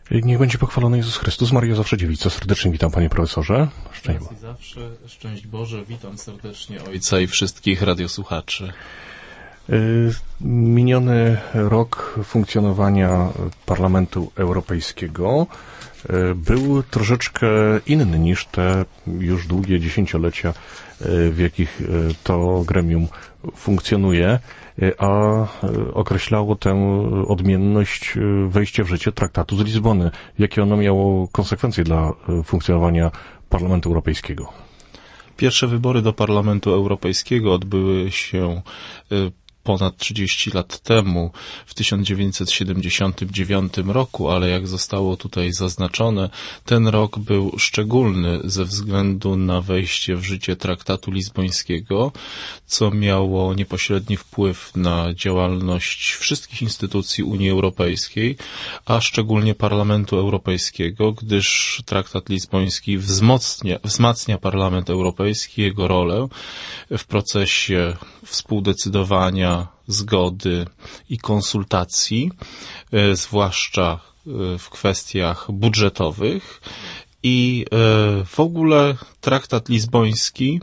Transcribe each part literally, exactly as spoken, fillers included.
Niech będzie pochwalony Jezus Chrystus. Maria zawsze dziewica. Serdecznie witam, panie profesorze. Szczęść Boże. Zawsze, szczęść Boże, witam serdecznie Ojca i wszystkich radiosłuchaczy. Miniony rok funkcjonowania Parlamentu Europejskiego był troszeczkę inny niż te już długie dziesięciolecia, w jakich to gremium funkcjonuje, a określało tę odmienność wejście w życie Traktatu z Lizbony. Jakie ono miało konsekwencje dla funkcjonowania Parlamentu Europejskiego? Pierwsze wybory do Parlamentu Europejskiego odbyły się ponad trzydzieści lat temu, w tysiąc dziewięćset siedemdziesiątym dziewiątym roku, ale jak zostało tutaj zaznaczone, ten rok był szczególny ze względu na wejście w życie Traktatu Lizbońskiego, co miało niepośredni wpływ na działalność wszystkich instytucji Unii Europejskiej, a szczególnie Parlamentu Europejskiego, gdyż Traktat Lizboński wzmocnia, wzmacnia Parlament Europejski, jego rolę w procesie współdecydowania, zgody i konsultacji, zwłaszcza w kwestiach budżetowych. I w ogóle Traktat Lizboński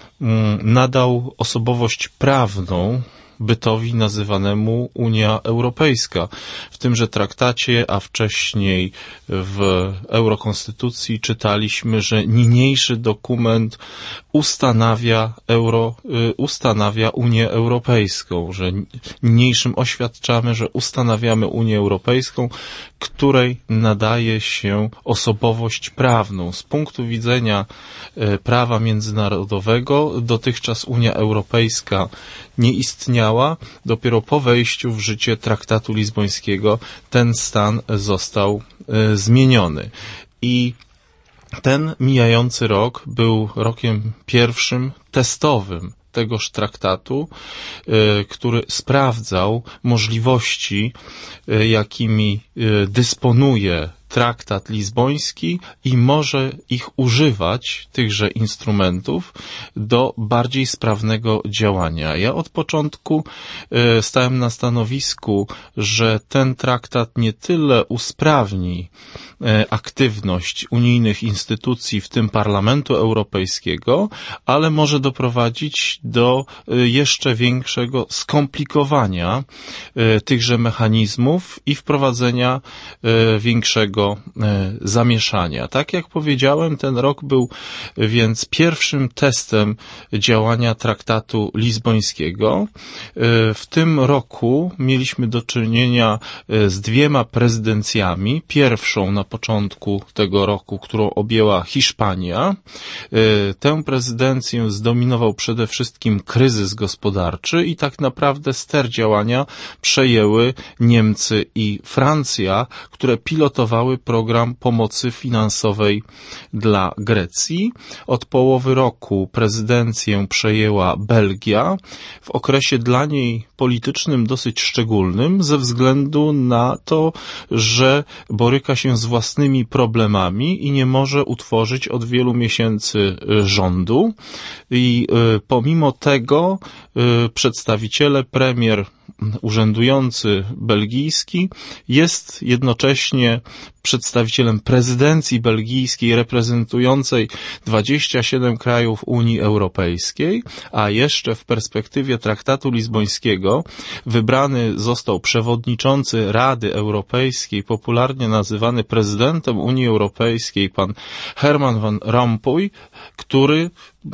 nadał osobowość prawną bytowi nazywanemu Unia Europejska. W tymże traktacie, a wcześniej w Eurokonstytucji czytaliśmy, że niniejszy dokument ustanawia euro, ustanawia Unię Europejską, że niniejszym oświadczamy, że ustanawiamy Unię Europejską, której nadaje się osobowość prawną. Z punktu widzenia prawa międzynarodowego dotychczas Unia Europejska nie istniała. Dopiero po wejściu w życie Traktatu Lizbońskiego ten stan został y, zmieniony. I ten mijający rok był rokiem pierwszym testowym tegoż traktatu, y, który sprawdzał możliwości, y, jakimi y, dysponuje Traktat Lizboński i może ich używać, tychże instrumentów, do bardziej sprawnego działania. Ja od początku y, stałem na stanowisku, że ten traktat nie tyle usprawni y, aktywność unijnych instytucji, w tym Parlamentu Europejskiego, ale może doprowadzić do y, jeszcze większego skomplikowania y, tychże mechanizmów i wprowadzenia y, większego zamieszania. Tak jak powiedziałem, ten rok był więc pierwszym testem działania Traktatu Lizbońskiego. W tym roku mieliśmy do czynienia z dwiema prezydencjami. Pierwszą na początku tego roku, którą objęła Hiszpania. Tę prezydencję zdominował przede wszystkim kryzys gospodarczy i tak naprawdę ster działania przejęły Niemcy i Francja, które pilotowały program pomocy finansowej dla Grecji. Od połowy roku prezydencję przejęła Belgia w okresie dla niej politycznym dosyć szczególnym ze względu na to, że boryka się z własnymi problemami i nie może utworzyć od wielu miesięcy rządu. I y, pomimo tego y, przedstawiciele, premier urzędujący belgijski jest jednocześnie przedstawicielem prezydencji belgijskiej reprezentującej dwadzieścia siedem krajów Unii Europejskiej, a jeszcze w perspektywie Traktatu Lizbońskiego wybrany został przewodniczący Rady Europejskiej, popularnie nazywany prezydentem Unii Europejskiej, pan Herman van Rompuy, który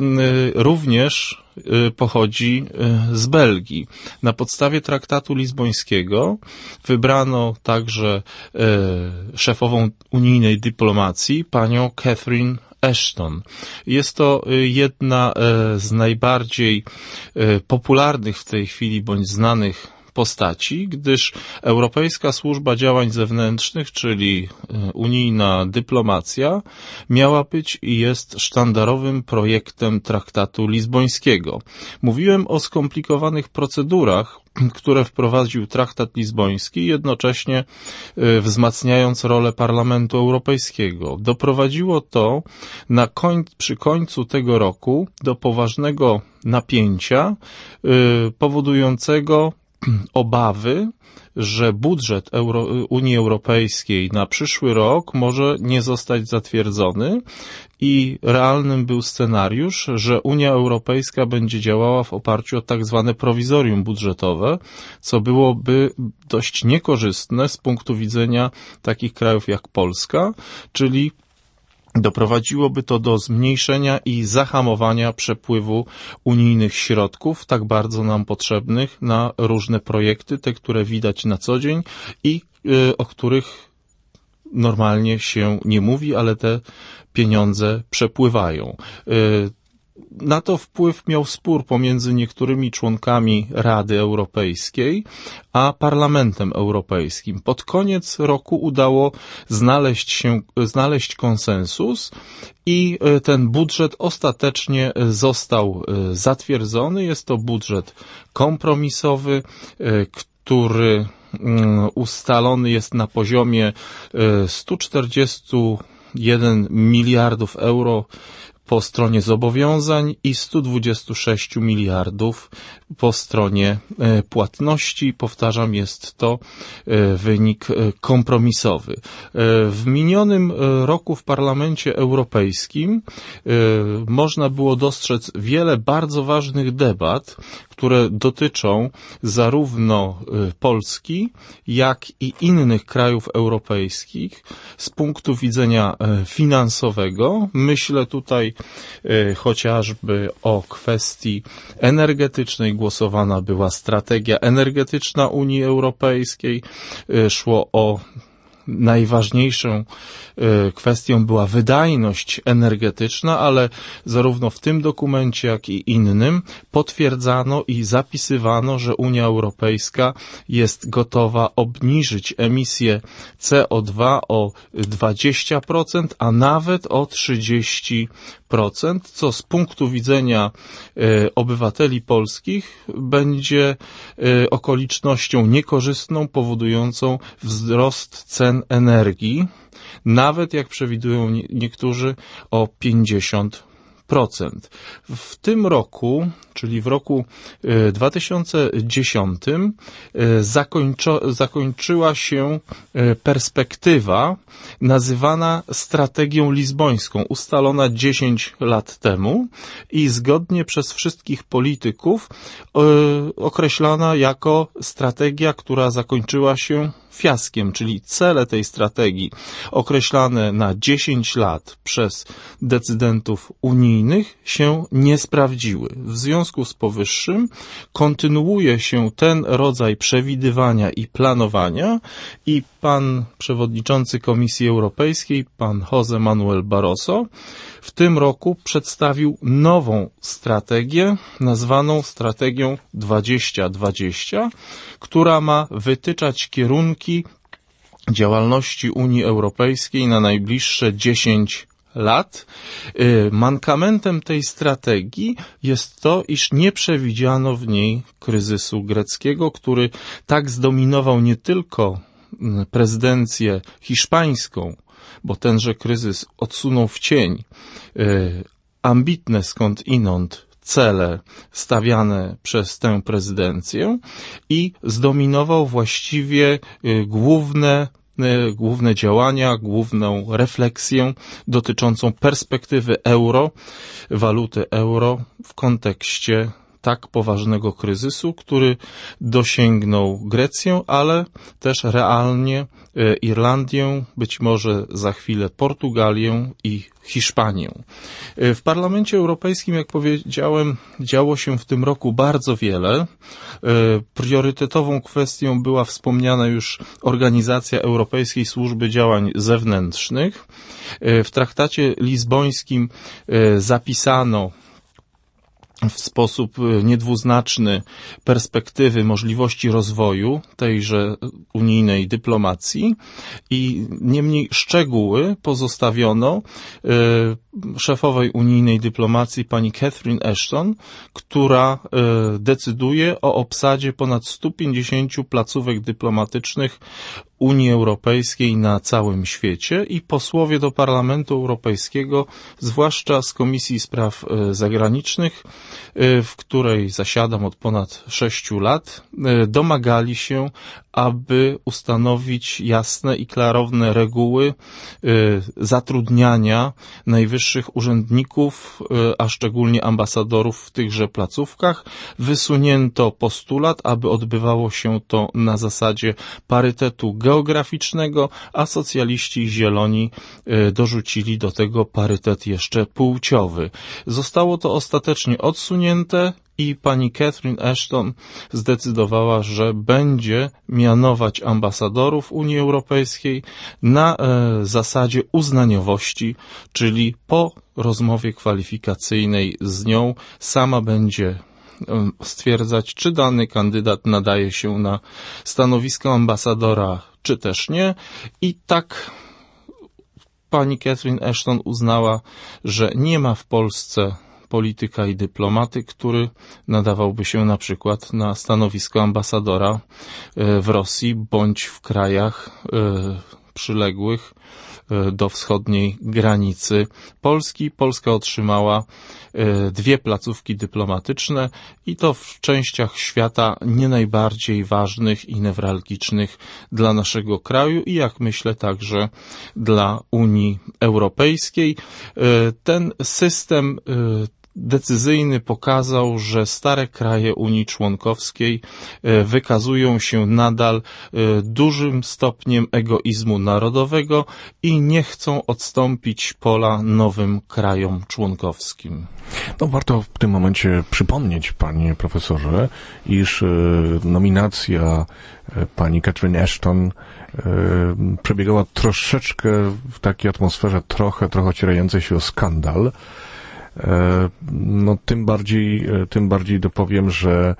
również pochodzi z Belgii. Na podstawie Traktatu Lizbońskiego wybrano także szefową unijnej dyplomacji, panią Catherine Ashton. Jest to jedna z najbardziej popularnych w tej chwili bądź znanych postaci, gdyż Europejska Służba Działań Zewnętrznych, czyli unijna dyplomacja, miała być i jest sztandarowym projektem Traktatu Lizbońskiego. Mówiłem o skomplikowanych procedurach, które wprowadził Traktat Lizboński, jednocześnie wzmacniając rolę Parlamentu Europejskiego. Doprowadziło to na koń, przy końcu tego roku do poważnego napięcia powodującego obawy że budżet Euro, Unii Europejskiej na przyszły rok może nie zostać zatwierdzony i realnym był scenariusz, że Unia Europejska będzie działała w oparciu o tak zwane prowizorium budżetowe, co byłoby dość niekorzystne z punktu widzenia takich krajów jak Polska, czyli doprowadziłoby to do zmniejszenia i zahamowania przepływu unijnych środków, tak bardzo nam potrzebnych na różne projekty, te, które widać na co dzień i y, o których normalnie się nie mówi, ale te pieniądze przepływają. Y, Na to wpływ miał spór pomiędzy niektórymi członkami Rady Europejskiej a Parlamentem Europejskim. Pod koniec roku udało znaleźć się, znaleźć konsensus i ten budżet ostatecznie został zatwierdzony. Jest to budżet kompromisowy, który ustalony jest na poziomie sto czterdzieści jeden miliardów euro po stronie zobowiązań i sto dwadzieścia sześć miliardów po stronie płatności. Powtarzam, jest to wynik kompromisowy. W minionym roku w Parlamencie Europejskim można było dostrzec wiele bardzo ważnych debat, które dotyczą zarówno Polski, jak i innych krajów europejskich z punktu widzenia finansowego. Myślę tutaj chociażby o kwestii energetycznej. Głosowana była strategia energetyczna Unii Europejskiej. Szło o najważniejszą kwestią była wydajność energetyczna, ale zarówno w tym dokumencie, jak i innym potwierdzano i zapisywano, że Unia Europejska jest gotowa obniżyć emisję C O dwa o dwadzieścia procent, a nawet o trzydzieści procent, co z punktu widzenia obywateli polskich będzie okolicznością niekorzystną, powodującą wzrost cen energii, nawet jak przewidują niektórzy o pięćdziesiąt procent. W tym roku, czyli w roku dwa tysiące dziesiątym, zakończo, zakończyła się perspektywa nazywana strategią lizbońską, ustalona dziesięć lat temu i zgodnie przez wszystkich polityków określona jako strategia, która zakończyła się fiaskiem, czyli cele tej strategii określane na dziesięć lat przez decydentów unijnych się nie sprawdziły. W związku z powyższym kontynuuje się ten rodzaj przewidywania i planowania i pan przewodniczący Komisji Europejskiej, pan José Manuel Barroso, w tym roku przedstawił nową strategię, nazwaną strategią dwadzieścia dwadzieścia, która ma wytyczać kierunki działalności Unii Europejskiej na najbliższe dziesięć lat. Mankamentem tej strategii jest to, iż nie przewidziano w niej kryzysu greckiego, który tak zdominował nie tylko prezydencję hiszpańską, bo tenże kryzys odsunął w cień ambitne skądinąd cele stawiane przez tę prezydencję i zdominował właściwie główne główne działania, główną refleksję dotyczącą perspektywy euro, waluty euro w kontekście tak poważnego kryzysu, który dosięgnął Grecję, ale też realnie Irlandię, być może za chwilę Portugalię i Hiszpanię. W Parlamencie Europejskim, jak powiedziałem, działo się w tym roku bardzo wiele. Priorytetową kwestią była wspomniana już Organizacja Europejskiej Służby Działań Zewnętrznych. W traktacie lizbońskim zapisano w sposób niedwuznaczny perspektywy możliwości rozwoju tejże unijnej dyplomacji i niemniej szczegóły pozostawiono szefowej unijnej dyplomacji pani Catherine Ashton, która decyduje o obsadzie ponad stu pięćdziesięciu placówek dyplomatycznych Unii Europejskiej na całym świecie i posłowie do Parlamentu Europejskiego, zwłaszcza z Komisji Spraw Zagranicznych, w której zasiadam od ponad sześciu lat, domagali się, aby ustanowić jasne i klarowne reguły zatrudniania najwyższych urzędników, a szczególnie ambasadorów w tychże placówkach. Wysunięto postulat, aby odbywało się to na zasadzie parytetu geograficznego, a socjaliści i zieloni dorzucili do tego parytet jeszcze płciowy. Zostało to ostatecznie odsunięte i pani Catherine Ashton zdecydowała, że będzie mianować ambasadorów Unii Europejskiej na e, zasadzie uznaniowości, czyli po rozmowie kwalifikacyjnej z nią sama będzie stwierdzać, czy dany kandydat nadaje się na stanowisko ambasadora, czy też nie. I tak pani Catherine Ashton uznała, że nie ma w Polsce polityka i dyplomaty, który nadawałby się na przykład na stanowisko ambasadora w Rosji bądź w krajach przyległych do wschodniej granicy Polski. Polska otrzymała dwie placówki dyplomatyczne i to w częściach świata nie najbardziej ważnych i newralgicznych dla naszego kraju i jak myślę także dla Unii Europejskiej. Ten system decyzyjny pokazał, że stare kraje Unii Członkowskiej wykazują się nadal dużym stopniem egoizmu narodowego i nie chcą odstąpić pola nowym krajom członkowskim. No, warto w tym momencie przypomnieć, panie profesorze, iż nominacja pani Catherine Ashton przebiegała troszeczkę w takiej atmosferze trochę, trochę ocierającej się o skandal. No, tym bardziej, tym bardziej dopowiem, że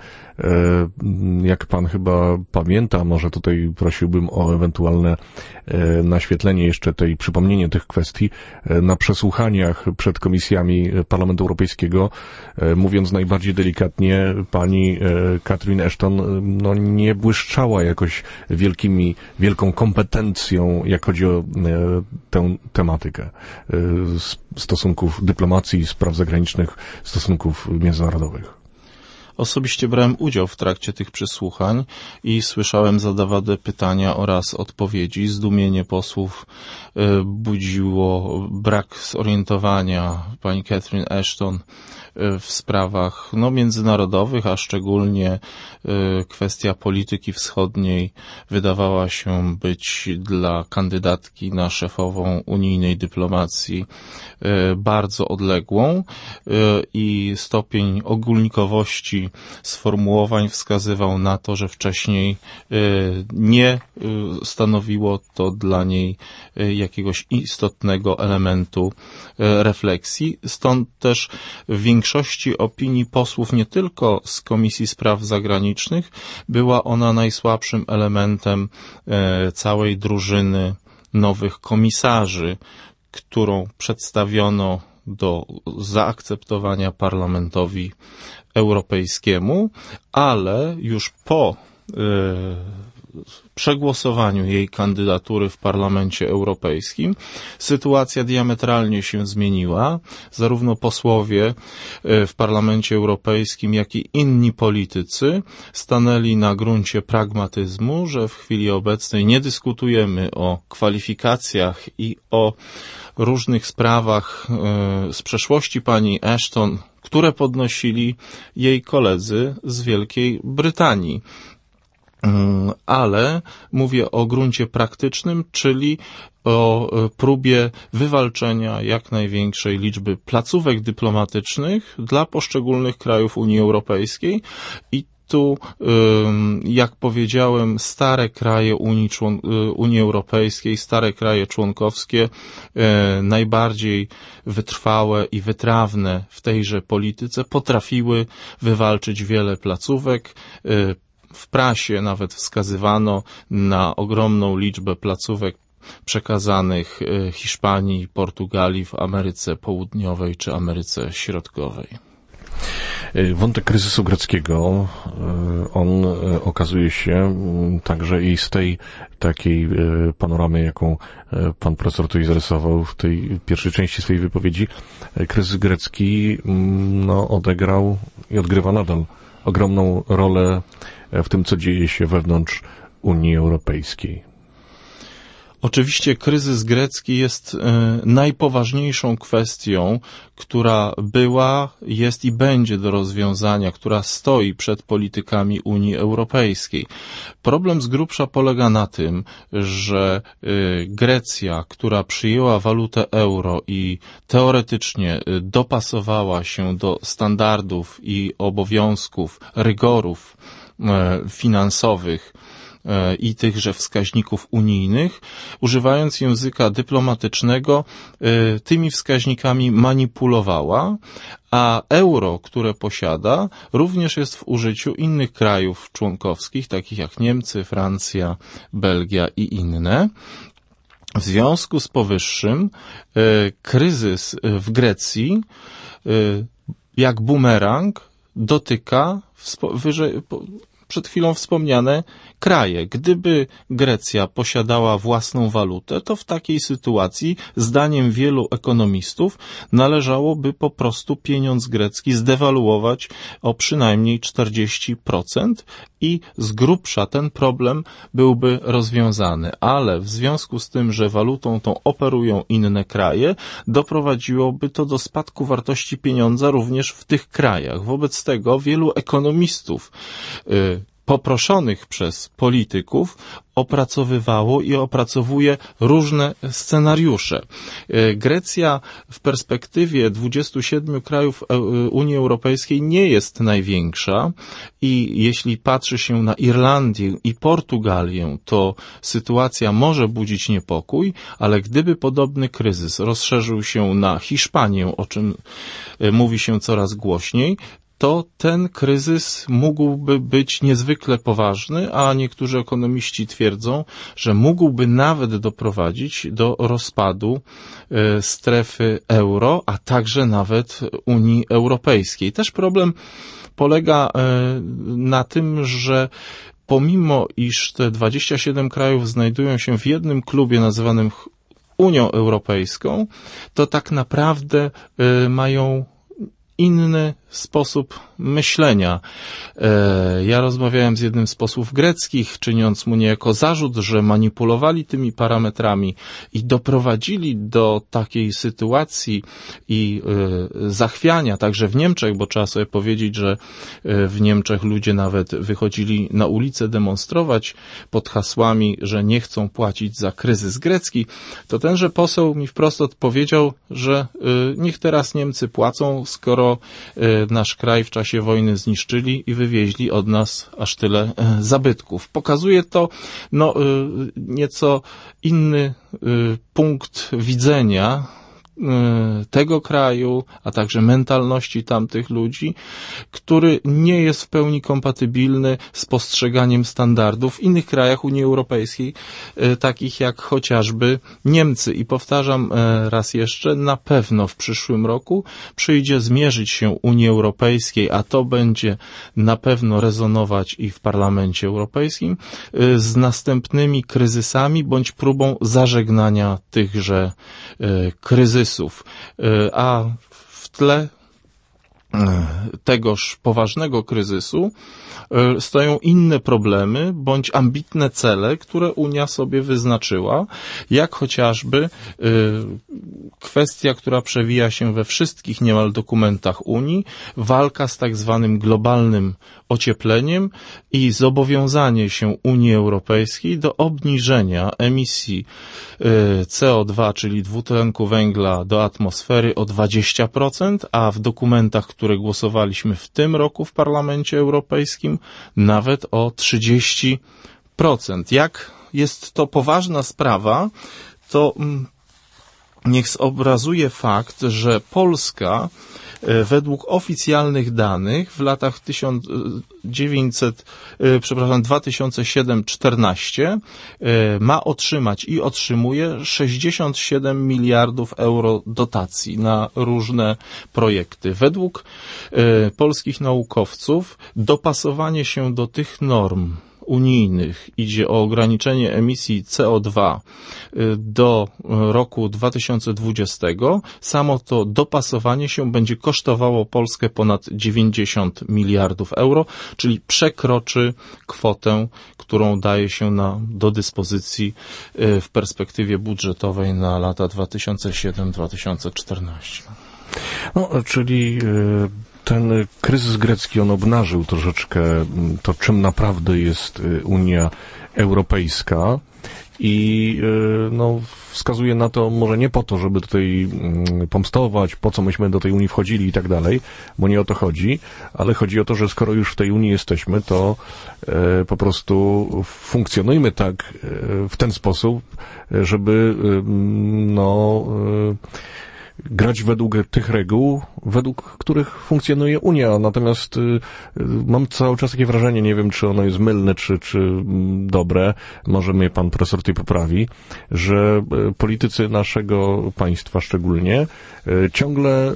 jak pan chyba pamięta, może tutaj prosiłbym o ewentualne naświetlenie jeszcze tej, przypomnienie tych kwestii na przesłuchaniach przed komisjami Parlamentu Europejskiego, mówiąc najbardziej delikatnie, pani Catherine Ashton no, nie błyszczała jakoś wielkimi, wielką kompetencją, jak chodzi o tę tematykę stosunków dyplomacji, spraw zagranicznych, stosunków międzynarodowych. Osobiście brałem udział w trakcie tych przesłuchań i słyszałem zadawane pytania oraz odpowiedzi. Zdumienie posłów budziło brak zorientowania pani Catherine Ashton w sprawach no, międzynarodowych, a szczególnie kwestia polityki wschodniej wydawała się być dla kandydatki na szefową unijnej dyplomacji bardzo odległą i stopień ogólnikowości sformułowań wskazywał na to, że wcześniej nie stanowiło to dla niej jakiegoś istotnego elementu refleksji. Stąd też w większości opinii posłów nie tylko z Komisji Spraw Zagranicznych była ona najsłabszym elementem całej drużyny nowych komisarzy, którą przedstawiono do zaakceptowania Parlamentowi Europejskiemu, ale już po y, przegłosowaniu jej kandydatury w Parlamencie Europejskim sytuacja diametralnie się zmieniła. Zarówno posłowie w Parlamencie Europejskim, jak i inni politycy stanęli na gruncie pragmatyzmu, że w chwili obecnej nie dyskutujemy o kwalifikacjach i o różnych sprawach z przeszłości pani Ashton, które podnosili jej koledzy z Wielkiej Brytanii. Ale mówię o gruncie praktycznym, czyli o próbie wywalczenia jak największej liczby placówek dyplomatycznych dla poszczególnych krajów Unii Europejskiej i tu, jak powiedziałem, stare kraje Unii, Unii Europejskiej, stare kraje członkowskie, najbardziej wytrwałe i wytrawne w tejże polityce, potrafiły wywalczyć wiele placówek. W prasie nawet wskazywano na ogromną liczbę placówek przekazanych Hiszpanii i Portugalii w Ameryce Południowej czy Ameryce Środkowej. Wątek kryzysu greckiego, on okazuje się także i z tej takiej panoramy, jaką pan profesor tutaj zarysował w tej pierwszej części swojej wypowiedzi, kryzys grecki no, odegrał i odgrywa nadal ogromną rolę w tym, co dzieje się wewnątrz Unii Europejskiej. Oczywiście kryzys grecki jest najpoważniejszą kwestią, która była, jest i będzie do rozwiązania, która stoi przed politykami Unii Europejskiej. Problem z grubsza polega na tym, że Grecja, która przyjęła walutę euro i teoretycznie dopasowała się do standardów i obowiązków, rygorów finansowych i tychże wskaźników unijnych, używając języka dyplomatycznego, tymi wskaźnikami manipulowała, a euro, które posiada, również jest w użyciu innych krajów członkowskich, takich jak Niemcy, Francja, Belgia i inne. W związku z powyższym kryzys w Grecji, jak bumerang, dotyka wyżej przed chwilą wspomniane kraje. Gdyby Grecja posiadała własną walutę, to w takiej sytuacji, zdaniem wielu ekonomistów, należałoby po prostu pieniądz grecki zdewaluować o przynajmniej czterdzieści procent i z grubsza ten problem byłby rozwiązany. Ale w związku z tym, że walutą tą operują inne kraje, doprowadziłoby to do spadku wartości pieniądza również w tych krajach. Wobec tego wielu ekonomistów yy, poproszonych przez polityków opracowywało i opracowuje różne scenariusze. Grecja w perspektywie dwudziestu siedmiu krajów Unii Europejskiej nie jest największa i jeśli patrzy się na Irlandię i Portugalię, to sytuacja może budzić niepokój, ale gdyby podobny kryzys rozszerzył się na Hiszpanię, o czym mówi się coraz głośniej, to ten kryzys mógłby być niezwykle poważny, a niektórzy ekonomiści twierdzą, że mógłby nawet doprowadzić do rozpadu strefy euro, a także nawet Unii Europejskiej. Też problem polega na tym, że pomimo iż te dwadzieścia siedem krajów znajdują się w jednym klubie nazywanym Unią Europejską, to tak naprawdę mają inny sposób myślenia. Ja rozmawiałem z jednym z posłów greckich, czyniąc mu niejako zarzut, że manipulowali tymi parametrami i doprowadzili do takiej sytuacji i zachwiania, także w Niemczech, bo trzeba sobie powiedzieć, że w Niemczech ludzie nawet wychodzili na ulicę demonstrować pod hasłami, że nie chcą płacić za kryzys grecki, to tenże poseł mi wprost odpowiedział, że niech teraz Niemcy płacą, skoro nasz kraj w czasie wojny zniszczyli i wywieźli od nas aż tyle zabytków. Pokazuje to no, nieco inny punkt widzenia tego kraju, a także mentalności tamtych ludzi, który nie jest w pełni kompatybilny z postrzeganiem standardów w innych krajach Unii Europejskiej, takich jak chociażby Niemcy. I powtarzam raz jeszcze, na pewno w przyszłym roku przyjdzie zmierzyć się Unii Europejskiej, a to będzie na pewno rezonować i w Parlamencie Europejskim, z następnymi kryzysami bądź próbą zażegnania tychże kryzysów. A w tle tegoż poważnego kryzysu stoją inne problemy bądź ambitne cele, które Unia sobie wyznaczyła, jak chociażby kwestia, która przewija się we wszystkich niemal dokumentach Unii, walka z tak zwanym globalnym ociepleniem i zobowiązanie się Unii Europejskiej do obniżenia emisji C O dwa, czyli dwutlenku węgla do atmosfery o dwadzieścia procent, a w dokumentach, które głosowaliśmy w tym roku w Parlamencie Europejskim, nawet o trzydzieści procent. Jak jest to poważna sprawa, to niech zobrazuje fakt, że Polska Według oficjalnych danych w latach tysiąc dziewięćset, przepraszam, dwa tysiące siedem do dwa tysiące czternaście ma otrzymać i otrzymuje sześćdziesiąt siedem miliardów euro dotacji na różne projekty. Według polskich naukowców dopasowanie się do tych norm unijnych, idzie o ograniczenie emisji C O dwa do roku dwa tysiące dwudziestego, samo to dopasowanie się będzie kosztowało Polskę ponad dziewięćdziesiąt miliardów euro, czyli przekroczy kwotę, którą daje się na, do dyspozycji w perspektywie budżetowej na lata dwa tysiące siedem do dwa tysiące czternaście. No, czyli ten kryzys grecki, on obnażył troszeczkę to, czym naprawdę jest Unia Europejska i no, wskazuje na to może nie po to, żeby tutaj pomstować, po co myśmy do tej Unii wchodzili i tak dalej, bo nie o to chodzi, ale chodzi o to, że skoro już w tej Unii jesteśmy, to po prostu funkcjonujmy tak w ten sposób, żeby no grać według tych reguł, według których funkcjonuje Unia. Natomiast y, mam cały czas takie wrażenie, nie wiem, czy ono jest mylne, czy, czy dobre, może mnie pan profesor tutaj poprawi, że y, politycy naszego państwa szczególnie y, ciągle, y,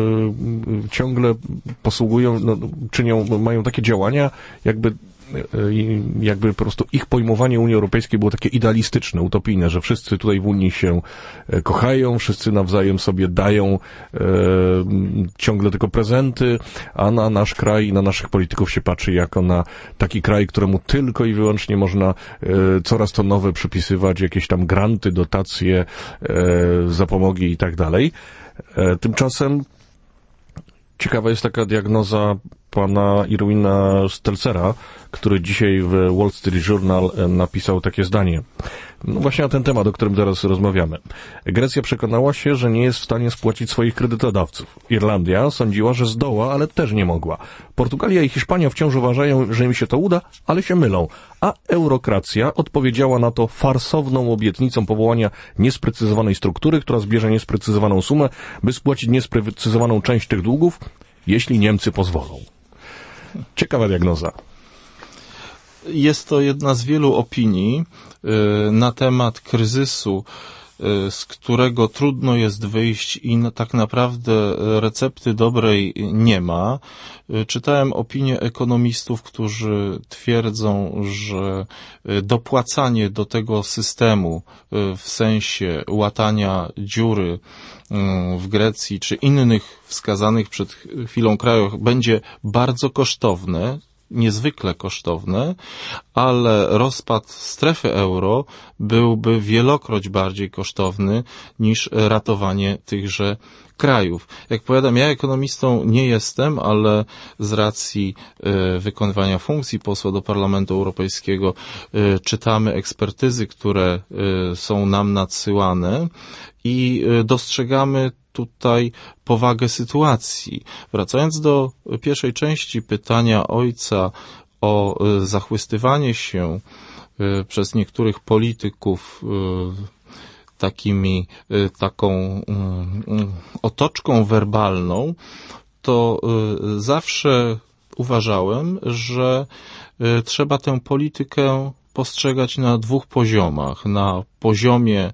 ciągle posługują, no, czynią, mają takie działania, jakby jakby po prostu ich pojmowanie Unii Europejskiej było takie idealistyczne, utopijne, że wszyscy tutaj w Unii się kochają, wszyscy nawzajem sobie dają e, ciągle tylko prezenty, a na nasz kraj i na naszych polityków się patrzy jako na taki kraj, któremu tylko i wyłącznie można e, coraz to nowe przypisywać, jakieś tam granty, dotacje, e, zapomogi i tak dalej. E, tymczasem ciekawa jest taka diagnoza pana Irwina Stelzera, który dzisiaj w Wall Street Journal napisał takie zdanie. No właśnie na ten temat, o którym teraz rozmawiamy. Grecja przekonała się, że nie jest w stanie spłacić swoich kredytodawców. Irlandia sądziła, że zdoła, ale też nie mogła. Portugalia i Hiszpania wciąż uważają, że im się to uda, ale się mylą. A eurokracja odpowiedziała na to farsowną obietnicą powołania niesprecyzowanej struktury, która zbierze niesprecyzowaną sumę, by spłacić niesprecyzowaną część tych długów, jeśli Niemcy pozwolą. Ciekawa diagnoza. Jest to jedna z wielu opinii y, na temat kryzysu, y, z którego trudno jest wyjść i na, tak naprawdę recepty dobrej nie ma. Y, czytałem opinie ekonomistów, którzy twierdzą, że y, dopłacanie do tego systemu y, w sensie łatania dziury w Grecji czy innych wskazanych przed chwilą krajach będzie bardzo kosztowne, niezwykle kosztowne, ale rozpad strefy euro byłby wielokroć bardziej kosztowny niż ratowanie tychże krajów. Jak powiadam, ja ekonomistą nie jestem, ale z racji y, wykonywania funkcji posła do Parlamentu Europejskiego y, czytamy ekspertyzy, które y, są nam nadsyłane i y, dostrzegamy tutaj powagę sytuacji. Wracając do pierwszej części pytania ojca o y, zachwystywanie się y, przez niektórych polityków y, takimi, taką otoczką werbalną, to zawsze uważałem, że trzeba tę politykę postrzegać na dwóch poziomach. Na poziomie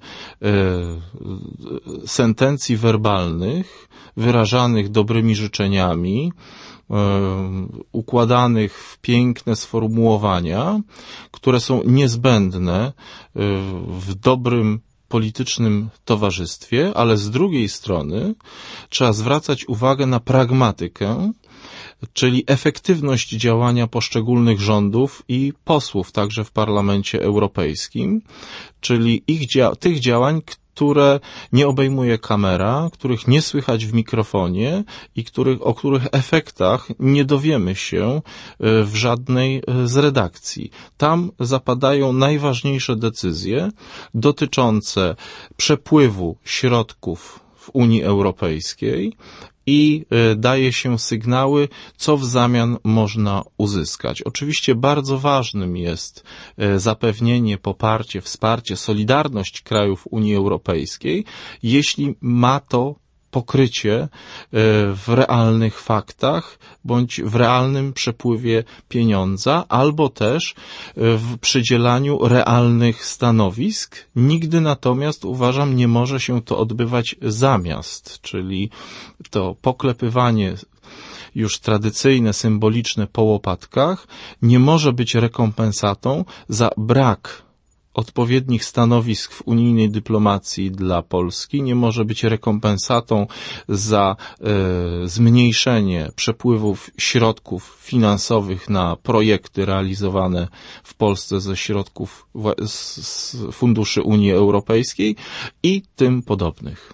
sentencji werbalnych, wyrażanych dobrymi życzeniami, układanych w piękne sformułowania, które są niezbędne w dobrym politycznym towarzystwie, ale z drugiej strony trzeba zwracać uwagę na pragmatykę, czyli efektywność działania poszczególnych rządów i posłów także w Parlamencie Europejskim, czyli ich dzia- tych działań, które nie obejmuje kamera, których nie słychać w mikrofonie i których, o których efektach nie dowiemy się w żadnej z redakcji. Tam zapadają najważniejsze decyzje dotyczące przepływu środków w Unii Europejskiej i daje się sygnały, co w zamian można uzyskać. Oczywiście bardzo ważnym jest zapewnienie, poparcie, wsparcie, solidarność krajów Unii Europejskiej, jeśli ma to pokrycie w realnych faktach bądź w realnym przepływie pieniądza, albo też w przydzielaniu realnych stanowisk. Nigdy natomiast, uważam, nie może się to odbywać zamiast, czyli to poklepywanie już tradycyjne, symboliczne po łopatkach nie może być rekompensatą za brak odpowiednich stanowisk w unijnej dyplomacji dla Polski, nie może być rekompensatą za e, zmniejszenie przepływów środków finansowych na projekty realizowane w Polsce ze środków z, z funduszy Unii Europejskiej i tym podobnych.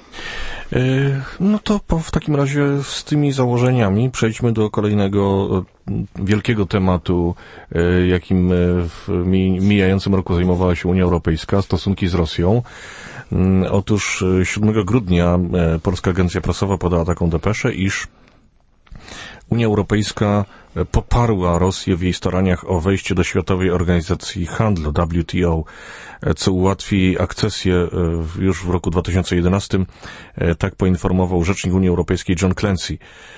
No to po, w takim razie z tymi założeniami przejdźmy do kolejnego wielkiego tematu, jakim w mijającym roku zajmowała się Unia Europejska, stosunki z Rosją. Otóż siódmego grudnia Polska Agencja Prasowa podała taką depeszę, iż Unia Europejska poparła Rosję w jej staraniach o wejście do Światowej Organizacji Handlu W T O, co ułatwi jej akcesję już w roku dwa tysiące jedenastym. Tak poinformował rzecznik Unii Europejskiej John Clancy.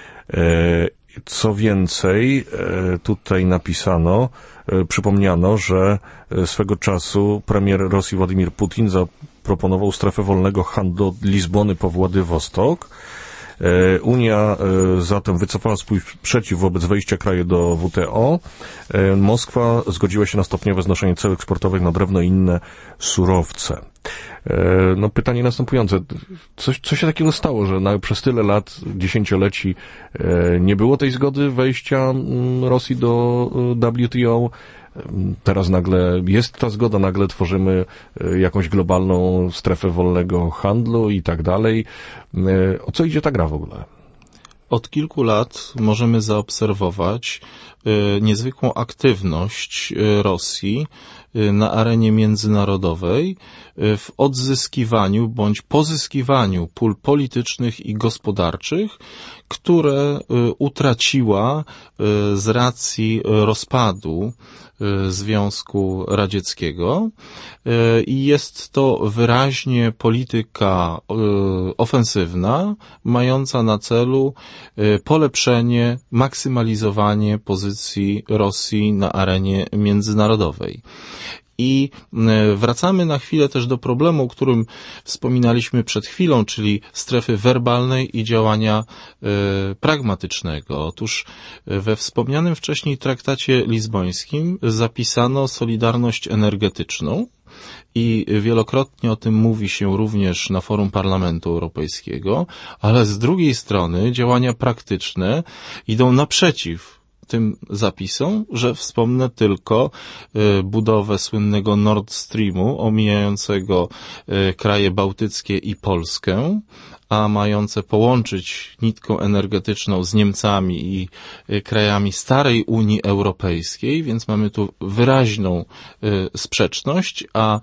Co więcej, tutaj napisano, przypomniano, że swego czasu premier Rosji Władimir Putin zaproponował strefę wolnego handlu od Lizbony po Władywostok. Unia zatem wycofała swój sprzeciw wobec wejścia kraju do W T O. Moskwa zgodziła się na stopniowe znoszenie ceł eksportowych na drewno i inne surowce. No pytanie następujące. Co, co się takiego stało, że na, przez tyle lat, dziesięcioleci nie było tej zgody wejścia Rosji do W T O? Teraz nagle jest ta zgoda, nagle tworzymy jakąś globalną strefę wolnego handlu i tak dalej. O co idzie ta gra w ogóle? Od kilku lat możemy zaobserwować niezwykłą aktywność Rosji na arenie międzynarodowej w odzyskiwaniu bądź pozyskiwaniu pól politycznych i gospodarczych, które utraciła z racji rozpadu Związku Radzieckiego i jest to wyraźnie polityka ofensywna, mająca na celu polepszenie, maksymalizowanie pozycji Rosji na arenie międzynarodowej. I wracamy na chwilę też do problemu, o którym wspominaliśmy przed chwilą, czyli strefy werbalnej i działania y, pragmatycznego. Otóż we wspomnianym wcześniej traktacie lizbońskim zapisano solidarność energetyczną i wielokrotnie o tym mówi się również na forum Parlamentu Europejskiego, ale z drugiej strony działania praktyczne idą naprzeciw tym zapisom, że wspomnę tylko budowę słynnego Nord Streamu omijającego kraje bałtyckie i Polskę, a mające połączyć nitką energetyczną z Niemcami i krajami starej Unii Europejskiej, więc mamy tu wyraźną sprzeczność, a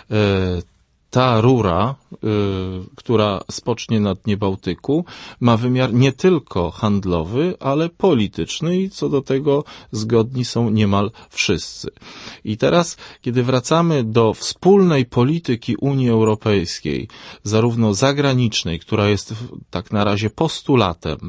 ta rura, y, która spocznie na dnie Bałtyku, ma wymiar nie tylko handlowy, ale polityczny i co do tego zgodni są niemal wszyscy. I teraz, kiedy wracamy do wspólnej polityki Unii Europejskiej, zarówno zagranicznej, która jest tak na razie postulatem,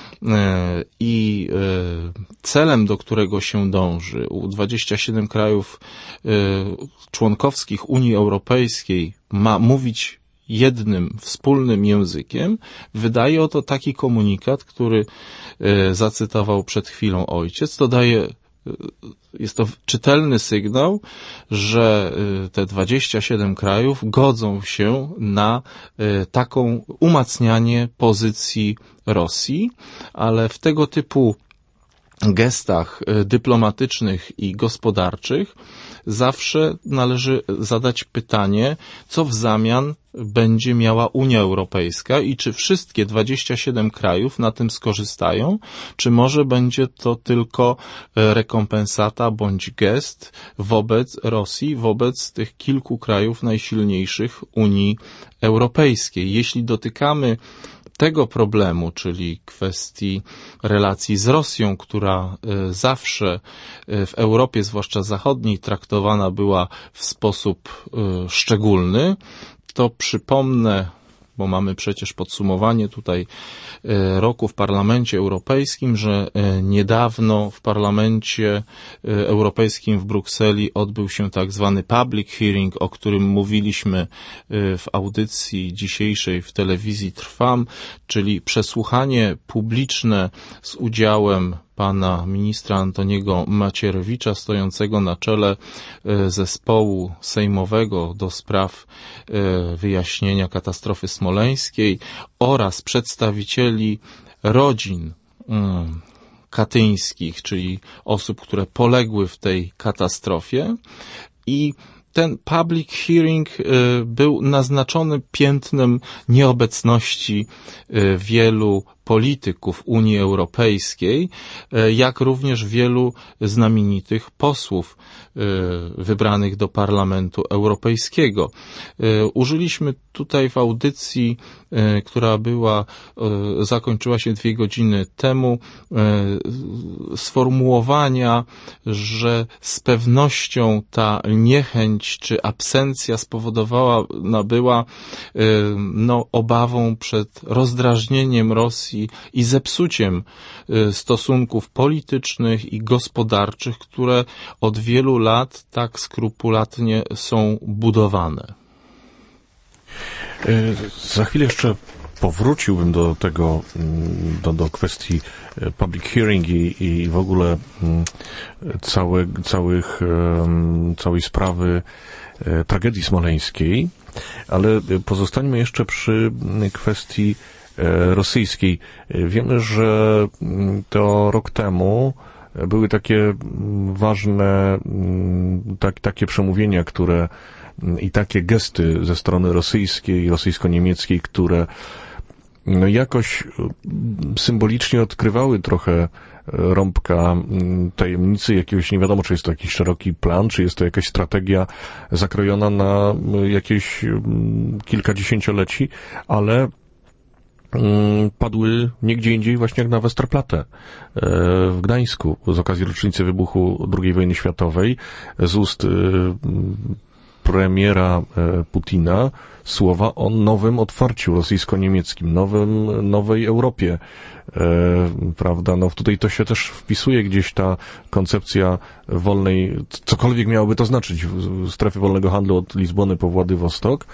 i celem, do którego się dąży u dwudziestu siedmiu krajów członkowskich Unii Europejskiej ma mówić jednym, wspólnym językiem, wydaje oto taki komunikat, który zacytował przed chwilą ojciec. To daje, jest to czytelny sygnał, że te dwadzieścia siedem krajów godzą się na taką umacnianie pozycji Rosji, ale w tego typu gestach dyplomatycznych i gospodarczych zawsze należy zadać pytanie, co w zamian będzie miała Unia Europejska i czy wszystkie dwadzieścia siedem krajów na tym skorzystają, czy może będzie to tylko rekompensata bądź gest wobec Rosji, wobec tych kilku krajów najsilniejszych Unii Europejskiej. Jeśli dotykamy tego problemu, czyli kwestii relacji z Rosją, która zawsze w Europie, zwłaszcza zachodniej, traktowana była w sposób szczególny, to przypomnę bo mamy przecież podsumowanie tutaj roku w Parlamencie Europejskim, że niedawno w Parlamencie Europejskim w Brukseli odbył się tak zwany public hearing, o którym mówiliśmy w audycji dzisiejszej w telewizji Trwam, czyli przesłuchanie publiczne z udziałem pana ministra Antoniego Macierewicza, stojącego na czele zespołu sejmowego do spraw wyjaśnienia katastrofy smoleńskiej oraz przedstawicieli rodzin katyńskich, czyli osób, które poległy w tej katastrofie. I ten public hearing był naznaczony piętnem nieobecności wielu polityków Unii Europejskiej, jak również wielu znamienitych posłów wybranych do Parlamentu Europejskiego. Użyliśmy tutaj w audycji, która była, zakończyła się dwie godziny temu, sformułowania, że z pewnością ta niechęć czy absencja spowodowała była no, obawą przed rozdrażnieniem Rosji i zepsuciem stosunków politycznych i gospodarczych, które od wielu lat tak skrupulatnie są budowane. Za chwilę jeszcze powróciłbym do tego, do, do kwestii public hearing i, i w ogóle całe, całych, całej sprawy tragedii smoleńskiej, ale pozostańmy jeszcze przy kwestii rosyjskiej. Wiemy, że to rok temu były takie ważne tak, takie przemówienia, które i takie gesty ze strony rosyjskiej, rosyjsko-niemieckiej, które no jakoś symbolicznie odkrywały trochę rąbka tajemnicy jakiegoś, nie wiadomo, czy jest to jakiś szeroki plan, czy jest to jakaś strategia zakrojona na jakieś kilkadziesięcioleci, ale padły niegdzie indziej, właśnie jak na Westerplatte w Gdańsku z okazji rocznicy wybuchu drugiej wojny światowej z ust premiera Putina słowa o nowym otwarciu rosyjsko-niemieckim, nowym, nowej Europie. Prawda? No tutaj to się też wpisuje gdzieś ta koncepcja wolnej, cokolwiek miałoby to znaczyć, strefy wolnego handlu od Lizbony po Władywostok.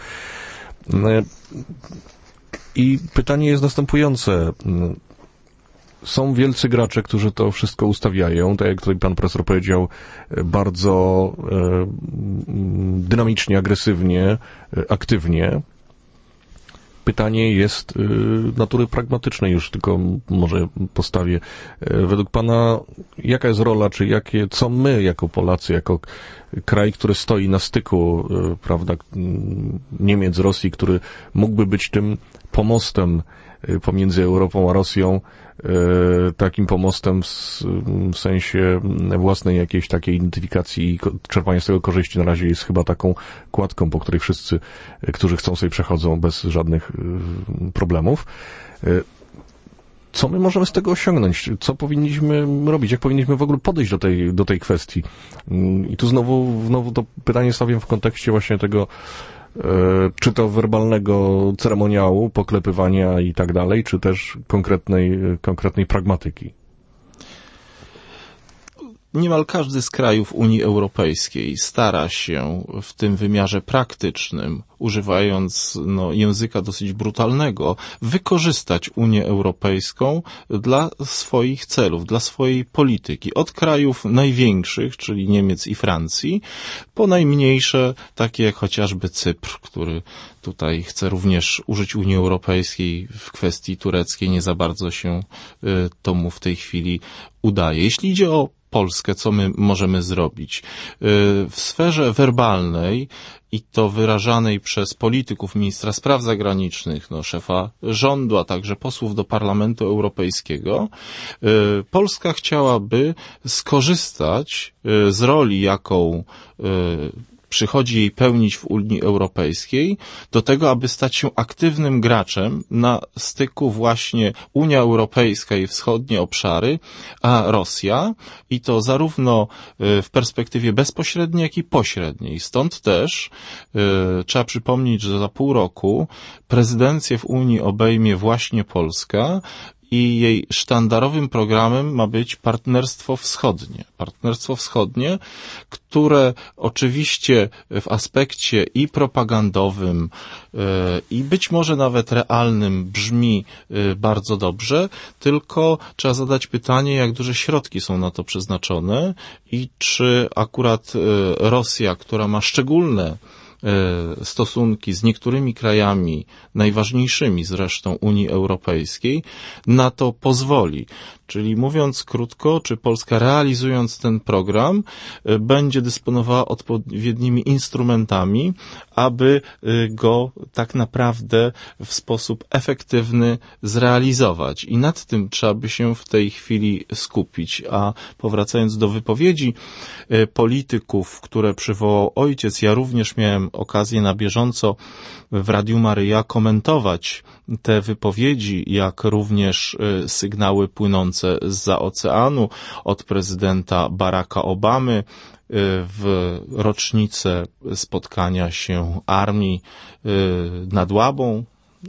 I pytanie jest następujące. Są wielcy gracze, którzy to wszystko ustawiają, tak jak tutaj pan profesor powiedział, bardzo dynamicznie, agresywnie, aktywnie. Pytanie jest natury pragmatycznej, już tylko może postawię. Według pana, jaka jest rola, czy jakie, co my jako Polacy, jako kraj, który stoi na styku, prawda, Niemiec, Rosji, który mógłby być tym pomostem pomiędzy Europą a Rosją, takim pomostem w, w sensie własnej jakiejś takiej identyfikacji i czerpania z tego korzyści na razie jest chyba taką kładką, po której wszyscy, którzy chcą, sobie przechodzą bez żadnych problemów. Co my możemy z tego osiągnąć? Co powinniśmy robić? Jak powinniśmy w ogóle podejść do tej, do tej kwestii? I tu znowu, znowu to pytanie stawiam w kontekście właśnie tego, czy to werbalnego ceremoniału, poklepywania i tak dalej, czy też konkretnej, konkretnej pragmatyki. Niemal każdy z krajów Unii Europejskiej stara się w tym wymiarze praktycznym, używając no, języka dosyć brutalnego, wykorzystać Unię Europejską dla swoich celów, dla swojej polityki. Od krajów największych, czyli Niemiec i Francji, po najmniejsze, takie jak chociażby Cypr, który tutaj chce również użyć Unii Europejskiej w kwestii tureckiej. Nie za bardzo się to mu w tej chwili udaje. Jeśli idzie o Polskę, co my możemy zrobić? W sferze werbalnej i to wyrażanej przez polityków, ministra spraw zagranicznych, no, szefa rządu, a także posłów do Parlamentu Europejskiego, Polska chciałaby skorzystać z roli, jaką przychodzi jej pełnić w Unii Europejskiej, do tego, aby stać się aktywnym graczem na styku właśnie Unia Europejska i wschodnie obszary, a Rosja, i to zarówno w perspektywie bezpośredniej, jak i pośredniej. Stąd też y, trzeba przypomnieć, że za pół roku prezydencję w Unii obejmie właśnie Polska, i jej sztandarowym programem ma być Partnerstwo Wschodnie. Partnerstwo Wschodnie, które oczywiście w aspekcie i propagandowym, i być może nawet realnym brzmi bardzo dobrze, tylko trzeba zadać pytanie, jak duże środki są na to przeznaczone i czy akurat Rosja, która ma szczególne stosunki z niektórymi krajami, najważniejszymi zresztą Unii Europejskiej, na to pozwoli. Czyli mówiąc krótko, czy Polska realizując ten program będzie dysponowała odpowiednimi instrumentami, aby go tak naprawdę w sposób efektywny zrealizować. I nad tym trzeba by się w tej chwili skupić. A powracając do wypowiedzi polityków, które przywołał ojciec, ja również miałem okazję na bieżąco w Radiu Maryja komentować te wypowiedzi, jak również sygnały płynące zza oceanu od prezydenta Baracka Obamy w rocznicę spotkania się armii nad Łabą,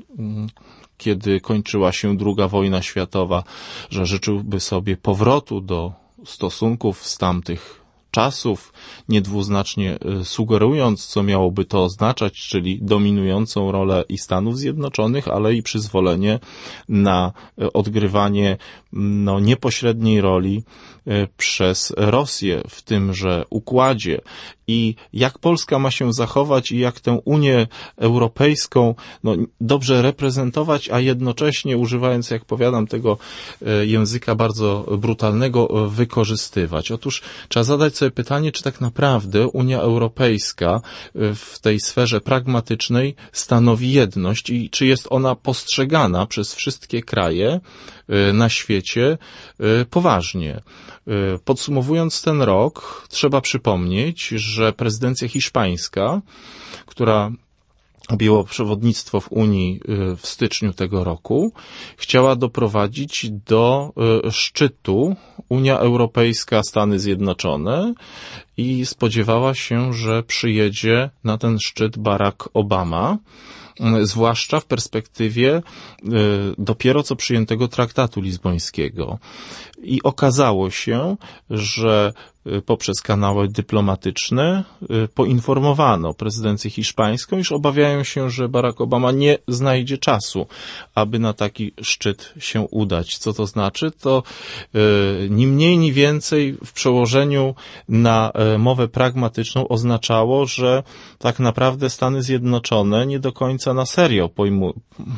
kiedy kończyła się druga wojna światowa, że życzyłby sobie powrotu do stosunków z tamtych czasów, niedwuznacznie sugerując, co miałoby to oznaczać, czyli dominującą rolę i Stanów Zjednoczonych, ale i przyzwolenie na odgrywanie no, niepośredniej roli przez Rosję w tymże układzie. I jak Polska ma się zachować i jak tę Unię Europejską no, dobrze reprezentować, a jednocześnie używając, jak powiadam, tego języka bardzo brutalnego, wykorzystywać. Otóż trzeba zadać sobie pytanie, czy tak naprawdę Unia Europejska w tej sferze pragmatycznej stanowi jedność i czy jest ona postrzegana przez wszystkie kraje na świecie poważnie. Podsumowując ten rok, trzeba przypomnieć, że prezydencja hiszpańska, która objęła przewodnictwo w Unii w styczniu tego roku, chciała doprowadzić do szczytu Unia Europejska, Stany Zjednoczone i spodziewała się, że przyjedzie na ten szczyt Barack Obama, zwłaszcza w perspektywie dopiero co przyjętego traktatu lizbońskiego. I okazało się, że poprzez kanały dyplomatyczne poinformowano prezydencję hiszpańską, iż obawiają się, że Barack Obama nie znajdzie czasu, aby na taki szczyt się udać. Co to znaczy? To ni mniej, ni więcej w przełożeniu na mowę pragmatyczną oznaczało, że tak naprawdę Stany Zjednoczone nie do końca na serio pojmu,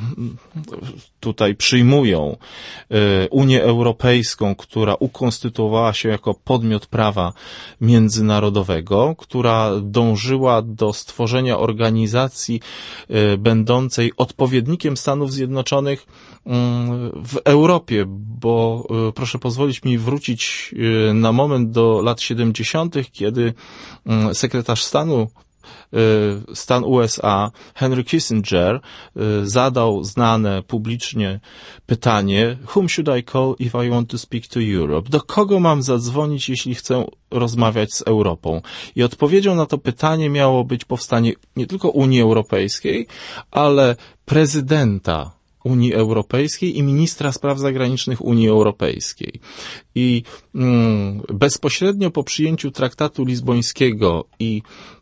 tutaj przyjmują Unię Europejską, która ukonstytuowała się jako podmiot prawa międzynarodowego, która dążyła do stworzenia organizacji będącej odpowiednikiem Stanów Zjednoczonych w Europie, bo proszę pozwolić mi wrócić na moment do lat siedemdziesiątych, kiedy sekretarz stanu stan U S A Henry Kissinger zadał znane publicznie pytanie: Whom should I call if I want to speak to Europe? Do kogo mam zadzwonić, jeśli chcę rozmawiać z Europą? I odpowiedzią na to pytanie miało być powstanie nie tylko Unii Europejskiej, ale prezydenta Unii Europejskiej i ministra spraw zagranicznych Unii Europejskiej. I mm, bezpośrednio po przyjęciu traktatu lizbońskiego i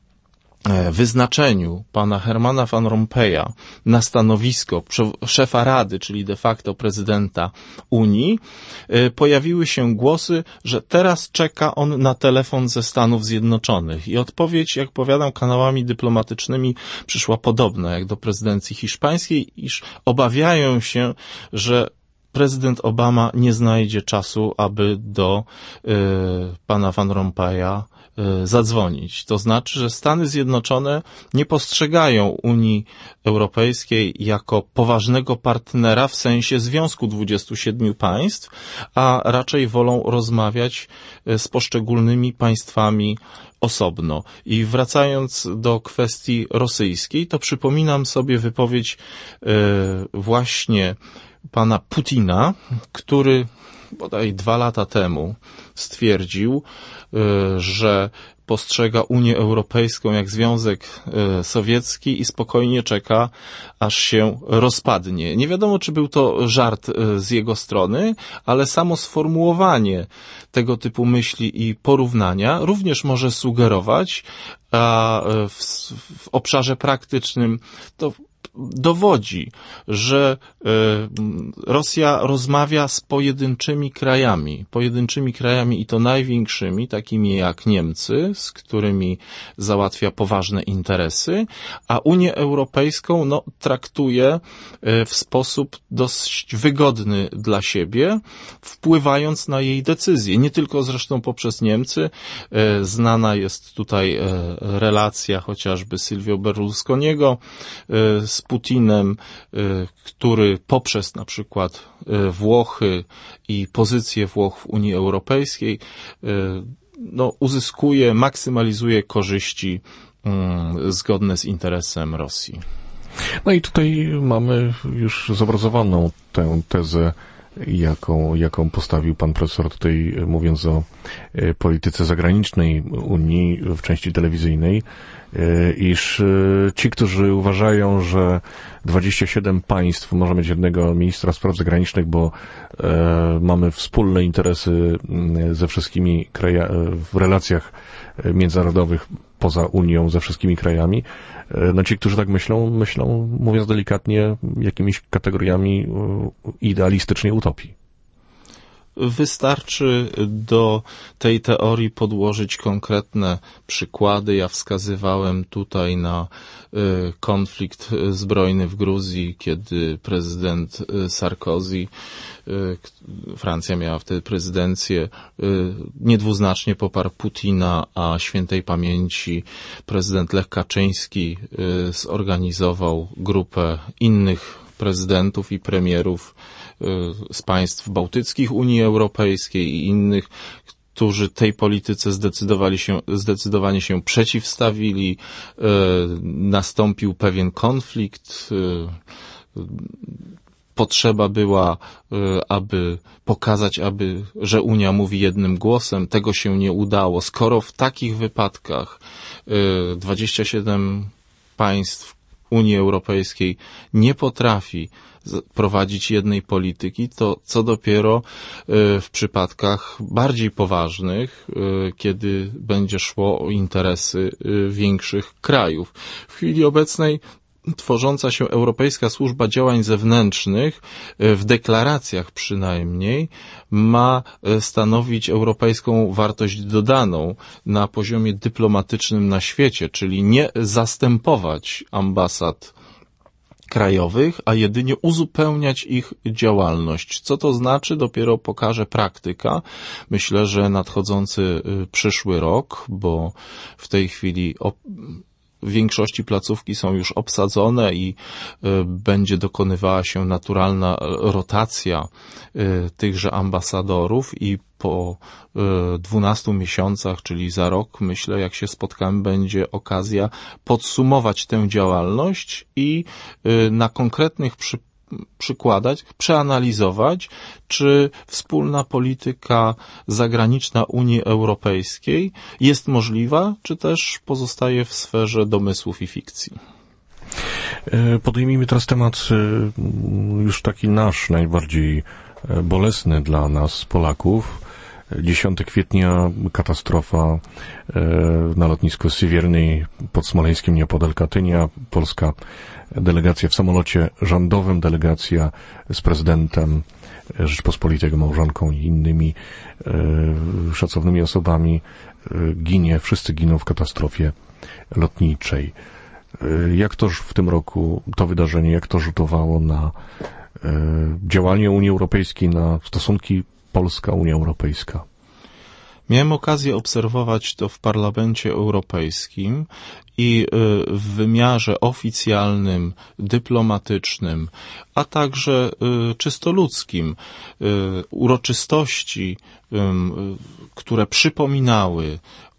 wyznaczeniu pana Hermana Van Rompuya na stanowisko szefa Rady, czyli de facto prezydenta Unii, pojawiły się głosy, że teraz czeka on na telefon ze Stanów Zjednoczonych. I odpowiedź, jak powiadam, kanałami dyplomatycznymi przyszła podobna jak do prezydencji hiszpańskiej, iż obawiają się, że prezydent Obama nie znajdzie czasu, aby do y, pana Van Rompuya zadzwonić. To znaczy, że Stany Zjednoczone nie postrzegają Unii Europejskiej jako poważnego partnera w sensie Związku dwudziestu siedmiu państw, a raczej wolą rozmawiać z poszczególnymi państwami osobno. I wracając do kwestii rosyjskiej, to przypominam sobie wypowiedź właśnie pana Putina, który bodaj dwa lata temu stwierdził, że postrzega Unię Europejską jak Związek Sowiecki i spokojnie czeka, aż się rozpadnie. Nie wiadomo, czy był to żart z jego strony, ale samo sformułowanie tego typu myśli i porównania również może sugerować, a w, w obszarze praktycznym to dowodzi, że Rosja rozmawia z pojedynczymi krajami, pojedynczymi krajami i to największymi, takimi jak Niemcy, z którymi załatwia poważne interesy, a Unię Europejską no, traktuje w sposób dość wygodny dla siebie, wpływając na jej decyzje. Nie tylko zresztą poprzez Niemcy. Znana jest tutaj relacja chociażby Silvio Berlusconiego z Putinem, który poprzez na przykład Włochy i pozycję Włoch w Unii Europejskiej no, uzyskuje, maksymalizuje korzyści zgodne z interesem Rosji. No i tutaj mamy już zobrazowaną tę tezę, jaką, jaką postawił pan profesor tutaj, mówiąc o polityce zagranicznej Unii w części telewizyjnej, iż ci, którzy uważają, że dwadzieścia siedem państw może mieć jednego ministra spraw zagranicznych, bo e, mamy wspólne interesy ze wszystkimi krajami w relacjach międzynarodowych poza Unią ze wszystkimi krajami, no ci, którzy tak myślą, myślą, mówiąc delikatnie, jakimiś kategoriami idealistycznej utopii. Wystarczy do tej teorii podłożyć konkretne przykłady. Ja wskazywałem tutaj na konflikt zbrojny w Gruzji, kiedy prezydent Sarkozy, Francja miała wtedy prezydencję, niedwuznacznie poparł Putina, a świętej pamięci prezydent Lech Kaczyński zorganizował grupę innych prezydentów i premierów z państw bałtyckich Unii Europejskiej i innych, którzy tej polityce zdecydowali się, zdecydowanie się przeciwstawili. Nastąpił pewien konflikt. Potrzeba była, aby pokazać, aby, że Unia mówi jednym głosem. Tego się nie udało. Skoro w takich wypadkach dwadzieścia siedem państw Unii Europejskiej nie potrafi prowadzić jednej polityki, to co dopiero w przypadkach bardziej poważnych, kiedy będzie szło o interesy większych krajów. W chwili obecnej tworząca się Europejska Służba Działań Zewnętrznych, w deklaracjach przynajmniej, ma stanowić europejską wartość dodaną na poziomie dyplomatycznym na świecie, czyli nie zastępować ambasad krajowych, a jedynie uzupełniać ich działalność. Co to znaczy, dopiero pokaże praktyka. Myślę, że nadchodzący przyszły rok, bo w tej chwili w większości placówki są już obsadzone i będzie dokonywała się naturalna rotacja tychże ambasadorów i po dwunastu miesiącach, czyli za rok, myślę, jak się spotkamy, będzie okazja podsumować tę działalność i na konkretnych przypadkach przykładać, przeanalizować, czy wspólna polityka zagraniczna Unii Europejskiej jest możliwa, czy też pozostaje w sferze domysłów i fikcji. Podejmijmy teraz temat już taki nasz, najbardziej bolesny dla nas, Polaków. dziesiątego kwietnia katastrofa na lotnisku Siewiernej pod Smoleńskiem, nieopodal Katynia. Polska delegacja w samolocie rządowym, delegacja z prezydentem Rzeczpospolitej, małżonką i innymi e, szacownymi osobami e, ginie, wszyscy giną w katastrofie lotniczej. E, jak to w tym roku to wydarzenie, jak to rzutowało na e, działanie Unii Europejskiej, na stosunki Polska-Unia Europejska? Miałem okazję obserwować to w Parlamencie Europejskim i w wymiarze oficjalnym, dyplomatycznym, a także czysto ludzkim uroczystości, które przypominały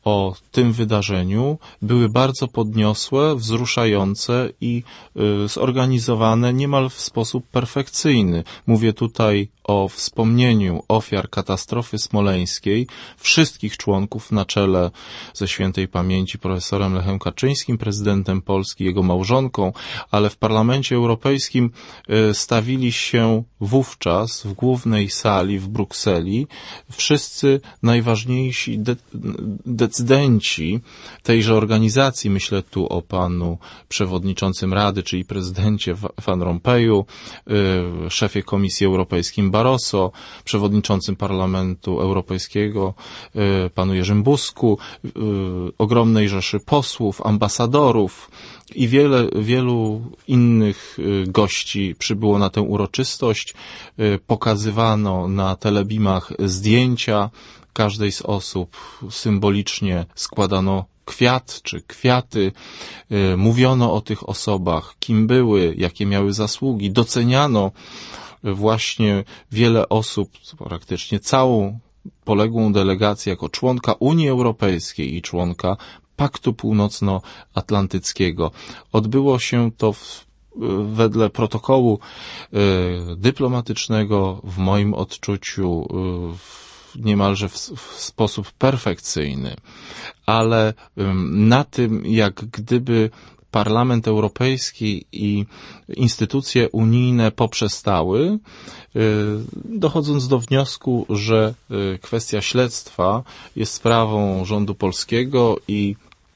o tym wydarzeniu były bardzo podniosłe, wzruszające i y, zorganizowane niemal w sposób perfekcyjny. Mówię tutaj o wspomnieniu ofiar katastrofy smoleńskiej, wszystkich członków na czele ze świętej pamięci profesorem Lechem Kaczyńskim, prezydentem Polski, jego małżonką, ale w Parlamencie Europejskim y, stawili się wówczas w głównej sali w Brukseli wszyscy najważniejsi de- decydenci tejże organizacji. Myślę tu o panu przewodniczącym Rady, czyli prezydencie Van Rompuyu, y, szefie Komisji Europejskiej Barroso, przewodniczącym Parlamentu Europejskiego y, panu Jerzym Buzku, y, ogromnej rzeszy posłów, ambasadorów i wiele, wielu innych gości przybyło na tę uroczystość. Pokazywano na telebimach zdjęcia każdej z osób, symbolicznie składano kwiat czy kwiaty, mówiono o tych osobach, kim były, jakie miały zasługi, doceniano właśnie wiele osób, praktycznie całą poległą delegację jako członka Unii Europejskiej i członka Paktu Północnoatlantyckiego. Odbyło się to w, wedle protokołu y, dyplomatycznego, w moim odczuciu y, w, niemalże w, w sposób perfekcyjny, ale y, na tym, jak gdyby Parlament Europejski i instytucje unijne poprzestały, dochodząc do wniosku, że kwestia śledztwa jest sprawą rządu polskiego i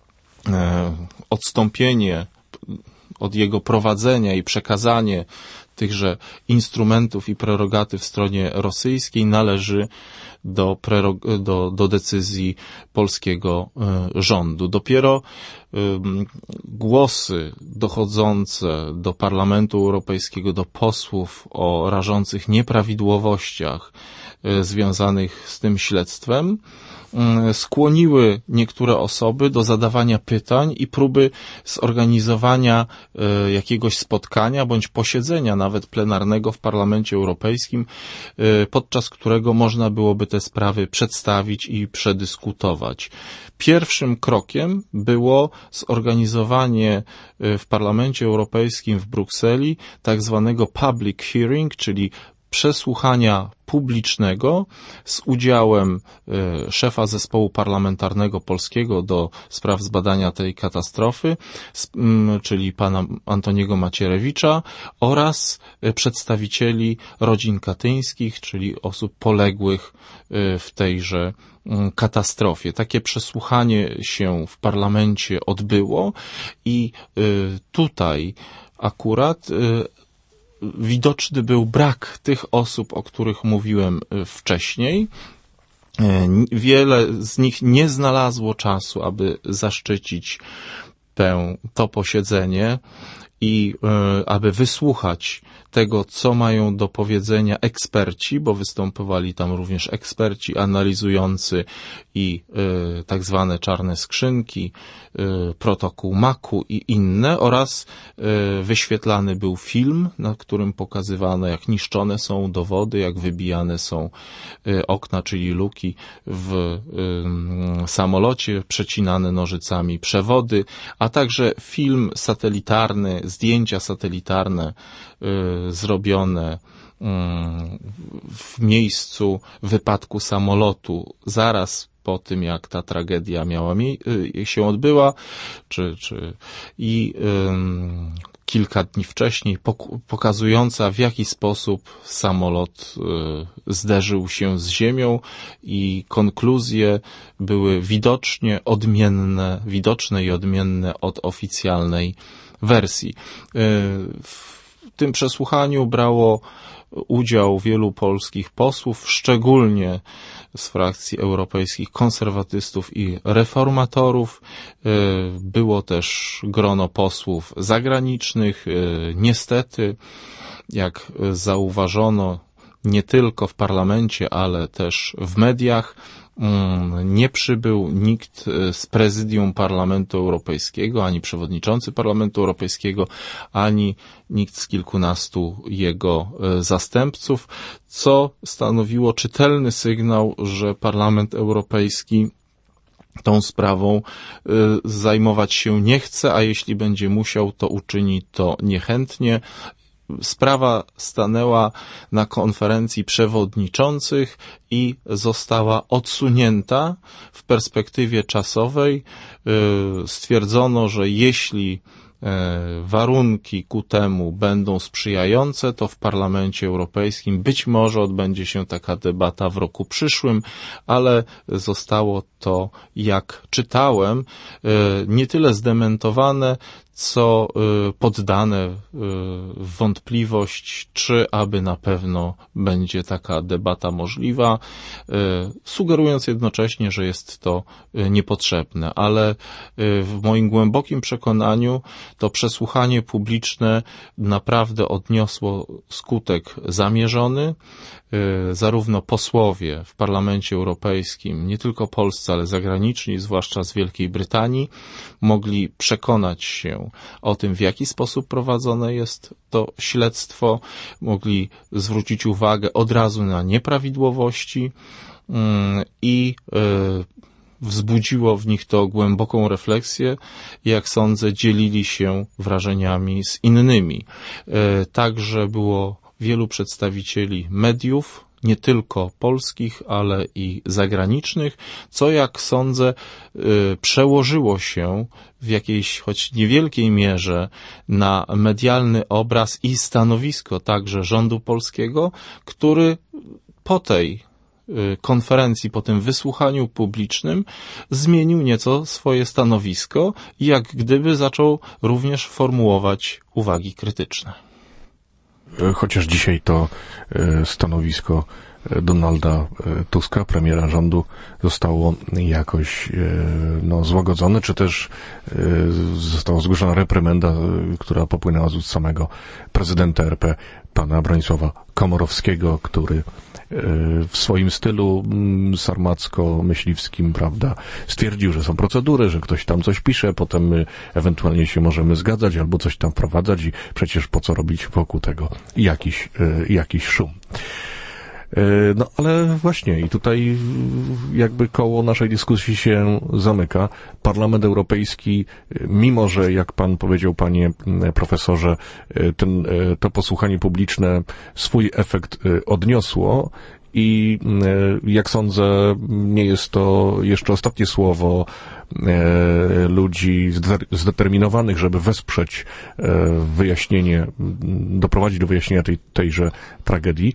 odstąpienie od jego prowadzenia i przekazanie tychże instrumentów i prerogatyw stronie rosyjskiej należy do, prerog- do, do decyzji polskiego y, rządu. Dopiero y, głosy dochodzące do Parlamentu Europejskiego, do posłów o rażących nieprawidłowościach y, związanych z tym śledztwem skłoniły niektóre osoby do zadawania pytań i próby zorganizowania y, jakiegoś spotkania bądź posiedzenia nawet plenarnego w Parlamencie Europejskim, y, podczas którego można byłoby te sprawy przedstawić i przedyskutować. Pierwszym krokiem było zorganizowanie w Parlamencie Europejskim w Brukseli tak zwanego public hearing, czyli przesłuchania publicznego z udziałem y, szefa zespołu parlamentarnego polskiego do spraw zbadania tej katastrofy, z, y, czyli pana Antoniego Macierewicza oraz y, przedstawicieli rodzin katyńskich, czyli osób poległych y, w tejże y, katastrofie. Takie przesłuchanie się w parlamencie odbyło i y, tutaj akurat y, widoczny był brak tych osób, o których mówiłem wcześniej. Wiele z nich nie znalazło czasu, aby zaszczycić tę, to posiedzenie i y, aby wysłuchać tego, co mają do powiedzenia eksperci, bo występowali tam również eksperci analizujący i y, tak zwane czarne skrzynki, y, protokół maku i inne, oraz y, wyświetlany był film, na którym pokazywano, jak niszczone są dowody, jak wybijane są y, okna, czyli luki w y, samolocie, przecinane nożycami przewody, a także film satelitarny, zdjęcia satelitarne y, zrobione w miejscu wypadku samolotu zaraz po tym, jak ta tragedia miała mie- się odbyła, czy, czy i ym, kilka dni wcześniej pok- pokazująca, w jaki sposób samolot y, zderzył się z ziemią, i konkluzje były widocznie odmienne, widoczne i odmienne od oficjalnej wersji. Y, w W tym przesłuchaniu brało udział wielu polskich posłów, szczególnie z frakcji europejskich konserwatystów i reformatorów. Było też grono posłów zagranicznych. Niestety, jak zauważono, nie tylko w parlamencie, ale też w mediach, nie przybył nikt z prezydium Parlamentu Europejskiego, ani przewodniczący Parlamentu Europejskiego, ani nikt z kilkunastu jego zastępców, co stanowiło czytelny sygnał, że Parlament Europejski tą sprawą zajmować się nie chce, a jeśli będzie musiał, to uczyni to niechętnie. Sprawa stanęła na konferencji przewodniczących i została odsunięta w perspektywie czasowej. Stwierdzono, że jeśli warunki ku temu będą sprzyjające, to w Parlamencie Europejskim być może odbędzie się taka debata w roku przyszłym, ale zostało to, jak czytałem, nie tyle zdementowane, co poddane w wątpliwość, czy aby na pewno będzie taka debata możliwa, sugerując jednocześnie, że jest to niepotrzebne. Ale w moim głębokim przekonaniu to przesłuchanie publiczne naprawdę odniosło skutek zamierzony. Zarówno posłowie w Parlamencie Europejskim, nie tylko polscy, ale zagraniczni, zwłaszcza z Wielkiej Brytanii, mogli przekonać się o tym, w jaki sposób prowadzone jest to śledztwo, mogli zwrócić uwagę od razu na nieprawidłowości i wzbudziło w nich to głęboką refleksję. Jak sądzę, dzielili się wrażeniami z innymi. Także było wielu przedstawicieli mediów, nie tylko polskich, ale i zagranicznych, co, jak sądzę, przełożyło się w jakiejś, choć niewielkiej mierze, na medialny obraz i stanowisko także rządu polskiego, który po tej konferencji, po tym wysłuchaniu publicznym zmienił nieco swoje stanowisko i jak gdyby zaczął również formułować uwagi krytyczne. Chociaż dzisiaj to stanowisko Donalda Tuska, premiera rządu, zostało jakoś no, złagodzone, czy też została zgłoszona reprymenda, która popłynęła z samego prezydenta R P, pana Bronisława Komorowskiego, który w swoim stylu sarmacko-myśliwskim, prawda, stwierdził, że są procedury, że ktoś tam coś pisze, potem my ewentualnie się możemy zgadzać albo coś tam wprowadzać i przecież po co robić wokół tego jakiś, jakiś szum. No ale właśnie i tutaj jakby koło naszej dyskusji się zamyka. Parlament Europejski, mimo że jak pan powiedział, panie profesorze, ten, to posłuchanie publiczne swój efekt odniosło i jak sądzę, nie jest to jeszcze ostatnie słowo ludzi zdeterminowanych, żeby wesprzeć wyjaśnienie, doprowadzić do wyjaśnienia tej, tejże tragedii.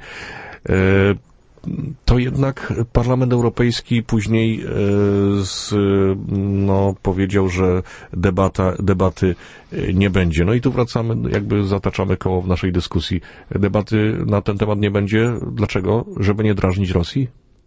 To jednak Parlament Europejski później z, no, powiedział, że debata, debaty nie będzie. No i tu wracamy, jakby zataczamy koło w naszej dyskusji. Debaty na ten temat nie będzie. Dlaczego? Żeby nie drażnić Rosji?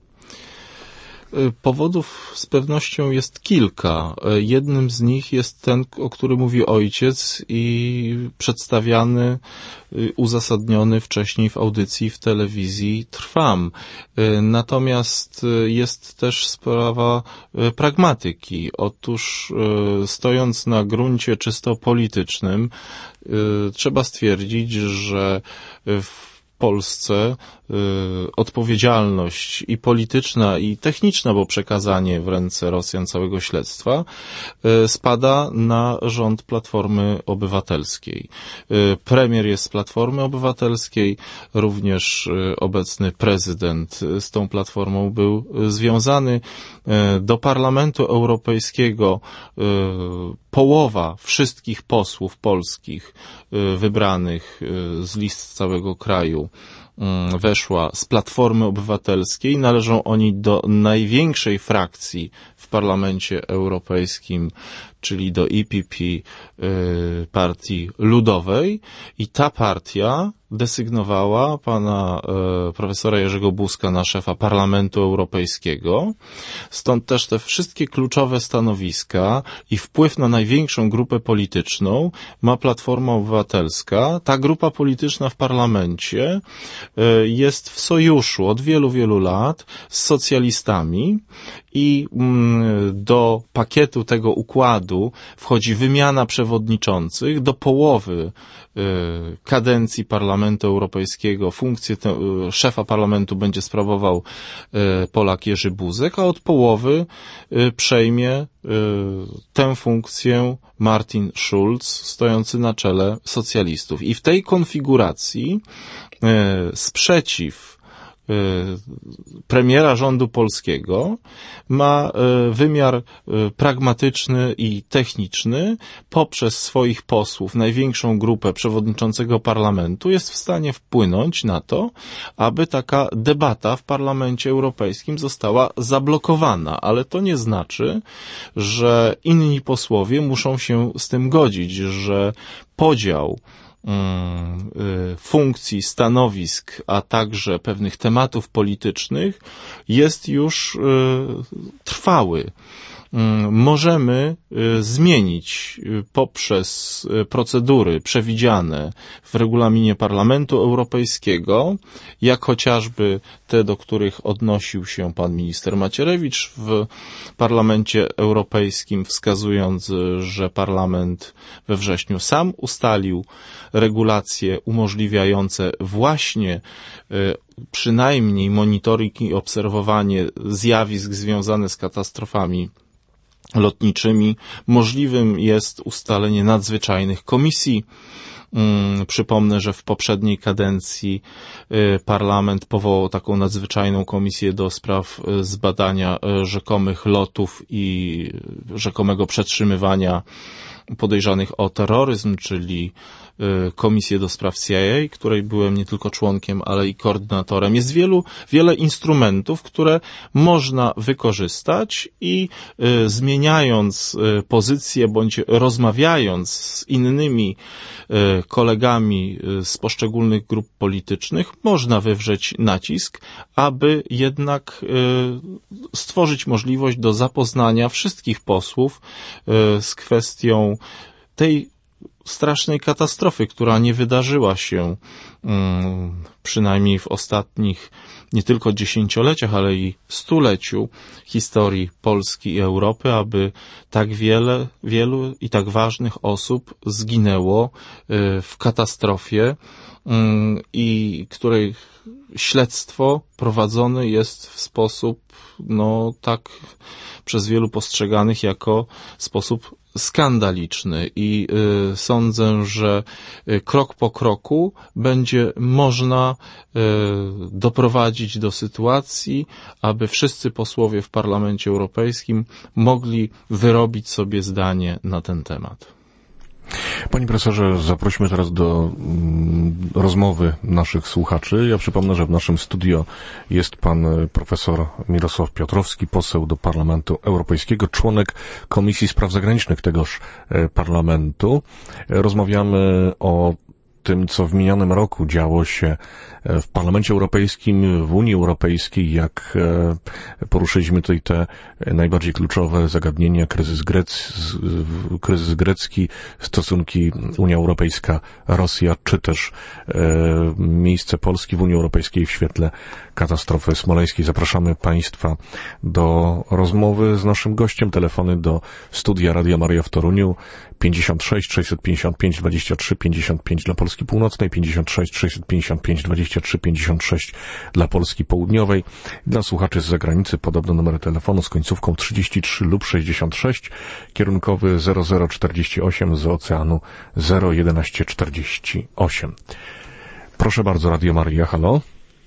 Powodów z pewnością jest kilka. Jednym z nich jest ten, o którym mówi ojciec i przedstawiany, uzasadniony wcześniej w audycji w telewizji Trwam. Natomiast jest też sprawa pragmatyki. Otóż stojąc na gruncie czysto politycznym, trzeba stwierdzić, że w Polsce y, odpowiedzialność i polityczna, i techniczna, bo przekazanie w ręce Rosjan całego śledztwa y, spada na rząd Platformy Obywatelskiej. Y, premier jest z Platformy Obywatelskiej, również y, obecny prezydent z tą Platformą był y, związany. Y, do Parlamentu Europejskiego y, połowa wszystkich posłów polskich y, wybranych y, z list całego kraju weszła z Platformy Obywatelskiej. Należą oni do największej frakcji w Parlamencie Europejskim, czyli do E P P, Partii Ludowej, i ta partia desygnowała pana e, profesora Jerzego Buzka na szefa Parlamentu Europejskiego. Stąd też te wszystkie kluczowe stanowiska i wpływ na największą grupę polityczną ma Platforma Obywatelska. Ta grupa polityczna w parlamencie e, jest w sojuszu od wielu, wielu lat z socjalistami i do pakietu tego układu wchodzi wymiana przewodniczących. Do połowy kadencji Parlamentu Europejskiego funkcję te, szefa parlamentu będzie sprawował Polak Jerzy Buzek, a od połowy przejmie tę funkcję Martin Schulz, stojący na czele socjalistów. I w tej konfiguracji sprzeciw premiera rządu polskiego ma wymiar pragmatyczny i techniczny. Poprzez swoich posłów, największą grupę przewodniczącego parlamentu, jest w stanie wpłynąć na to, aby taka debata w Parlamencie Europejskim została zablokowana, ale to nie znaczy, że inni posłowie muszą się z tym godzić, że podział funkcji, stanowisk, a także pewnych tematów politycznych jest już trwały. Możemy zmienić poprzez procedury przewidziane w regulaminie Parlamentu Europejskiego, jak chociażby te, do których odnosił się pan minister Macierewicz w Parlamencie Europejskim, wskazując, że Parlament we wrześniu sam ustalił regulacje umożliwiające właśnie przynajmniej monitoring i obserwowanie zjawisk związanych z katastrofami lotniczymi. Możliwym jest ustalenie nadzwyczajnych komisji. Przypomnę, że w poprzedniej kadencji Parlament powołał taką nadzwyczajną komisję do spraw zbadania rzekomych lotów i rzekomego przetrzymywania podejrzanych o terroryzm, czyli Komisję do spraw C I A, której byłem nie tylko członkiem, ale i koordynatorem. Jest wielu, wiele instrumentów, które można wykorzystać i y, zmieniając y, pozycję bądź rozmawiając z innymi y, kolegami y, z poszczególnych grup politycznych, można wywrzeć nacisk, aby jednak y, stworzyć możliwość do zapoznania wszystkich posłów y, z kwestią tej strasznej katastrofy, która nie wydarzyła się um, przynajmniej w ostatnich nie tylko dziesięcioleciach, ale i stuleciu historii Polski i Europy, aby tak wiele, wielu i tak ważnych osób zginęło y, w katastrofie y, i której śledztwo prowadzone jest w sposób, no tak przez wielu postrzeganych jako sposób skandaliczny i y, sądzę, że y, krok po kroku będzie można y, doprowadzić do sytuacji, aby wszyscy posłowie w Parlamencie Europejskim mogli wyrobić sobie zdanie na ten temat. Panie profesorze, zaprośmy teraz do mm, rozmowy naszych słuchaczy. Ja przypomnę, że w naszym studio jest pan profesor Mirosław Piotrowski, poseł do Parlamentu Europejskiego, członek Komisji Spraw Zagranicznych tegoż e, Parlamentu. Rozmawiamy o tym, co w minionym roku działo się w Parlamencie Europejskim, w Unii Europejskiej, jak poruszyliśmy tutaj te najbardziej kluczowe zagadnienia, kryzys, Grec, kryzys grecki, stosunki Unia Europejska-Rosja, czy też miejsce Polski w Unii Europejskiej w świetle katastrofy smoleńskiej. Zapraszamy Państwa do rozmowy z naszym gościem. Telefony do studia Radia Maryja w Toruniu pięćdziesiąt sześć sześćset pięćdziesiąt pięć dwadzieścia trzy pięćdziesiąt pięć dla Polski Północnej, pięćdziesiąt sześć sześćset pięćdziesiąt pięć dwadzieścia trzy pięćdziesiąt sześć dla Polski Południowej. Dla słuchaczy z zagranicy podobne numery telefonu z końcówką trzydzieści trzy lub sześćdziesiąt sześć, kierunkowy zero zero czterdzieści osiem z oceanu zero jedenaście czterdzieści osiem. Proszę bardzo, Radio Maryja, halo.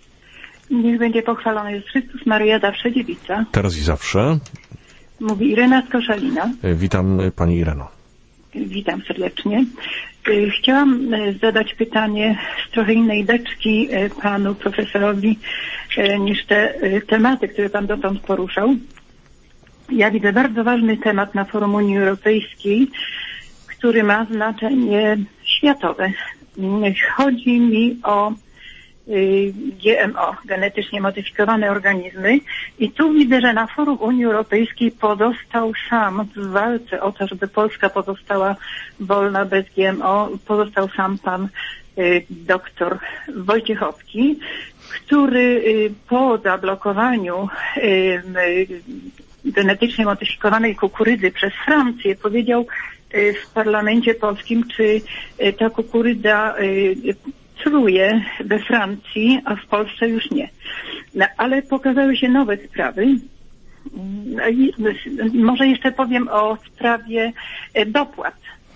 Niech będzie pochwalony Jezus Chrystus, Maryja zawsze dziewica. Teraz i zawsze. Mówi Irena z Koszalina. Witam Pani Ireno. Witam serdecznie. Chciałam zadać pytanie z trochę innej beczki panu profesorowi niż te tematy, które pan dotąd poruszał. Ja widzę bardzo ważny temat na forum Unii Europejskiej, który ma znaczenie światowe. Chodzi mi o G M O, genetycznie modyfikowane organizmy. I tu widzę, że na forum Unii Europejskiej pozostał sam w walce o to, żeby Polska pozostała wolna bez G M O, pozostał sam pan y, doktor Wojciechowski, który y, po zablokowaniu y, y, genetycznie modyfikowanej kukurydzy przez Francję powiedział w parlamencie polskim, czy ta kukurydza truje we Francji, a w Polsce już nie. No, ale pokazały się nowe sprawy. Może jeszcze powiem o sprawie dopłat,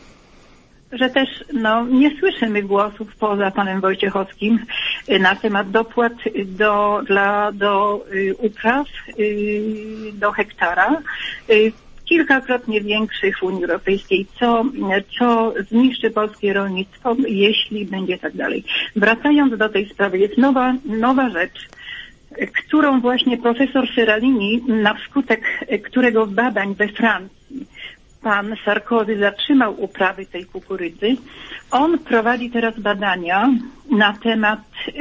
że też no, nie słyszymy głosów poza panem Wojciechowskim na temat dopłat do, dla, do y, upraw y, do hektara, y, kilkakrotnie większych w Unii Europejskiej, co, co zniszczy polskie rolnictwo, jeśli będzie tak dalej. Wracając do tej sprawy, jest nowa, nowa rzecz, którą właśnie profesor Seralini, na skutek którego badań we Francji pan Sarkozy zatrzymał uprawy tej kukurydzy. On prowadzi teraz badania na temat y,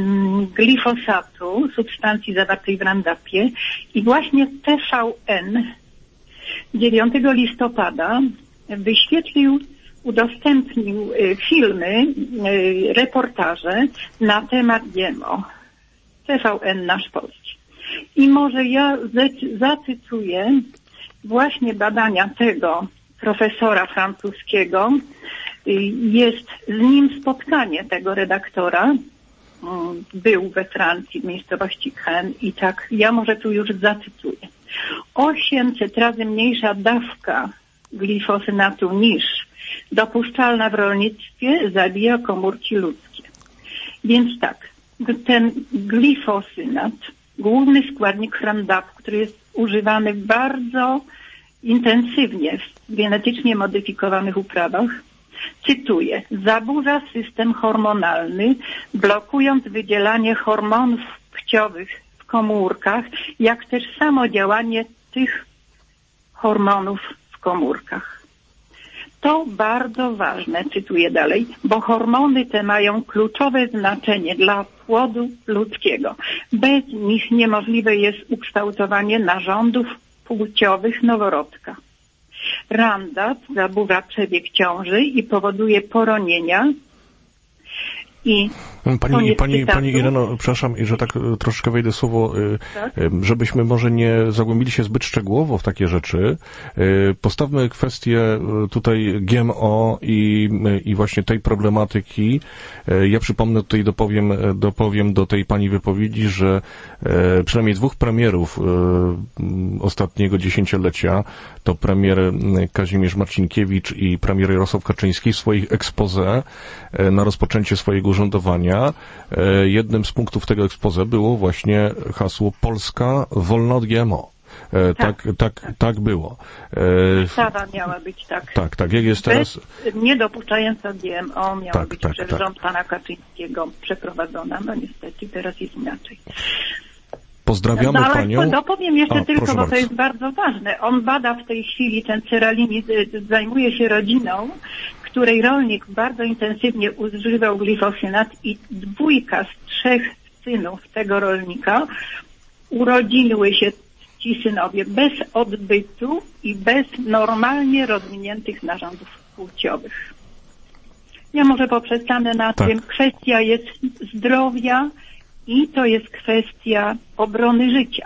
glifosatu, substancji zawartej w Roundupie, i właśnie T V N dziewiątego listopada wyświetlił, udostępnił y, filmy, y, reportaże na temat G M O. T V N Nasz Polski. I może ja zacytuję właśnie badania tego profesora francuskiego. Jest z nim spotkanie tego redaktora. Był we Francji, w miejscowości Caen, i tak, ja może tu już zacytuję. osiemset razy mniejsza dawka glifosynatu niż dopuszczalna w rolnictwie zabija komórki ludzkie. Więc tak, ten glifosynat, główny składnik Roundupu, który jest używany bardzo intensywnie w genetycznie modyfikowanych uprawach, cytuję, zaburza system hormonalny, blokując wydzielanie hormonów płciowych w komórkach, jak też samo działanie tych hormonów w komórkach. To bardzo ważne, cytuję dalej, bo hormony te mają kluczowe znaczenie dla płodu ludzkiego. Bez nich niemożliwe jest ukształtowanie narządów płciowych noworodka. Roundup zaburza przebieg ciąży i powoduje poronienia. I Pani, pani, pani Ireno, przepraszam, że tak troszeczkę wejdę słowo, tak? Żebyśmy może nie zagłębili się zbyt szczegółowo w takie rzeczy. Postawmy kwestię tutaj G M O i, i właśnie tej problematyki. Ja przypomnę, tutaj dopowiem, dopowiem do tej pani wypowiedzi, że przynajmniej dwóch premierów ostatniego dziesięciolecia, to premier Kazimierz Marcinkiewicz i premier Jarosław Kaczyński, w swoich expose na rozpoczęcie swojego urzędowania, jednym z punktów tego expose było właśnie hasło Polska wolna od G M O. Tak, tak, tak, tak było. Ustawa miała być tak. Tak, tak, jak jest teraz. Bez, nie dopuszczająca G M O miała tak, być tak, przez tak. rząd pana Kaczyńskiego przeprowadzona. No niestety teraz jest inaczej. Pozdrawiamy no, ale panią. Dopowiem jeszcze A, tylko, bo bardzo. to jest bardzo ważne. On bada w tej chwili, ten Seralini zajmuje się rodziną, której rolnik bardzo intensywnie używał glifosynat, i dwójka z trzech synów tego rolnika urodziły się, ci synowie, bez odbytu i bez normalnie rozwiniętych narządów płciowych. Ja może poprzestanę na tak. tym. Kwestia jest zdrowia i to jest kwestia obrony życia.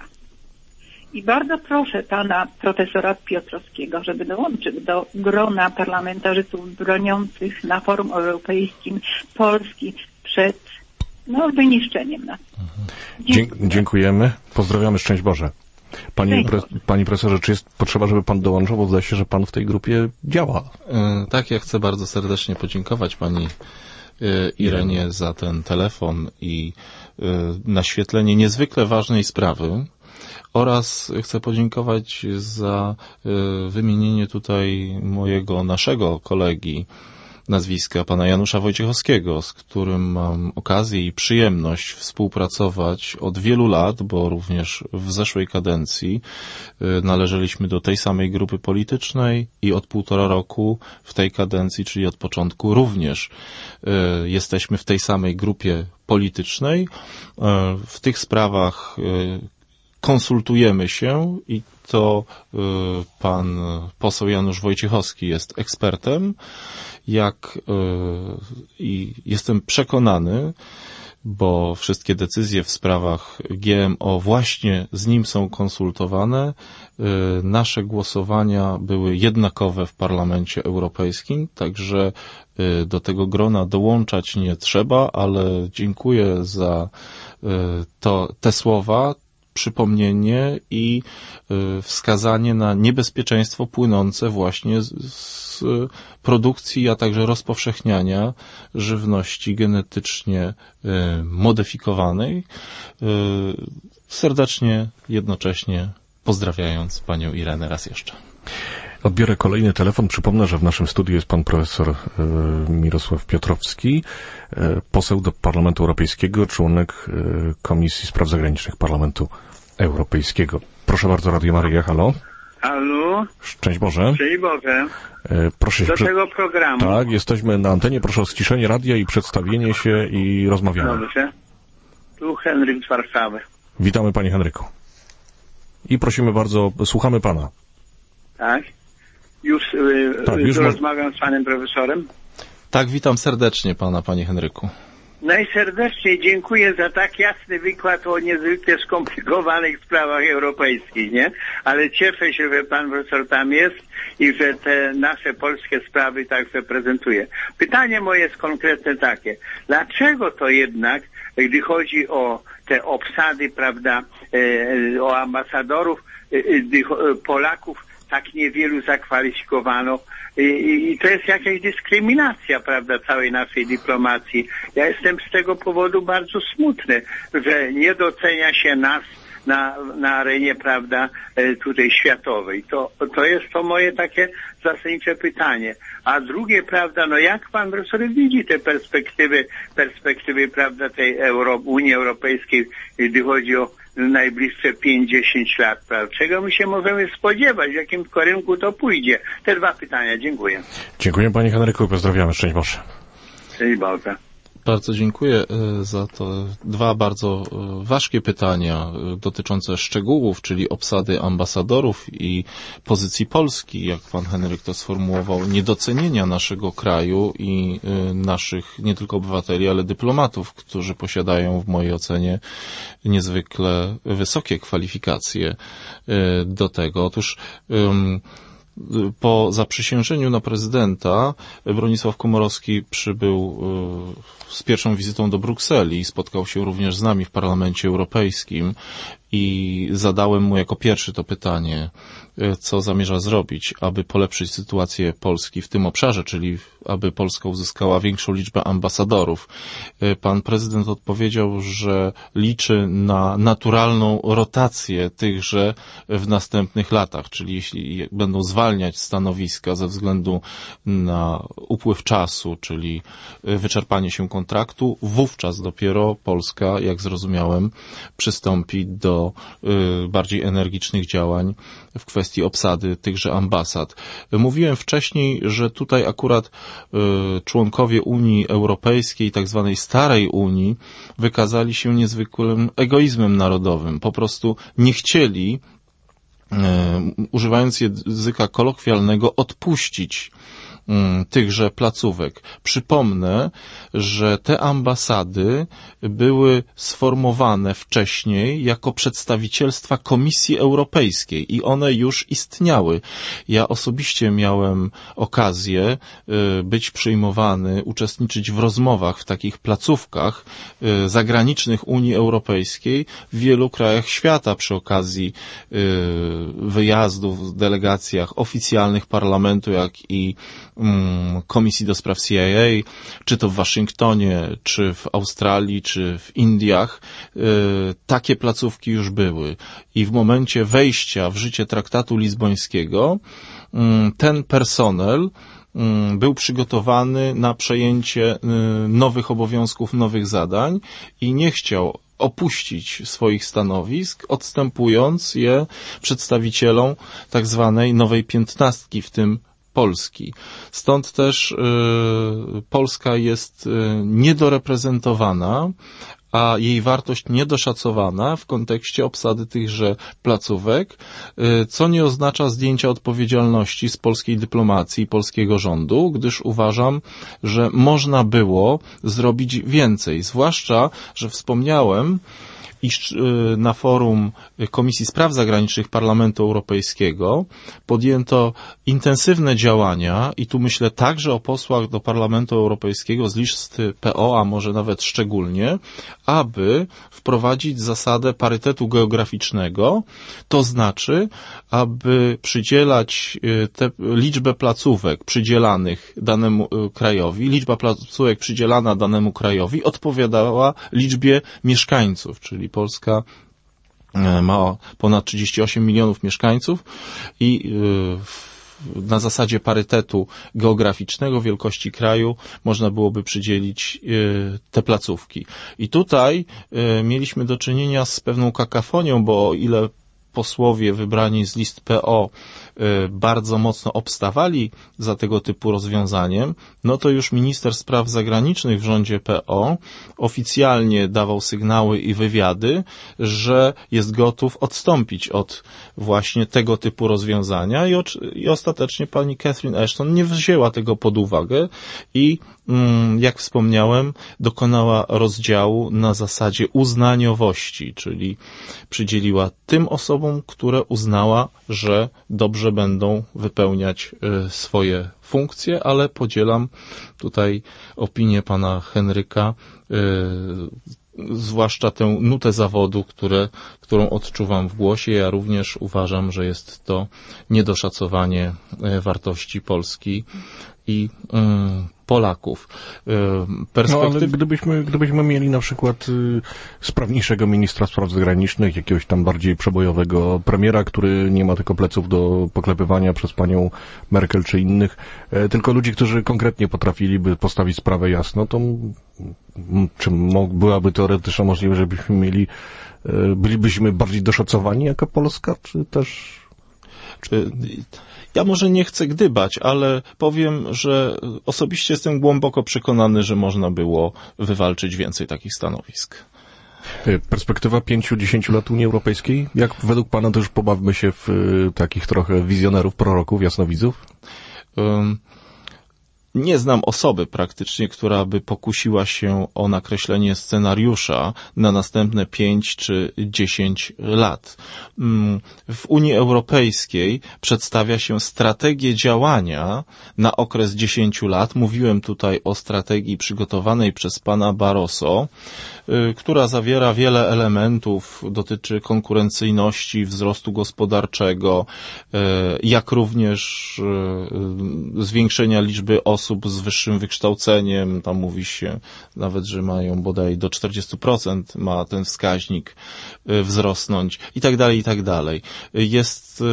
I bardzo proszę pana profesora Piotrowskiego, żeby dołączył do grona parlamentarzystów broniących na forum europejskim Polski przed no, wyniszczeniem nas. Dziękuję. Dziękujemy. Pozdrawiamy. Szczęść Boże. Panie, pre, panie profesorze, czy jest potrzeba, żeby pan dołączył, bo zdaje się, że pan w tej grupie działa. Yy, tak, ja chcę bardzo serdecznie podziękować pani yy, Irenie za ten telefon i yy, naświetlenie niezwykle ważnej sprawy. Oraz chcę podziękować za y, wymienienie tutaj mojego, naszego kolegi, nazwiska pana Janusza Wojciechowskiego, z którym mam okazję i przyjemność współpracować od wielu lat, bo również w zeszłej kadencji y, należeliśmy do tej samej grupy politycznej i od półtora roku w tej kadencji, czyli od początku, również y, jesteśmy w tej samej grupie politycznej. Y, w tych sprawach y, konsultujemy się i to y, pan poseł Janusz Wojciechowski jest ekspertem, jak y, i jestem przekonany, bo wszystkie decyzje w sprawach G M O właśnie z nim są konsultowane. Nasze głosowania były jednakowe w Parlamencie Europejskim, także do tego grona dołączać nie trzeba, ale dziękuję za to, te słowa, przypomnienie i wskazanie na niebezpieczeństwo płynące właśnie z, z produkcji, a także rozpowszechniania żywności genetycznie modyfikowanej. Serdecznie, jednocześnie pozdrawiając panią Irenę raz jeszcze. Odbiorę kolejny telefon. Przypomnę, że w naszym studiu jest pan profesor Mirosław Piotrowski, poseł do Parlamentu Europejskiego, członek Komisji Spraw Zagranicznych Parlamentu Europejskiego. Proszę bardzo, Radio Maryja, halo. Halo. Szczęść Boże. Szczęść Boże. Proszę do się tego prze... programu. Tak, jesteśmy na antenie. Proszę o ściszenie radia i przedstawienie się i rozmawiamy. Dobrze. Tu Henryk z Warszawy. Witamy panie Henryku. I prosimy bardzo, słuchamy pana. Tak. Już, yy, tak, już rozmawiam mo- z panem profesorem. Tak, witam serdecznie pana, panie Henryku. Najserdeczniej dziękuję za tak jasny wykład o niezwykle skomplikowanych sprawach europejskich, nie? Ale cieszę się, że pan profesor tam jest i że te nasze polskie sprawy także prezentuje. Pytanie moje jest konkretne takie. Dlaczego to jednak, gdy chodzi o te obsady, prawda, e, o ambasadorów, e, e, Polaków, tak niewielu zakwalifikowano I, i to jest jakaś dyskryminacja, prawda, całej naszej dyplomacji. Ja jestem z tego powodu bardzo smutny, że nie docenia się nas na, na arenie, prawda, tutaj światowej. To, to jest to moje takie zasadnicze pytanie. A drugie, prawda, no jak pan profesor widzi te perspektywy, perspektywy, prawda, tej Euro, Unii Europejskiej, gdy chodzi o najbliższe pięć dziesięć lat, prawda? Czego my się możemy spodziewać, w jakim kierunku to pójdzie? Te dwa pytania. Dziękuję. Dziękuję panie Henryku, pozdrawiamy. Szczęść Boże. Szczęść Boże. Bardzo dziękuję za to. Dwa bardzo ważkie pytania dotyczące szczegółów, czyli obsady ambasadorów i pozycji Polski, jak pan Henryk to sformułował, niedocenienia naszego kraju i naszych nie tylko obywateli, ale dyplomatów, którzy posiadają w mojej ocenie niezwykle wysokie kwalifikacje do tego. Otóż po zaprzysiężeniu na prezydenta Bronisław Komorowski przybył z pierwszą wizytą do Brukseli i spotkał się również z nami w Parlamencie Europejskim i zadałem mu jako pierwszy to pytanie, co zamierza zrobić, aby polepszyć sytuację Polski w tym obszarze, czyli aby Polska uzyskała większą liczbę ambasadorów. Pan prezydent odpowiedział, że liczy na naturalną rotację tychże w następnych latach, czyli jeśli będą zwalniać stanowiska ze względu na upływ czasu, czyli wyczerpanie się kontraktu, wówczas dopiero Polska, jak zrozumiałem, przystąpi do bardziej energicznych działań w kwestii obsady tychże ambasad. Mówiłem wcześniej, że tutaj akurat członkowie Unii Europejskiej, tak zwanej starej Unii, wykazali się niezwykłym egoizmem narodowym. Po prostu nie chcieli, używając języka kolokwialnego, odpuścić tychże placówek. Przypomnę, że te ambasady były sformowane wcześniej jako przedstawicielstwa Komisji Europejskiej i one już istniały. Ja osobiście miałem okazję być przyjmowany, uczestniczyć w rozmowach w takich placówkach zagranicznych Unii Europejskiej w wielu krajach świata przy okazji wyjazdów w delegacjach oficjalnych parlamentu, jak i Komisji do spraw C I A, czy to w Waszyngtonie, czy w Australii, czy w Indiach, takie placówki już były. I w momencie wejścia w życie traktatu lizbońskiego ten personel był przygotowany na przejęcie nowych obowiązków, nowych zadań i nie chciał opuścić swoich stanowisk, odstępując je przedstawicielom tak zwanej nowej piętnastki, w tym Polski. Stąd też y, Polska jest y, niedoreprezentowana, a jej wartość niedoszacowana w kontekście obsady tychże placówek, co nie oznacza zdjęcia odpowiedzialności z polskiej dyplomacji i polskiego rządu, gdyż uważam, że można było zrobić więcej, zwłaszcza, że wspomniałem, iż na forum Komisji Spraw Zagranicznych Parlamentu Europejskiego podjęto intensywne działania i tu myślę także o posłach do Parlamentu Europejskiego z listy P O, a może nawet szczególnie, aby wprowadzić zasadę parytetu geograficznego, to znaczy, aby przydzielać tę liczbę placówek przydzielanych danemu krajowi, liczba placówek przydzielana danemu krajowi odpowiadała liczbie mieszkańców, czyli Polska ma ponad trzydzieści osiem milionów mieszkańców i na zasadzie parytetu geograficznego wielkości kraju można byłoby przydzielić te placówki. I tutaj mieliśmy do czynienia z pewną kakafonią, bo o ile posłowie wybrani z list P O bardzo mocno obstawali za tego typu rozwiązaniem, no to już minister spraw zagranicznych w rządzie P O oficjalnie dawał sygnały i wywiady, że jest gotów odstąpić od właśnie tego typu rozwiązania i, i ostatecznie pani Catherine Ashton nie wzięła tego pod uwagę i jak wspomniałem, dokonała rozdziału na zasadzie uznaniowości, czyli przydzieliła tym osobom, które uznała, że dobrze będą wypełniać swoje funkcje, ale podzielam tutaj opinię pana Henryka, zwłaszcza tę nutę zawodu, które, którą odczuwam w głosie. Ja również uważam, że jest to niedoszacowanie wartości Polski i um, Polaków. Perspektyw... No, ale gdybyśmy, gdybyśmy mieli na przykład y, sprawniejszego ministra spraw zagranicznych, jakiegoś tam bardziej przebojowego premiera, który nie ma tylko pleców do poklepywania przez panią Merkel czy innych, y, tylko ludzi, którzy konkretnie potrafiliby postawić sprawę jasno, to m, czy mo, byłaby teoretyczna możliwość, żebyśmy mieli, y, bylibyśmy bardziej doszacowani jako Polska, czy też... Czy... Ja może nie chcę gdybać, ale powiem, że osobiście jestem głęboko przekonany, że można było wywalczyć więcej takich stanowisk. Perspektywa pięciu, dziesięciu lat Unii Europejskiej? Jak według pana, to już pobawmy się w takich trochę wizjonerów, proroków, jasnowidzów? Um. Nie znam osoby praktycznie, która by pokusiła się o nakreślenie scenariusza na następne pięć czy dziesięć lat. W Unii Europejskiej przedstawia się strategię działania na okres dziesięciu lat. Mówiłem tutaj o strategii przygotowanej przez pana Barroso, która zawiera wiele elementów, dotyczy konkurencyjności, wzrostu gospodarczego, jak również zwiększenia liczby osób z wyższym wykształceniem. Tam mówi się nawet, że mają bodaj do czterdziestu procent ma ten wskaźnik wzrosnąć i tak dalej, i tak dalej. Jest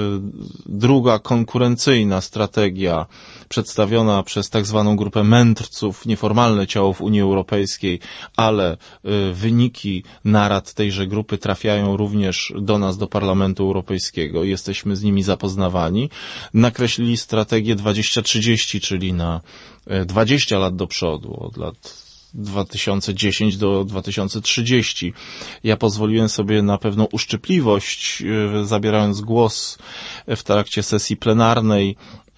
druga konkurencyjna strategia przedstawiona przez tak zwaną grupę mędrców, nieformalne ciało w Unii Europejskiej, ale wyniki narad tejże grupy trafiają również do nas, do Parlamentu Europejskiego. Jesteśmy z nimi zapoznawani. Nakreślili strategię dwadzieścia trzydzieści, czyli na dwadzieścia lat do przodu, od lat dwa tysiące dziesiąty do dwa tysiące trzydziestego. Ja pozwoliłem sobie na pewną uszczypliwość, zabierając głos w trakcie sesji plenarnej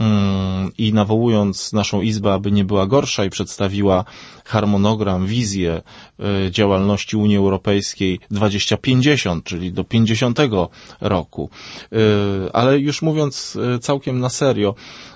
i nawołując naszą Izbę, aby nie była gorsza i przedstawiła harmonogram, wizję działalności Unii Europejskiej dwadzieścia pięćdziesiąt, czyli do pięćdziesiątego roku. Ale już mówiąc całkiem na serio,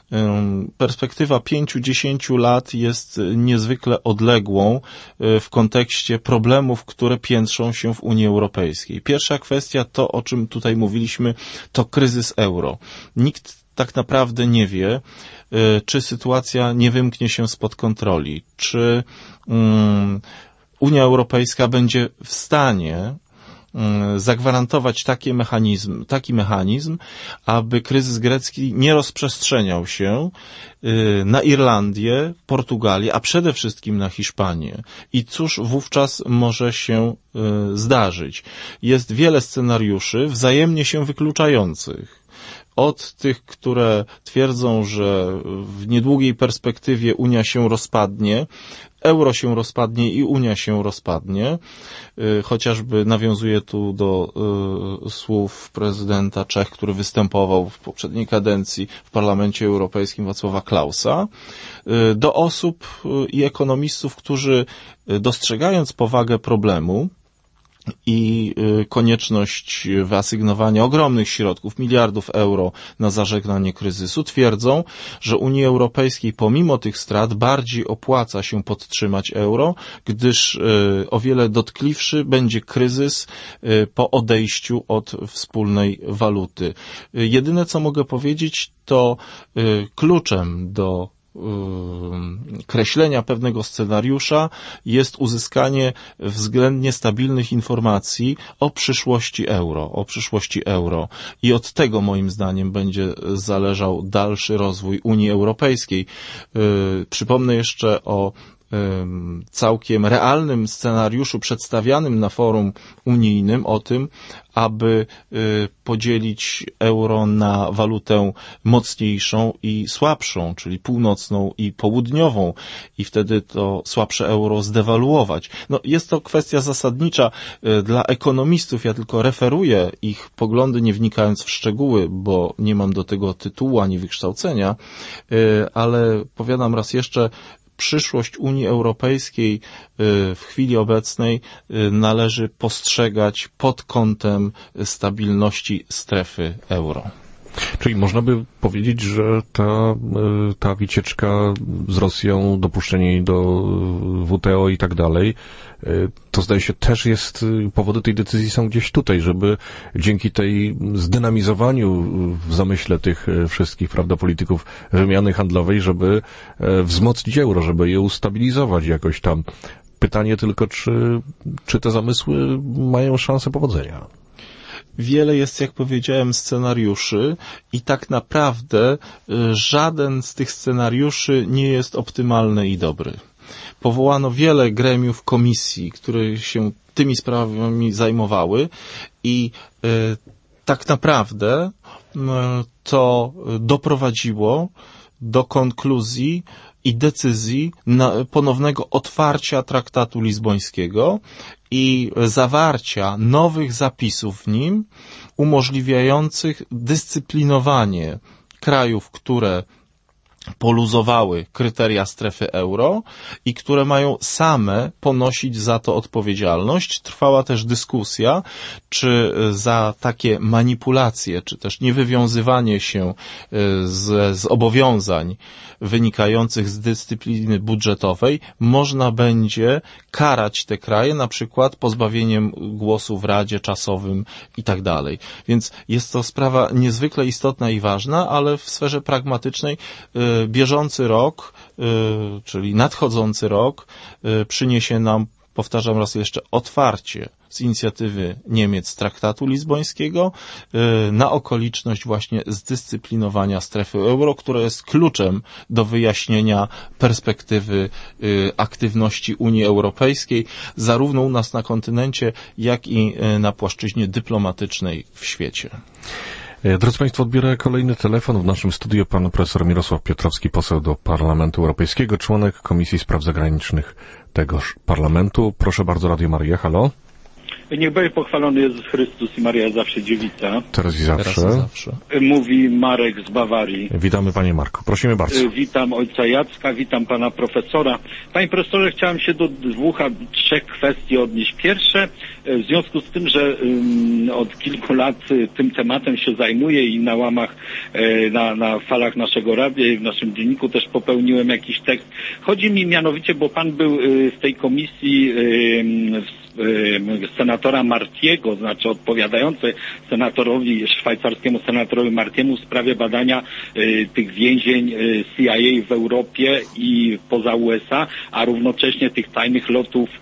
perspektywa pięciu, dziesięciu lat jest niezwykle odległą w kontekście problemów, które piętrzą się w Unii Europejskiej. Pierwsza kwestia, to o czym tutaj mówiliśmy, to kryzys euro. Nikt tak naprawdę nie wie, czy sytuacja nie wymknie się spod kontroli, czy um, Unia Europejska będzie w stanie zagwarantować taki mechanizm, taki mechanizm, aby kryzys grecki nie rozprzestrzeniał się na Irlandię, Portugalię, a przede wszystkim na Hiszpanię. I cóż wówczas może się zdarzyć? Jest wiele scenariuszy wzajemnie się wykluczających. Od tych, które twierdzą, że w niedługiej perspektywie Unia się rozpadnie, euro się rozpadnie i Unia się rozpadnie. Chociażby nawiązuję tu do y, słów prezydenta Czech, który występował w poprzedniej kadencji w Parlamencie Europejskim, Wacława Klausa, y, do osób y, i ekonomistów, którzy y, dostrzegając powagę problemu i y, konieczność wyasygnowania ogromnych środków, miliardów euro na zażegnanie kryzysu, twierdzą, że Unii Europejskiej pomimo tych strat bardziej opłaca się podtrzymać euro, gdyż y, o wiele dotkliwszy będzie kryzys y, po odejściu od wspólnej waluty. Y, jedyne co mogę powiedzieć, to y, kluczem do kreślenia pewnego scenariusza jest uzyskanie względnie stabilnych informacji o przyszłości euro, o przyszłości euro. I od tego moim zdaniem będzie zależał dalszy rozwój Unii Europejskiej. Przypomnę jeszcze o całkiem realnym scenariuszu przedstawianym na forum unijnym o tym, aby podzielić euro na walutę mocniejszą i słabszą, czyli północną i południową i wtedy to słabsze euro zdewaluować. No, jest to kwestia zasadnicza dla ekonomistów. Ja tylko referuję ich poglądy, nie wnikając w szczegóły, bo nie mam do tego tytułu ani wykształcenia, ale powiadam raz jeszcze, przyszłość Unii Europejskiej w chwili obecnej należy postrzegać pod kątem stabilności strefy euro. Czyli można by powiedzieć, że ta, ta wycieczka z Rosją, dopuszczenie jej do W T O i tak dalej, to zdaje się też jest, powody tej decyzji są gdzieś tutaj, żeby dzięki tej zdynamizowaniu w zamyśle tych wszystkich, prawda, polityków wymiany handlowej, żeby wzmocnić euro, żeby je ustabilizować jakoś tam. Pytanie tylko, czy, czy te zamysły mają szansę powodzenia? Wiele jest, jak powiedziałem, scenariuszy i tak naprawdę żaden z tych scenariuszy nie jest optymalny i dobry. Powołano wiele gremiów, komisji, które się tymi sprawami zajmowały i y, tak naprawdę y, to doprowadziło do konkluzji i decyzji na ponownego otwarcia traktatu lizbońskiego i zawarcia nowych zapisów w nim umożliwiających dyscyplinowanie krajów, które poluzowały kryteria strefy euro i które mają same ponosić za to odpowiedzialność. Trwała też dyskusja, czy za takie manipulacje, czy też niewywiązywanie się z, z obowiązań wynikających z dyscypliny budżetowej można będzie karać te kraje, na przykład pozbawieniem głosu w Radzie Czasowym i tak dalej. Więc jest to sprawa niezwykle istotna i ważna, ale w sferze pragmatycznej bieżący rok, czyli nadchodzący rok, przyniesie nam, powtarzam raz jeszcze, otwarcie z inicjatywy Niemiec traktatu lizbońskiego na okoliczność właśnie zdyscyplinowania strefy euro, która jest kluczem do wyjaśnienia perspektywy aktywności Unii Europejskiej, zarówno u nas na kontynencie, jak i na płaszczyźnie dyplomatycznej w świecie. Drodzy Państwo, odbiorę kolejny telefon. W naszym studiu pan profesor Mirosław Piotrowski, poseł do Parlamentu Europejskiego, członek Komisji Spraw Zagranicznych tegoż Parlamentu. Proszę bardzo, Radio Maryja, halo. Niech będzie pochwalony Jezus Chrystus i Maria zawsze dziewica. Teraz i zawsze. Teraz i zawsze. Mówi Marek z Bawarii. Witamy Panie Marku, prosimy bardzo. Witam ojca Jacka, witam pana profesora. Panie profesorze, chciałem się do dwóch, a trzech kwestii odnieść. Pierwsze, w związku z tym, że um, od kilku lat tym tematem się zajmuję i na łamach, na, na falach naszego radia i w naszym dzienniku też popełniłem jakiś tekst. Chodzi mi mianowicie, bo pan był w tej komisji w senatora Martiego, znaczy odpowiadający senatorowi, szwajcarskiemu senatorowi Martiemu w sprawie badania y, tych więzień y, C I A w Europie i poza U S A, a równocześnie tych tajnych lotów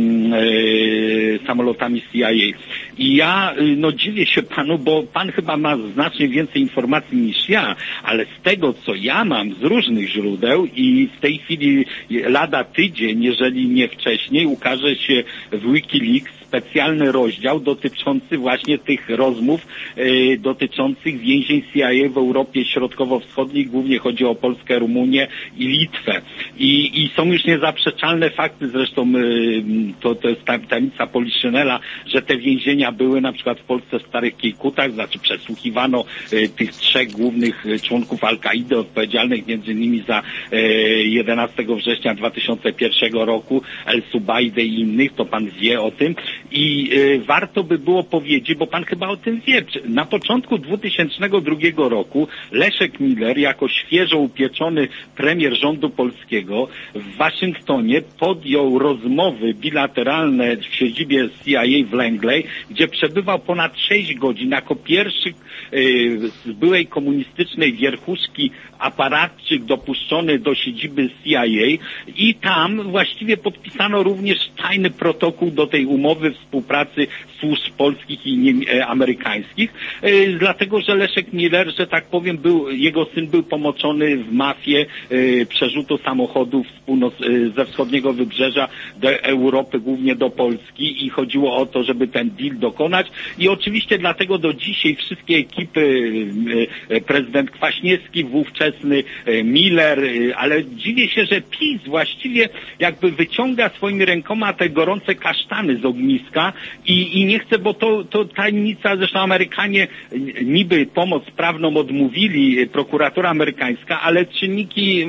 y, samolotami C I A. I ja y, no dziwię się panu, bo pan chyba ma znacznie więcej informacji niż ja, ale z tego, co ja mam z różnych źródeł i w tej chwili lada tydzień, jeżeli nie wcześniej, ukaże się w Wikileaks specjalny rozdział dotyczący właśnie tych rozmów y, dotyczących więzień C I A w Europie Środkowo-Wschodniej. Głównie chodzi o Polskę, Rumunię i Litwę. I, i są już niezaprzeczalne fakty, zresztą y, to, to jest tajemnica Poliszynela, że te więzienia były na przykład w Polsce w Starych Kiejkutach, znaczy przesłuchiwano y, tych trzech głównych y, członków Al-Kaidy odpowiedzialnych między innymi za y, jedenastego września dwa tysiące pierwszego roku, El-Subaidę i innych, to pan wie o tym i y, warto by było powiedzieć, bo pan chyba o tym wie, na początku dwutysięcznego drugiego roku Leszek Miller jako świeżo upieczony premier rządu polskiego w Waszyngtonie podjął rozmowy bilateralne w siedzibie C I A w Langley, gdzie przebywał ponad sześć godzin jako pierwszy y, z byłej komunistycznej wierchuszki aparatczyk dopuszczony do siedziby C I A i tam właściwie podpisano również tajny protokół do tej umowy współpracy służb polskich i nie, amerykańskich, y, dlatego że Leszek Miller, że tak powiem, był, jego syn był pomoczony w mafię y, przerzutu samochodów z północ, y, ze wschodniego wybrzeża do Europy, głównie do Polski i chodziło o to, żeby ten deal dokonać i oczywiście dlatego do dzisiaj wszystkie ekipy, y, y, prezydent Kwaśniewski, wówczesny y, Miller, y, ale dziwię się, że PiS właściwie jakby wyciąga swoimi rękoma te gorące kasztany z ogniska i, i nie chce, bo to, to tajemnica, zresztą Amerykanie niby pomoc prawną odmówili, prokuratura amerykańska, ale czynniki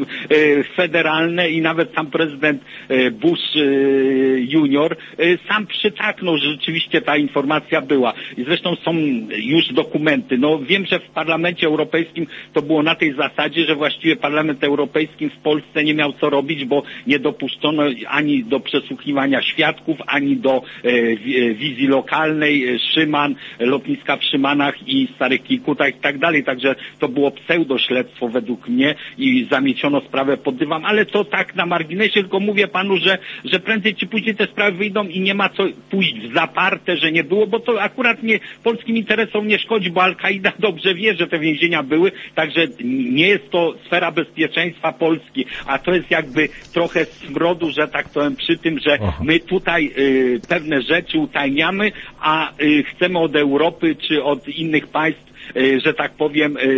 federalne i nawet sam prezydent Bush junior sam przytaknął, że rzeczywiście ta informacja była. I zresztą są już dokumenty. No wiem, że w Parlamencie Europejskim to było na tej zasadzie, że właściwie Parlament Europejski w Polsce nie miał co robić, bo nie dopuszczono ani do przesłuchiwania świadków, ani do e, wizji lokalnej, Szyman, lotniska w Szymanach i Starych Kiejkutach i tak dalej. Także to było pseudośledztwo według mnie i zamieciono sprawę pod dywan, ale to tak na marginesie, tylko mówię panu, że, że prędzej czy później te sprawy wyjdą i nie ma co pójść w zaparte, że nie było, bo to akurat nie polskim interesom nie szkodzi, bo Al-Kaida dobrze wie, że te więzienia były, także nie jest to sfera bezpieczeństwa Polski, a to jest jakby trochę smrodu, że tak powiem, przy tym, że Aha. my tutaj y, pewne rzeczy utajniamy, a y, chcemy od Europy czy od innych państw, y, że tak powiem, y,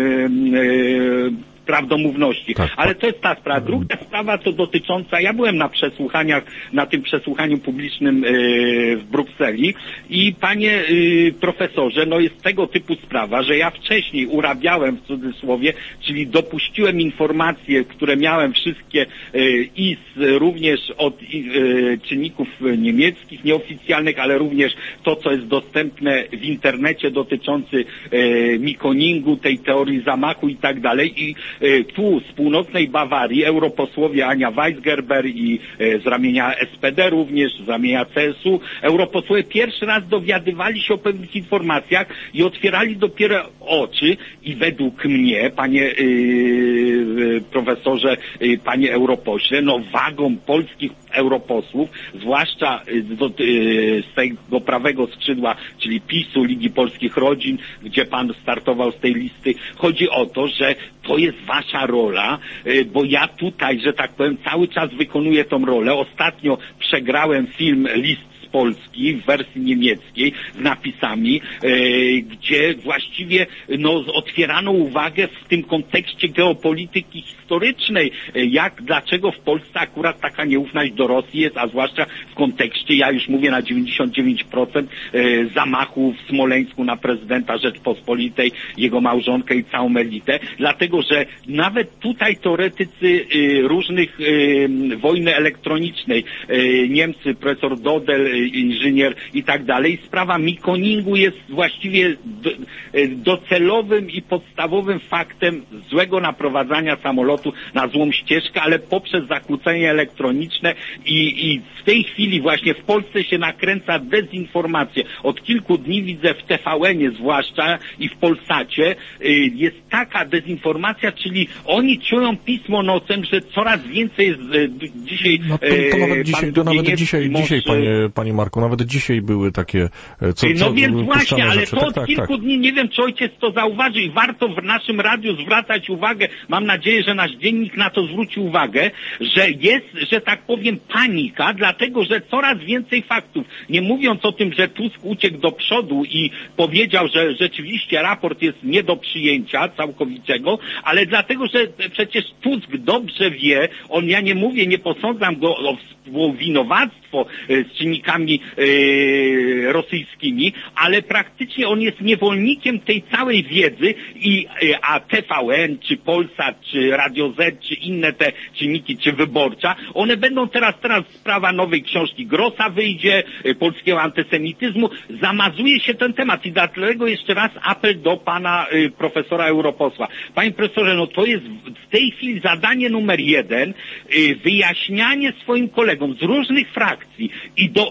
y, prawdomówności. Tak. Ale to jest ta sprawa. Druga sprawa to dotycząca, ja byłem na przesłuchaniach, na tym przesłuchaniu publicznym yy, w Brukseli i panie yy, profesorze, no jest tego typu sprawa, że ja wcześniej urabiałem w cudzysłowie, czyli dopuściłem informacje, które miałem wszystkie yy, i z, również od yy, czynników niemieckich, nieoficjalnych, ale również to, co jest dostępne w internecie dotyczący yy, Mikoningu, tej teorii zamachu i tak dalej i tu z północnej Bawarii europosłowie Ania Weisgerber i z ramienia S P D również, z ramienia C S U, europosłowie pierwszy raz dowiadywali się o pewnych informacjach i otwierali dopiero oczy i według mnie, panie yy, profesorze, yy, panie europośle, no wagą polskich europosłów, zwłaszcza z, yy, z tego prawego skrzydła, czyli PiSu, Ligi Polskich Rodzin, gdzie pan startował z tej listy, chodzi o to, że to jest wasza rola, bo ja tutaj, że tak powiem, cały czas wykonuję tą rolę. Ostatnio przegrałem film List z Polski w wersji niemieckiej z napisami, e, gdzie właściwie no, otwierano uwagę w tym kontekście geopolityki historycznej, e, jak, dlaczego w Polsce akurat taka nieufność do Rosji jest, a zwłaszcza w kontekście, ja już mówię na dziewięćdziesiąt dziewięć procent e, zamachu w Smoleńsku na prezydenta Rzeczpospolitej, jego małżonkę i całą elitę, dlatego, że nawet tutaj teoretycy e, różnych e, wojny elektronicznej, e, Niemcy, profesor Dodel, inżynier i tak dalej. Sprawa Mikoningu jest właściwie do, docelowym i podstawowym faktem złego naprowadzania samolotu na złą ścieżkę, ale poprzez zakłócenie elektroniczne i, i w tej chwili właśnie w Polsce się nakręca dezinformację. Od kilku dni widzę w T V N-ie zwłaszcza i w Polsacie y, jest taka dezinformacja, czyli oni czują pismo nocem, że coraz więcej jest y, dzisiaj... No to, to nawet dzisiaj, to nawet dzisiaj, dzisiaj panie, panie panie Marku, nawet dzisiaj były takie... Co, no co, więc właśnie, ale rzeczy. to tak, od tak, kilku tak. dni, nie wiem, czy ojciec to zauważy i warto w naszym radiu zwracać uwagę, mam nadzieję, że nasz dziennik na to zwróci uwagę, że jest, że tak powiem, panika, dlatego, że coraz więcej faktów, nie mówiąc o tym, że Tusk uciekł do przodu i powiedział, że rzeczywiście raport jest nie do przyjęcia całkowitego, ale dlatego, że przecież Tusk dobrze wie, on, ja nie mówię, nie posądzam go o współwinowactwo z czynnikami e, rosyjskimi, ale praktycznie on jest niewolnikiem tej całej wiedzy i a T V N, czy Polsat, czy Radio Z, czy inne te czynniki, czy Wyborcza, one będą teraz, teraz sprawa nowej książki Grossa wyjdzie, e, polskiego antysemityzmu, zamazuje się ten temat i dlatego jeszcze raz apel do pana e, profesora europosła. Panie profesorze, no to jest w tej chwili zadanie numer jeden, e, wyjaśnianie swoim kolegom z różnych frakcji i do,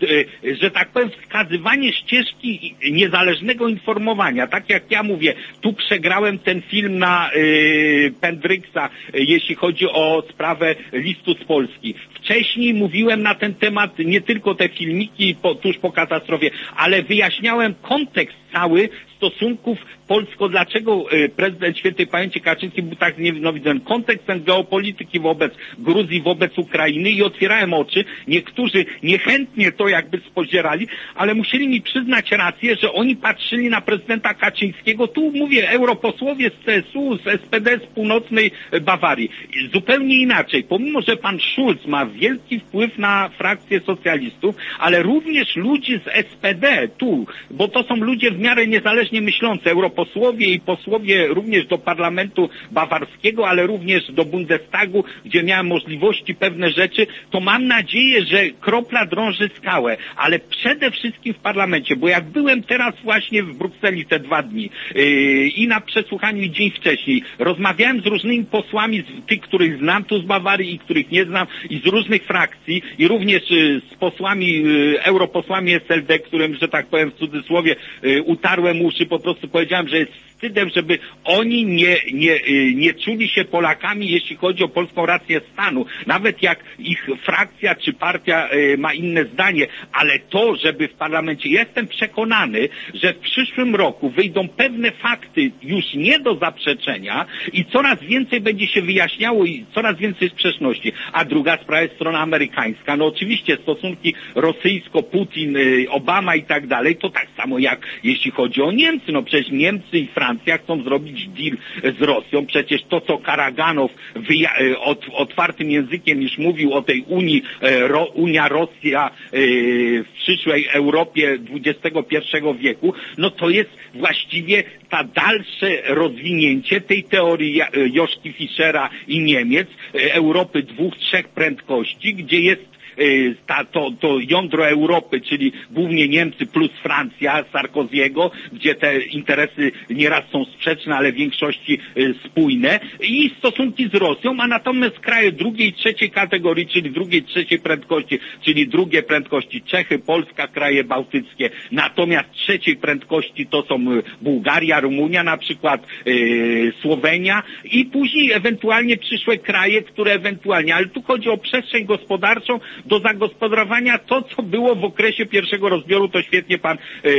e, że tak powiem, wskazywanie ścieżki niezależnego informowania. Tak jak ja mówię, tu przegrałem ten film na y, Pendryksa, jeśli chodzi o sprawę listu z Polski. Wcześniej mówiłem na ten temat nie tylko te filmiki po, tuż po katastrofie, ale wyjaśniałem kontekst cały stosunków polsko, dlaczego prezydent świętej pamięci Kaczyński był tak nienawidzony. Kontekst ten geopolityki wobec Gruzji, wobec Ukrainy i otwierałem oczy. Niektórzy niechętnie to jakby spozierali, ale musieli mi przyznać rację, że oni patrzyli na prezydenta Kaczyńskiego. Tu mówię, europosłowie z C S U, z S P D, z północnej Bawarii. Zupełnie inaczej. Pomimo, że pan Schulz ma wielki wpływ na frakcję socjalistów, ale również ludzi z S P D tu, bo to są ludzie w miarę niezależnie myślący, europosłowie i posłowie również do parlamentu bawarskiego, ale również do Bundestagu, gdzie miałem możliwości pewne rzeczy, to mam nadzieję, że kropla drąży skałę, ale przede wszystkim w parlamencie, bo jak byłem teraz właśnie w Brukseli te dwa dni yy, i na przesłuchaniu i dzień wcześniej, rozmawiałem z różnymi posłami, z tych, których znam tu z Bawarii i których nie znam i z różnych frakcji i również yy, z posłami, yy, europosłami S L D, którym, że tak powiem w cudzysłowie, yy, utarłem uszy, po prostu powiedziałem, że jest wstydem, żeby oni nie, nie, nie czuli się Polakami, jeśli chodzi o polską rację stanu. Nawet jak ich frakcja czy partia ma inne zdanie, ale to, żeby w parlamencie, jestem przekonany, że w przyszłym roku wyjdą pewne fakty już nie do zaprzeczenia i coraz więcej będzie się wyjaśniało i coraz więcej sprzeczności. A druga sprawa jest strona amerykańska. No oczywiście stosunki rosyjsko-Putin, Obama i tak dalej, to tak samo jak jeśli chodzi o Niemcy. No przecież Niemcy i Francja chcą zrobić deal z Rosją. Przecież to, co Karaganow wyja- od, otwartym językiem już mówił o tej Unii, Ro, Unia-Rosja w przyszłej Europie dwudziestego pierwszego wieku, no to jest właściwie ta dalsze rozwinięcie tej teorii Joszki Fischera i Niemiec, Europy dwóch, trzech prędkości, gdzie jest Ta, to, to jądro Europy, czyli głównie Niemcy plus Francja, Sarkoziego, gdzie te interesy nieraz są sprzeczne, ale w większości y, spójne i stosunki z Rosją, a natomiast kraje drugiej, trzeciej kategorii, czyli drugiej, trzeciej prędkości, czyli drugie prędkości Czechy, Polska, kraje bałtyckie, natomiast trzeciej prędkości to są Bułgaria, Rumunia na przykład, y, Słowenia i później ewentualnie przyszłe kraje, które ewentualnie, ale tu chodzi o przestrzeń gospodarczą, do zagospodarowania to, co było w okresie pierwszego rozbioru, to świetnie pan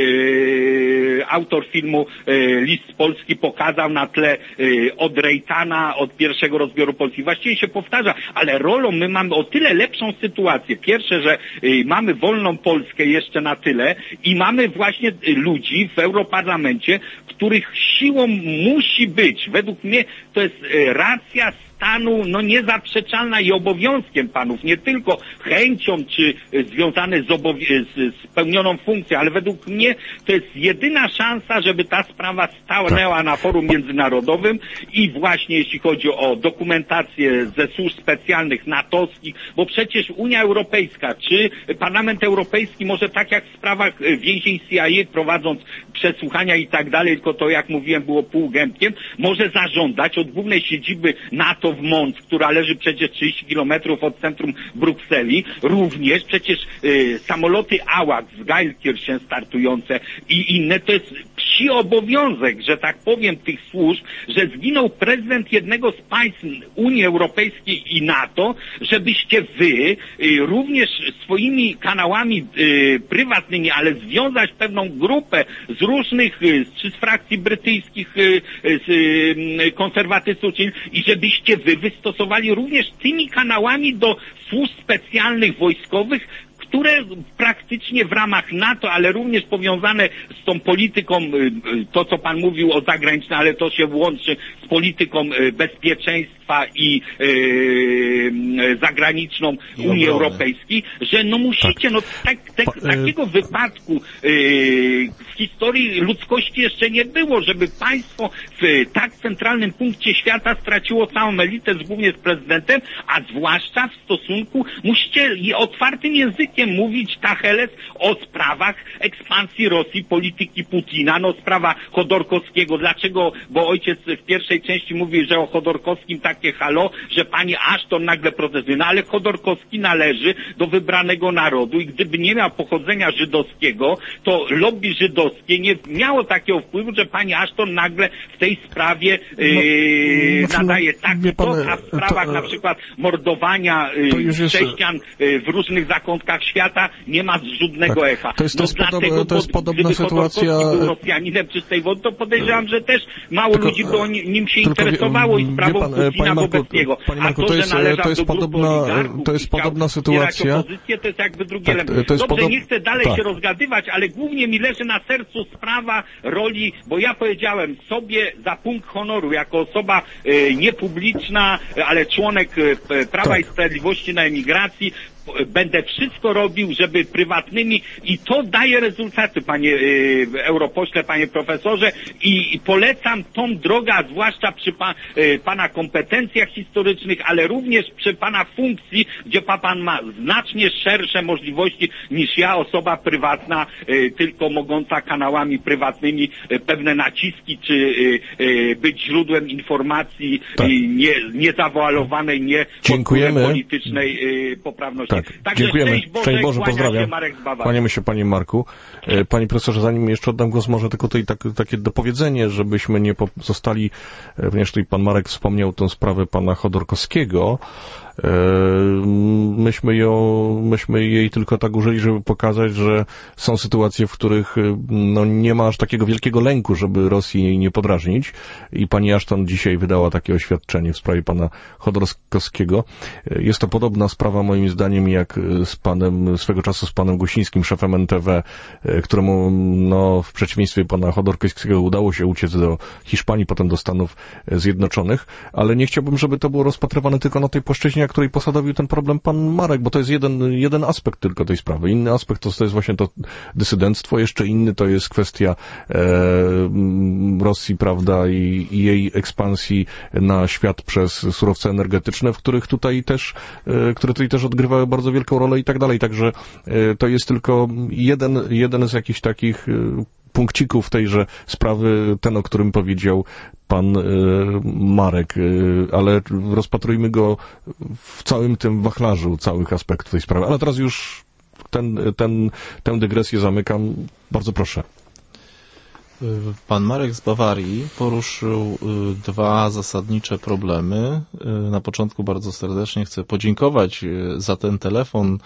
yy, autor filmu yy, List z Polski pokazał na tle yy, od Rejtana, od pierwszego rozbioru Polski. Właściwie się powtarza, ale rolą my mamy o tyle lepszą sytuację. Pierwsze, że yy, mamy wolną Polskę jeszcze na tyle i mamy właśnie yy, ludzi w Europarlamencie, których siłą musi być, według mnie to jest yy, racja stanu no niezaprzeczalna i obowiązkiem panów, nie tylko chęcią czy związane z, obowi- z spełnioną funkcją, ale według mnie to jest jedyna szansa, żeby ta sprawa stanęła na forum międzynarodowym i właśnie jeśli chodzi o dokumentację ze służb specjalnych natowskich, bo przecież Unia Europejska czy Parlament Europejski może tak jak w sprawach więzień C I A prowadząc przesłuchania i tak dalej, tylko to jak mówiłem było półgębkiem, może zażądać od głównej siedziby NATO w Mons, która leży przecież trzydzieści kilometrów od centrum Brukseli, również przecież y, samoloty AWACS z Geilkirchen startujące i inne, to jest psi obowiązek, że tak powiem, tych służb, że zginął prezydent jednego z państw Unii Europejskiej i NATO, żebyście wy również swoimi kanałami prywatnymi, ale związać pewną grupę z różnych, czy z frakcji brytyjskich, z konserwatystów, i żebyście wy wystosowali również tymi kanałami do służb specjalnych wojskowych, które praktycznie w ramach NATO, ale również powiązane z tą polityką, to co pan mówił o zagranicznej, ale to się łączy z polityką bezpieczeństwa i e, zagraniczną I Unii obrony. Europejskiej, że no musicie, no tak, tak, Pa, takiego wypadku e, w historii ludzkości jeszcze nie było, żeby państwo w tak centralnym punkcie świata straciło całą elitę, głównie z prezydentem, a zwłaszcza w stosunku, musicie otwartym językiem mówić tacheles o sprawach ekspansji Rosji, polityki Putina, no sprawa Chodorkowskiego. Dlaczego? Bo ojciec w pierwszej części mówi, że o Chodorkowskim takie halo, że pani Ashton nagle protestuje. No ale Chodorkowski należy do wybranego narodu i gdyby nie miał pochodzenia żydowskiego, to lobby żydowskie nie miało takiego wpływu, że pani Ashton nagle w tej sprawie yy, no, nadaje no, taki wie pan, tok, a w sprawach to, na przykład mordowania yy, jest, chrześcijan yy, w różnych zakątkach świata nie ma żadnego tak, echa. To jest, to jest, no podobna, dlatego, to jest bo podobna gdyby sytuacja. Chodorkowski był Rosjaninem czystej wody, to podejrzewam, że też mało Tylko, ludzi by o nim się tylko, interesowało i sprawą pan, Putina panie Marku, wobec niego. panie Marku, A to, to jest, że należał to jest do grupy podobna, oligarchów to jest i chciał podobna wspierać sytuacja. opozycję, to jest jakby drugi Tak, element. to jest Dobrze, podob- nie chcę dalej tak. się rozgadywać, ale głównie mi leży na sercu sprawa roli, bo ja powiedziałem sobie za punkt honoru, jako osoba e, niepubliczna, ale członek e, Prawa Tak. i Sprawiedliwości na emigracji, będę wszystko robił, żeby prywatnymi i to daje rezultaty, panie y, europośle, panie profesorze i, i polecam tą drogę, a zwłaszcza przy pa, y, pana kompetencjach historycznych, ale również przy pana funkcji, gdzie pa, pan ma znacznie szersze możliwości niż ja, osoba prywatna, y, tylko mogąca kanałami prywatnymi y, pewne naciski, czy y, y, być źródłem informacji Tak. y, nie, niezawoalowanej, nie Dziękujemy. politycznej y, poprawności. Tak, Także dziękujemy. szczęść Boże, Szczęść Boże, kłania pozdrawiam. się Marek z Bawarii. Kłaniamy się, panie Marku. E, Panie profesorze, zanim jeszcze oddam głos, może tylko tutaj tak, takie dopowiedzenie, żebyśmy nie pozostali, e, ponieważ tutaj pan Marek wspomniał tę sprawę pana Chodorkowskiego. E, Myśmy ją, myśmy jej tylko tak użyli, żeby pokazać, że są sytuacje, w których e, no, nie ma aż takiego wielkiego lęku, żeby Rosji jej nie podrażnić. I pani Ashton dzisiaj wydała takie oświadczenie w sprawie pana Chodorkowskiego. E, Jest to podobna sprawa moim zdaniem jak z panem, swego czasu z panem Gusińskim, szefem N T V, e, któremu no, w przeciwieństwie pana Chodorkowskiego udało się uciec do Hiszpanii, potem do Stanów Zjednoczonych, ale nie chciałbym, żeby to było rozpatrywane tylko na tej płaszczyźnie, na której posadowił ten problem pan Marek, bo to jest jeden, jeden aspekt tylko tej sprawy. Inny aspekt to, to jest właśnie to dysydenctwo, jeszcze inny to jest kwestia e, Rosji, prawda, i, i jej ekspansji na świat przez surowce energetyczne, w których tutaj też, e, które tutaj też odgrywały bardzo wielką rolę i tak dalej. Także e, to jest tylko jeden, jeden z jakichś takich e, punkcików tejże sprawy, ten, o którym powiedział pan y, Marek, y, ale rozpatrujmy go w całym tym wachlarzu całych aspektów tej sprawy. Ale teraz już ten, ten, tę dygresję zamykam. Bardzo proszę. Pan Marek z Bawarii poruszył dwa zasadnicze problemy. Na początku bardzo serdecznie chcę podziękować za ten telefon,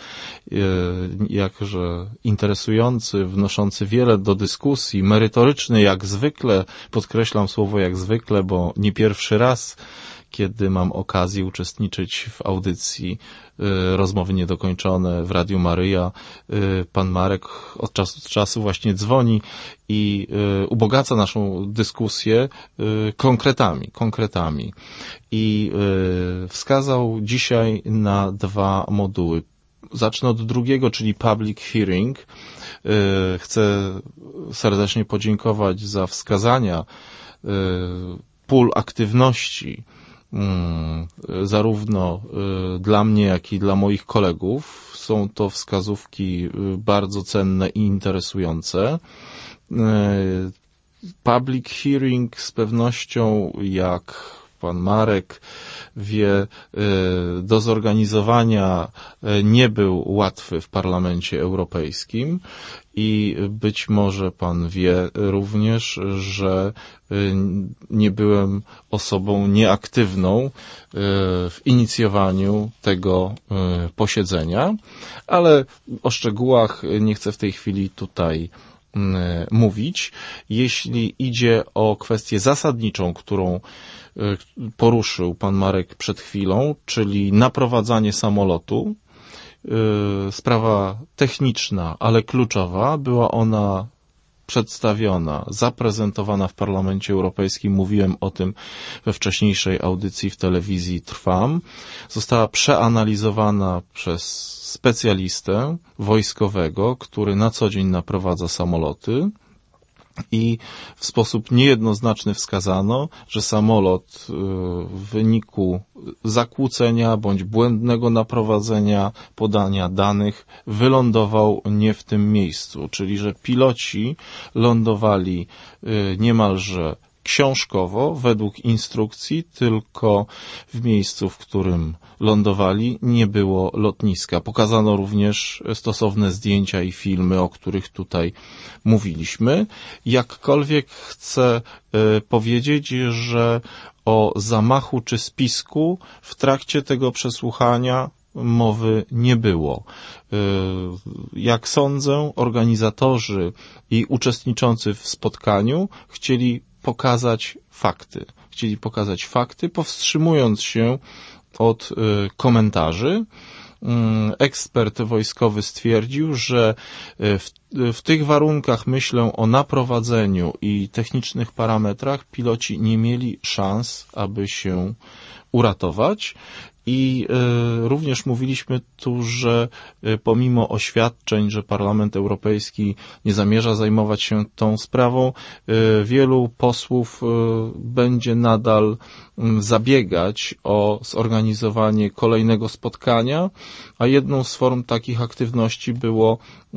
jakże interesujący, wnoszący wiele do dyskusji, merytoryczny jak zwykle, podkreślam słowo jak zwykle, bo nie pierwszy raz, kiedy mam okazję uczestniczyć w audycji y, Rozmowy Niedokończone w Radiu Maryja. Y, pan Marek od czasu do czasu właśnie dzwoni i y, ubogaca naszą dyskusję y, konkretami, konkretami. I y, wskazał dzisiaj na dwa moduły. Zacznę od drugiego, czyli Public Hearing. Y, chcę serdecznie podziękować za wskazania y, pól aktywności zarówno dla mnie, jak i dla moich kolegów. Są to wskazówki bardzo cenne i interesujące. Public hearing z pewnością, jak pan Marek wie, do zorganizowania nie był łatwy w Parlamencie Europejskim i być może pan wie również, że nie byłem osobą nieaktywną w inicjowaniu tego posiedzenia, ale o szczegółach nie chcę w tej chwili tutaj mówić. Jeśli idzie o kwestię zasadniczą, którą poruszył pan Marek przed chwilą, czyli naprowadzanie samolotu, sprawa techniczna, ale kluczowa, była ona przedstawiona, zaprezentowana w Parlamencie Europejskim, mówiłem o tym we wcześniejszej audycji w telewizji Trwam, została przeanalizowana przez specjalistę wojskowego, który na co dzień naprowadza samoloty i w sposób niejednoznaczny wskazano, że samolot w wyniku zakłócenia bądź błędnego naprowadzenia podania danych wylądował nie w tym miejscu, czyli że piloci lądowali niemalże książkowo, według instrukcji, tylko w miejscu, w którym lądowali, nie było lotniska. Pokazano również stosowne zdjęcia i filmy, o których tutaj mówiliśmy. Jakkolwiek chcę y, powiedzieć, że o zamachu czy spisku w trakcie tego przesłuchania mowy nie było. Jak sądzę, organizatorzy i uczestniczący w spotkaniu chcieli pokazać fakty. Chcieli pokazać fakty, powstrzymując się od komentarzy. Ekspert wojskowy stwierdził, że w, w tych warunkach myślę o naprowadzeniu i technicznych parametrach piloci nie mieli szans, aby się uratować. I y, również mówiliśmy tu, że y, pomimo oświadczeń, że Parlament Europejski nie zamierza zajmować się tą sprawą, y, wielu posłów y, będzie nadal y, zabiegać o zorganizowanie kolejnego spotkania, a jedną z form takich aktywności było y,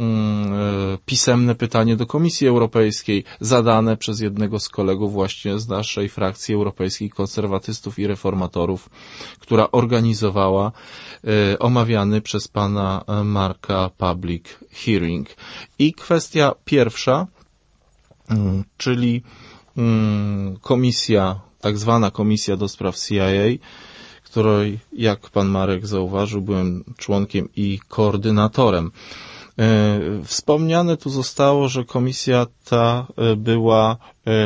pisemne pytanie do Komisji Europejskiej zadane przez jednego z kolegów właśnie z naszej frakcji Europejskich Konserwatystów i Reformatorów, która organizowała y, omawiany przez pana Marka public hearing. I kwestia pierwsza, y, czyli y, komisja, tak zwana komisja do spraw C I A, której, jak pan Marek zauważył, byłem członkiem i koordynatorem. Wspomniane tu zostało, że komisja ta była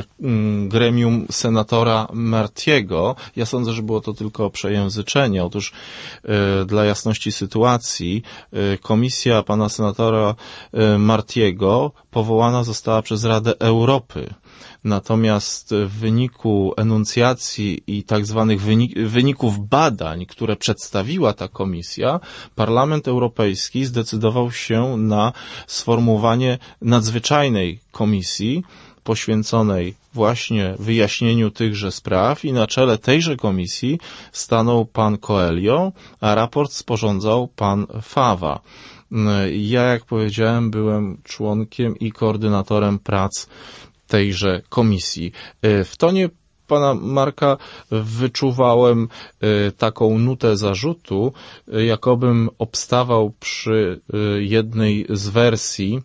gremium senatora Martiego. Ja sądzę, że było to tylko przejęzyczenie. Otóż dla jasności sytuacji komisja pana senatora Martiego powołana została przez Radę Europy. Natomiast w wyniku enuncjacji i tak zwanych wyników badań, które przedstawiła ta komisja, Parlament Europejski zdecydował się na sformułowanie nadzwyczajnej komisji poświęconej właśnie wyjaśnieniu tychże spraw i na czele tejże komisji stanął pan Coelho, a raport sporządzał pan Fava. Ja, jak powiedziałem, byłem członkiem i koordynatorem prac tejże komisji. W tonie pana Marka wyczuwałem taką nutę zarzutu, jakobym obstawał przy jednej z wersji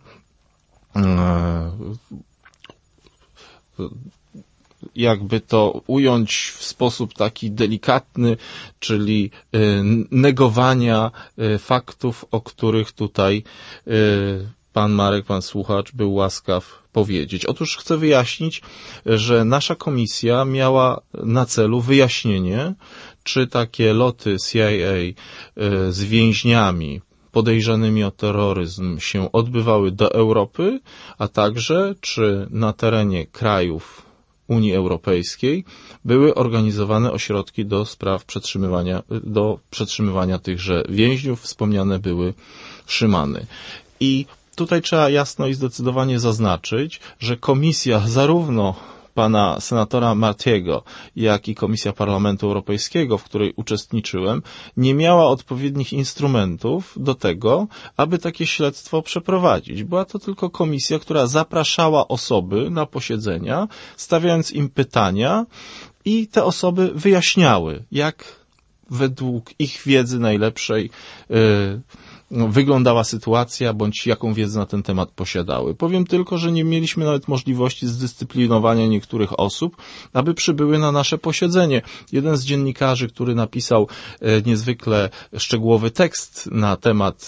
jakby to ująć w sposób taki delikatny, czyli negowania faktów, o których tutaj pan Marek, pan słuchacz był łaskaw powiedzieć. Otóż chcę wyjaśnić, że nasza komisja miała na celu wyjaśnienie, czy takie loty C I A z więźniami podejrzanymi o terroryzm się odbywały do Europy, a także czy na terenie krajów Unii Europejskiej były organizowane ośrodki do spraw przetrzymywania, do przetrzymywania tychże więźniów. Wspomniane były Szymany. I tutaj trzeba jasno i zdecydowanie zaznaczyć, że komisja zarówno pana senatora Martiego, jak i Komisja Parlamentu Europejskiego, w której uczestniczyłem, nie miała odpowiednich instrumentów do tego, aby takie śledztwo przeprowadzić. Była to tylko komisja, która zapraszała osoby na posiedzenia, stawiając im pytania i te osoby wyjaśniały, jak według ich wiedzy najlepszej yy, wyglądała sytuacja, bądź jaką wiedzę na ten temat posiadały. Powiem tylko, że nie mieliśmy nawet możliwości zdyscyplinowania niektórych osób, aby przybyły na nasze posiedzenie. Jeden z dziennikarzy, który napisał niezwykle szczegółowy tekst na temat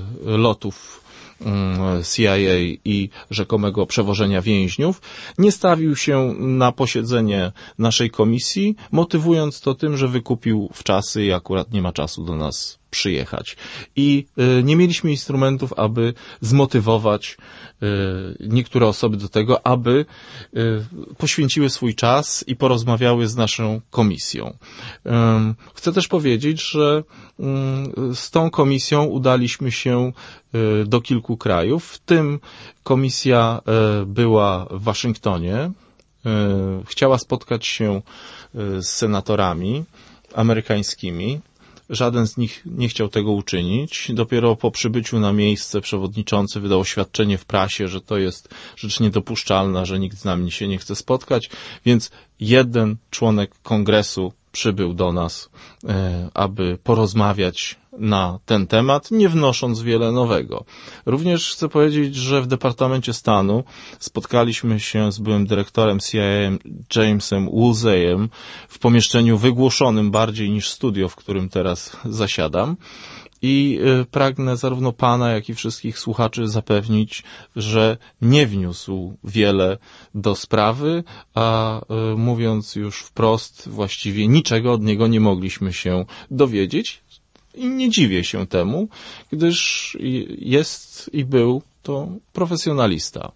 lotów C I A i rzekomego przewożenia więźniów, nie stawił się na posiedzenie naszej komisji, motywując to tym, że wykupił wczasy i akurat nie ma czasu do nas przyjechać. I y, nie mieliśmy instrumentów, aby zmotywować y, niektóre osoby do tego, aby y, poświęciły swój czas i porozmawiały z naszą komisją. Y, chcę też powiedzieć, że y, z tą komisją udaliśmy się y, do kilku krajów, w tym komisja y, była w Waszyngtonie, y, chciała spotkać się y, z senatorami amerykańskimi. Żaden z nich nie chciał tego uczynić. Dopiero po przybyciu na miejsce przewodniczący wydał oświadczenie w prasie, że to jest rzecz niedopuszczalna, że nikt z nami się nie chce spotkać, więc jeden członek kongresu przybył do nas, aby porozmawiać na ten temat, nie wnosząc wiele nowego. Również chcę powiedzieć, że w Departamencie Stanu spotkaliśmy się z byłym dyrektorem C I A Jamesem Woolseyem w pomieszczeniu wygłuszonym bardziej niż studio, w którym teraz zasiadam. I pragnę zarówno pana, jak i wszystkich słuchaczy zapewnić, że nie wniósł wiele do sprawy, a mówiąc już wprost, właściwie niczego od niego nie mogliśmy się dowiedzieć. I nie dziwię się temu, gdyż jest i był to profesjonalista.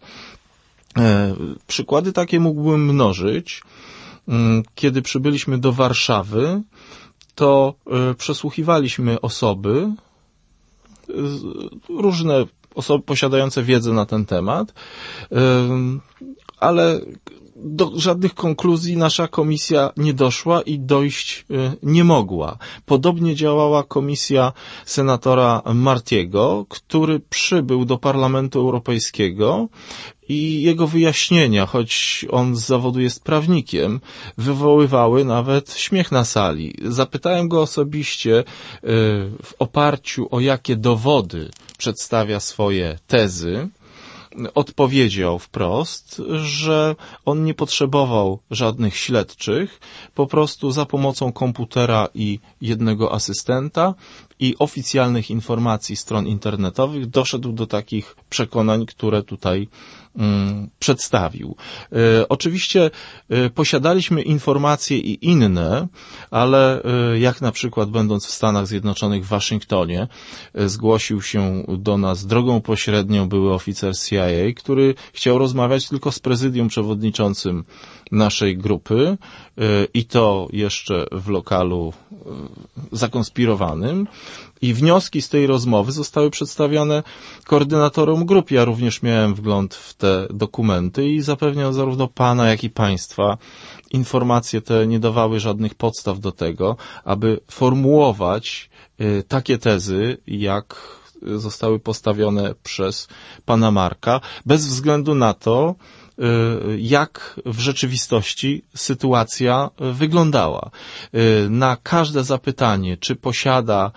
Przykłady takie mógłbym mnożyć. Kiedy przybyliśmy do Warszawy, to przesłuchiwaliśmy osoby, różne osoby posiadające wiedzę na ten temat, ale do żadnych konkluzji nasza komisja nie doszła i dojść nie mogła. Podobnie działała komisja senatora Martiego, który przybył do Parlamentu Europejskiego i jego wyjaśnienia, choć on z zawodu jest prawnikiem, wywoływały nawet śmiech na sali. Zapytałem go osobiście, w oparciu o jakie dowody przedstawia swoje tezy. Odpowiedział wprost, że on nie potrzebował żadnych śledczych, po prostu za pomocą komputera i jednego asystenta i oficjalnych informacji stron internetowych doszedł do takich przekonań, które tutaj mm, przedstawił. E, oczywiście e, posiadaliśmy informacje i inne, ale e, jak na przykład będąc w Stanach Zjednoczonych w Waszyngtonie e, zgłosił się do nas drogą pośrednią były oficer C I A, który chciał rozmawiać tylko z prezydium przewodniczącym naszej grupy e, i to jeszcze w lokalu e, zakonspirowanym. I wnioski z tej rozmowy zostały przedstawione koordynatorom grup. Ja również miałem wgląd w te dokumenty i zapewniam zarówno pana, jak i państwa, informacje te nie dawały żadnych podstaw do tego, aby formułować y, takie tezy, jak zostały postawione przez pana Marka, bez względu na to, jak w rzeczywistości sytuacja wyglądała. Na każde zapytanie, czy posiada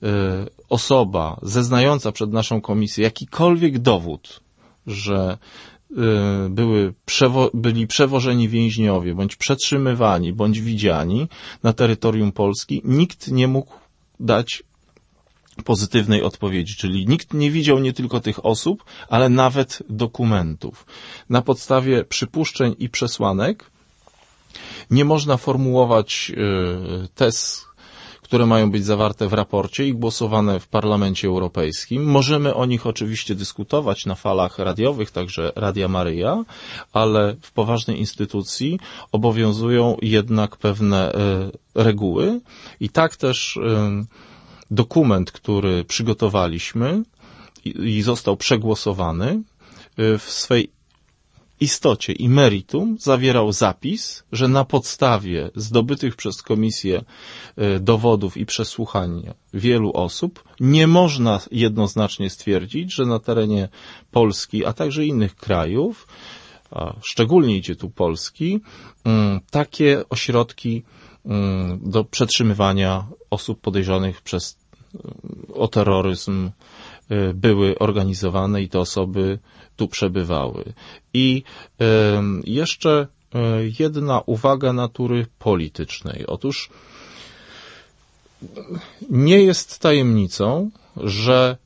osoba zeznająca przed naszą komisję jakikolwiek dowód, że były przewo- byli przewożeni więźniowie, bądź przetrzymywani, bądź widziani na terytorium Polski, nikt nie mógł dać pozytywnej odpowiedzi, czyli nikt nie widział nie tylko tych osób, ale nawet dokumentów. Na podstawie przypuszczeń i przesłanek nie można formułować y, tez, które mają być zawarte w raporcie i głosowane w Parlamencie Europejskim. Możemy o nich oczywiście dyskutować na falach radiowych, także Radia Maryja, ale w poważnej instytucji obowiązują jednak pewne y, reguły i tak też y, dokument, który przygotowaliśmy i został przegłosowany, w swej istocie i meritum zawierał zapis, że na podstawie zdobytych przez komisję dowodów i przesłuchania wielu osób nie można jednoznacznie stwierdzić, że na terenie Polski, a także innych krajów, a szczególnie idzie tu Polski, takie ośrodki do przetrzymywania osób podejrzanych przez, o terroryzm były organizowane i te osoby tu przebywały. I jeszcze jedna uwaga natury politycznej. Otóż nie jest tajemnicą, że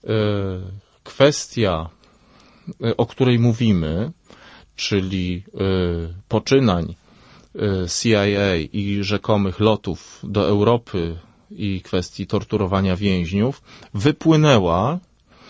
kwestia, o której mówimy, czyli poczynań C I A i rzekomych lotów do Europy i kwestii torturowania więźniów, wypłynęła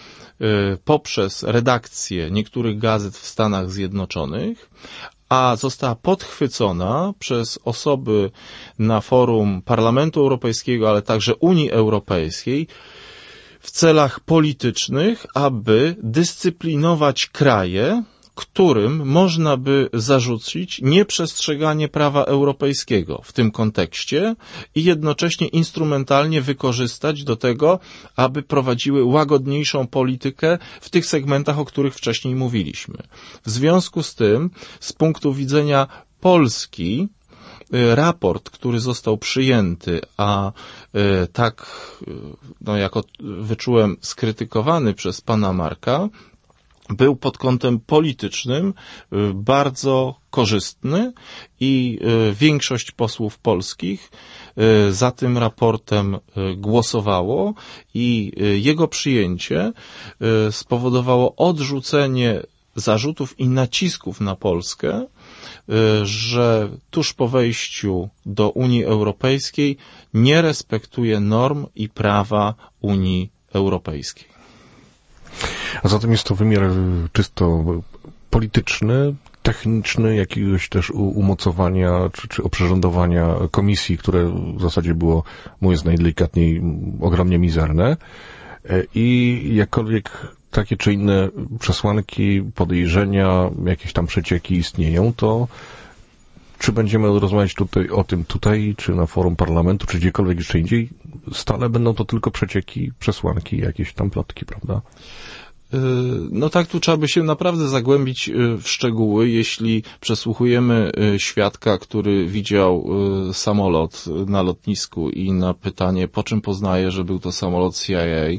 poprzez redakcję niektórych gazet w Stanach Zjednoczonych, a została podchwycona przez osoby na forum Parlamentu Europejskiego, ale także Unii Europejskiej w celach politycznych, aby dyscyplinować kraje, którym można by zarzucić nieprzestrzeganie prawa europejskiego w tym kontekście i jednocześnie instrumentalnie wykorzystać do tego, aby prowadziły łagodniejszą politykę w tych segmentach, o których wcześniej mówiliśmy. W związku z tym, z punktu widzenia Polski, raport, który został przyjęty, a tak, no jako wyczułem, skrytykowany przez pana Marka, był pod kątem politycznym bardzo korzystny i większość posłów polskich za tym raportem głosowało i jego przyjęcie spowodowało odrzucenie zarzutów i nacisków na Polskę, że tuż po wejściu do Unii Europejskiej nie respektuje norm i prawa Unii Europejskiej. A zatem jest to wymiar czysto polityczny, techniczny, jakiegoś też umocowania czy, czy oprzyrządowania komisji, które w zasadzie było, mówiąc najdelikatniej, ogromnie mizerne. I jakkolwiek takie czy inne przesłanki, podejrzenia, jakieś tam przecieki istnieją, to czy będziemy rozmawiać tutaj o tym tutaj, czy na forum parlamentu, czy gdziekolwiek jeszcze indziej, stale będą to tylko przecieki, przesłanki, jakieś tam plotki, prawda? No tak, tu trzeba by się naprawdę zagłębić w szczegóły. Jeśli przesłuchujemy świadka, który widział samolot na lotnisku i na pytanie, po czym poznaje, że był to samolot C I A,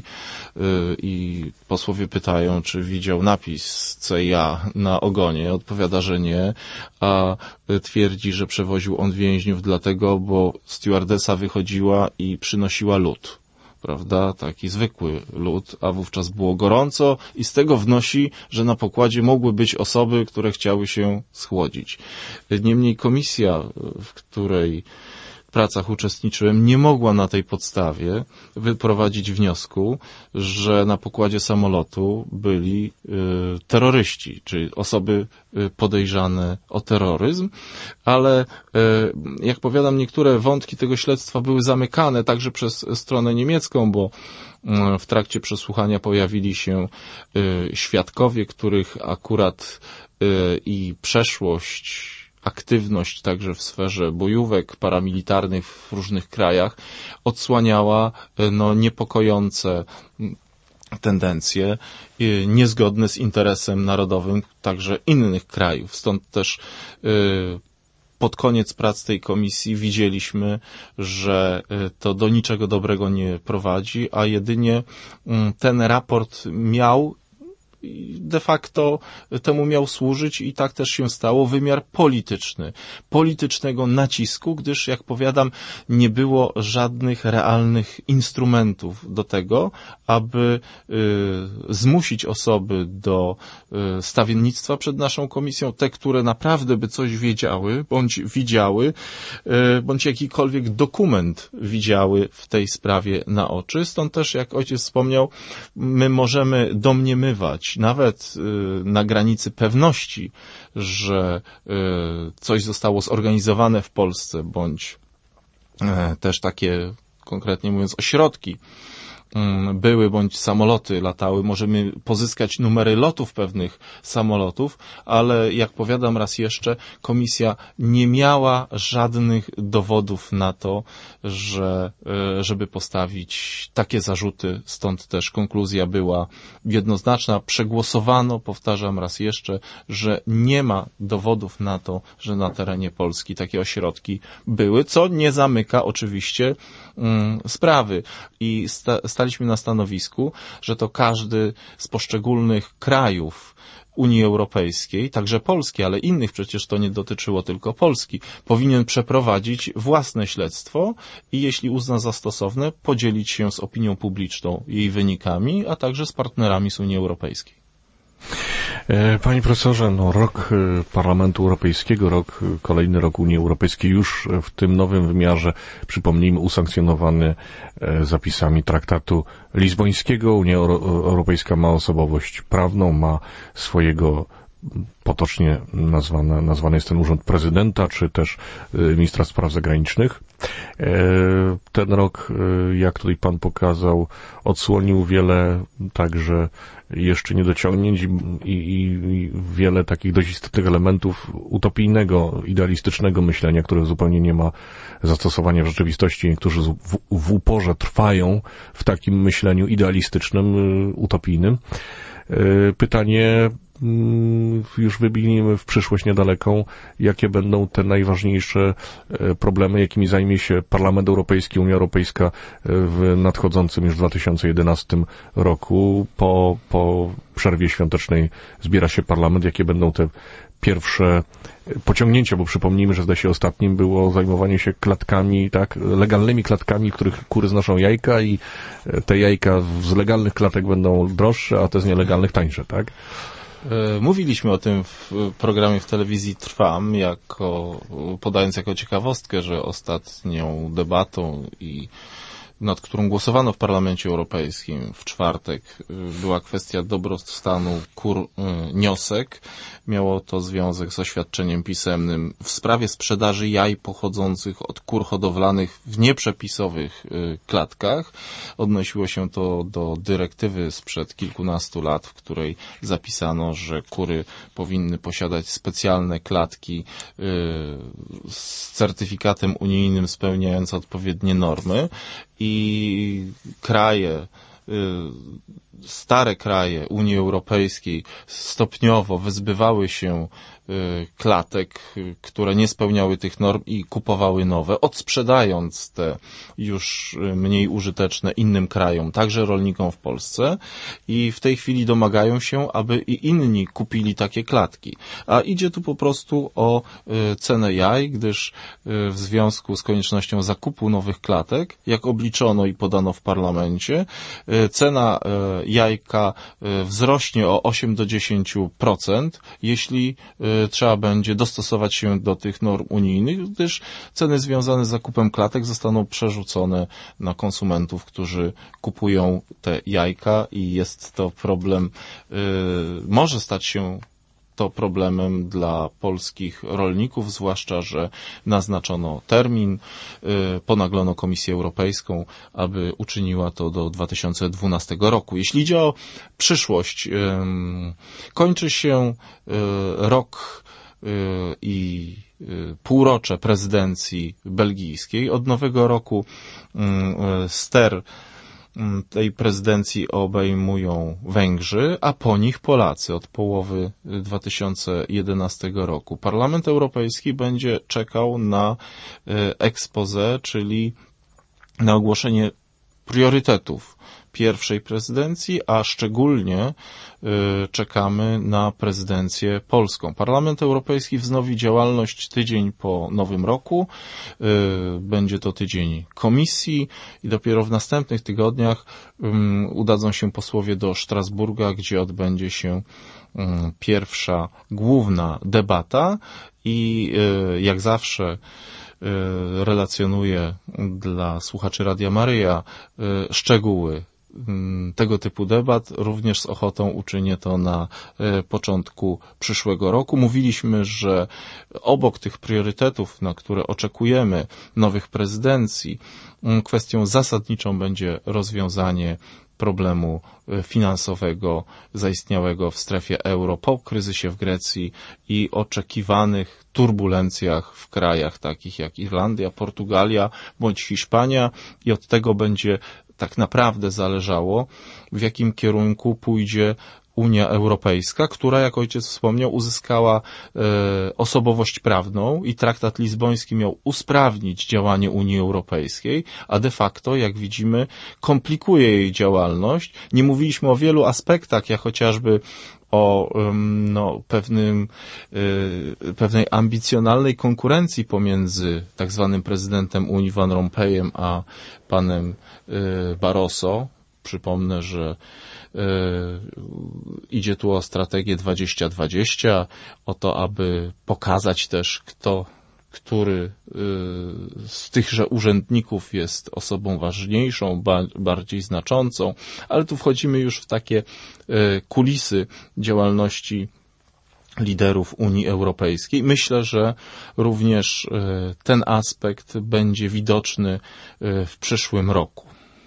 i posłowie pytają, czy widział napis C I A na ogonie, odpowiada, że nie, a twierdzi, że przewoził on więźniów dlatego, bo stewardesa wychodziła i przynosiła lód. Prawda, taki zwykły lód, a wówczas było gorąco i z tego wnosi, że na pokładzie mogły być osoby, które chciały się schłodzić. Niemniej komisja, w której pracach uczestniczyłem, nie mogła na tej podstawie wyprowadzić wniosku, że na pokładzie samolotu byli y, terroryści, czyli osoby y, podejrzane o terroryzm, ale y, jak powiadam, niektóre wątki tego śledztwa były zamykane także przez stronę niemiecką, bo y, w trakcie przesłuchania pojawili się y, świadkowie, których akurat y, i przeszłość, aktywność także w sferze bojówek paramilitarnych w różnych krajach odsłaniała no, niepokojące tendencje niezgodne z interesem narodowym także innych krajów. Stąd też y, pod koniec prac tej komisji widzieliśmy, że to do niczego dobrego nie prowadzi, a jedynie y, ten raport miał de facto temu miał służyć i tak też się stało, wymiar polityczny, politycznego nacisku, gdyż, jak powiadam, nie było żadnych realnych instrumentów do tego, aby y, zmusić osoby do y, stawiennictwa przed naszą komisją, te, które naprawdę by coś wiedziały, bądź widziały, y, bądź jakikolwiek dokument widziały w tej sprawie na oczy. Stąd też, jak ojciec wspomniał, my możemy domniemywać, nawet y, na granicy pewności, że y, coś zostało zorganizowane w Polsce, bądź y, też takie, konkretnie mówiąc, ośrodki były bądź samoloty latały, możemy pozyskać numery lotów pewnych samolotów, ale jak powiadam raz jeszcze, komisja nie miała żadnych dowodów na to, że, żeby postawić takie zarzuty, stąd też konkluzja była jednoznaczna. Przegłosowano, powtarzam raz jeszcze, że nie ma dowodów na to, że na terenie Polski takie ośrodki były, co nie zamyka oczywiście mm, sprawy. I sta, staliśmy na stanowisku, że to każdy z poszczególnych krajów Unii Europejskiej, także Polski, ale innych przecież to nie dotyczyło tylko Polski, powinien przeprowadzić własne śledztwo i jeśli uzna za stosowne, podzielić się z opinią publiczną jej wynikami, a także z partnerami z Unii Europejskiej. Panie profesorze, no rok Parlamentu Europejskiego, rok, kolejny rok Unii Europejskiej już w tym nowym wymiarze, przypomnijmy, usankcjonowany zapisami traktatu lizbońskiego. Unia Europejska ma osobowość prawną, ma swojego potocznie nazwane, nazwany jest ten urząd prezydenta, czy też ministra spraw zagranicznych. Ten rok, jak tutaj pan pokazał, odsłonił wiele także jeszcze niedociągnięć i, i, i wiele takich dość istotnych elementów utopijnego, idealistycznego myślenia, które zupełnie nie ma zastosowania w rzeczywistości. Niektórzy w, w uporze trwają w takim myśleniu idealistycznym, utopijnym. Pytanie już wybijmy w przyszłość niedaleką, jakie będą te najważniejsze problemy, jakimi zajmie się Parlament Europejski, Unia Europejska w nadchodzącym już dwa tysiące jedenastym roku. Po, po przerwie świątecznej zbiera się Parlament. Jakie będą te pierwsze pociągnięcia, bo przypomnijmy, że zdaje się ostatnim było zajmowanie się klatkami, tak, legalnymi klatkami, w których kury znoszą jajka i te jajka z legalnych klatek będą droższe, a te z nielegalnych tańsze, tak? Mówiliśmy o tym w programie w telewizji Trwam, jako, podając jako ciekawostkę, że ostatnią debatą i nad którą głosowano w Parlamencie Europejskim w czwartek, była kwestia dobrostanu kur niosek. Miało to związek z oświadczeniem pisemnym w sprawie sprzedaży jaj pochodzących od kur hodowlanych w nieprzepisowych klatkach. Odnosiło się to do dyrektywy sprzed kilkunastu lat, w której zapisano, że kury powinny posiadać specjalne klatki z certyfikatem unijnym spełniające odpowiednie normy. I kraje, stare kraje Unii Europejskiej stopniowo wyzbywały się klatek, które nie spełniały tych norm i kupowały nowe, odsprzedając te już mniej użyteczne innym krajom, także rolnikom w Polsce, i w tej chwili domagają się, aby i inni kupili takie klatki. A idzie tu po prostu o cenę jaj, gdyż w związku z koniecznością zakupu nowych klatek, jak obliczono i podano w parlamencie, cena jajka wzrośnie o osiem do dziesięciu procent, jeśli trzeba będzie dostosować się do tych norm unijnych, gdyż ceny związane z zakupem klatek zostaną przerzucone na konsumentów, którzy kupują te jajka, i jest to problem, yy, może stać się to problemem dla polskich rolników, zwłaszcza że naznaczono termin, ponaglono Komisję Europejską, aby uczyniła to do dwa tysiące dwunastego roku. Jeśli idzie o przyszłość, kończy się rok i półrocze prezydencji belgijskiej. Od nowego roku ster tej prezydencji obejmują Węgrzy, a po nich Polacy od połowy dwa tysiące jedenastego roku. Parlament Europejski będzie czekał na exposé, czyli na ogłoszenie priorytetów pierwszej prezydencji, a szczególnie y, czekamy na prezydencję polską. Parlament Europejski wznowi działalność tydzień po Nowym Roku. Y, będzie to tydzień komisji i dopiero w następnych tygodniach y, udadzą się posłowie do Strasburga, gdzie odbędzie się y, pierwsza główna debata i y, jak zawsze relacjonuję dla słuchaczy Radia Maryja szczegóły tego typu debat, również z ochotą uczynię to na początku przyszłego roku. Mówiliśmy, że obok tych priorytetów, na które oczekujemy nowych prezydencji, kwestią zasadniczą będzie rozwiązanie problemu finansowego zaistniałego w strefie euro po kryzysie w Grecji i oczekiwanych turbulencjach w krajach takich jak Irlandia, Portugalia bądź Hiszpania i od tego będzie tak naprawdę zależało, w jakim kierunku pójdzie Unia Europejska, która, jak ojciec wspomniał, uzyskała e, osobowość prawną i traktat lizboński miał usprawnić działanie Unii Europejskiej, a de facto, jak widzimy, komplikuje jej działalność. Nie mówiliśmy o wielu aspektach, jak chociażby o no, pewnym, y, pewnej ambicjonalnej konkurencji pomiędzy tak zwanym prezydentem Unii Van Rompuyem a panem y, Barroso. Przypomnę, że y, idzie tu o strategię dwadzieścia dwadzieścia, o to, aby pokazać też, kto, który y, z tychże urzędników jest osobą ważniejszą, ba, bardziej znaczącą, ale tu wchodzimy już w takie y, kulisy działalności liderów Unii Europejskiej. Myślę, że również y, ten aspekt będzie widoczny y, w przyszłym roku.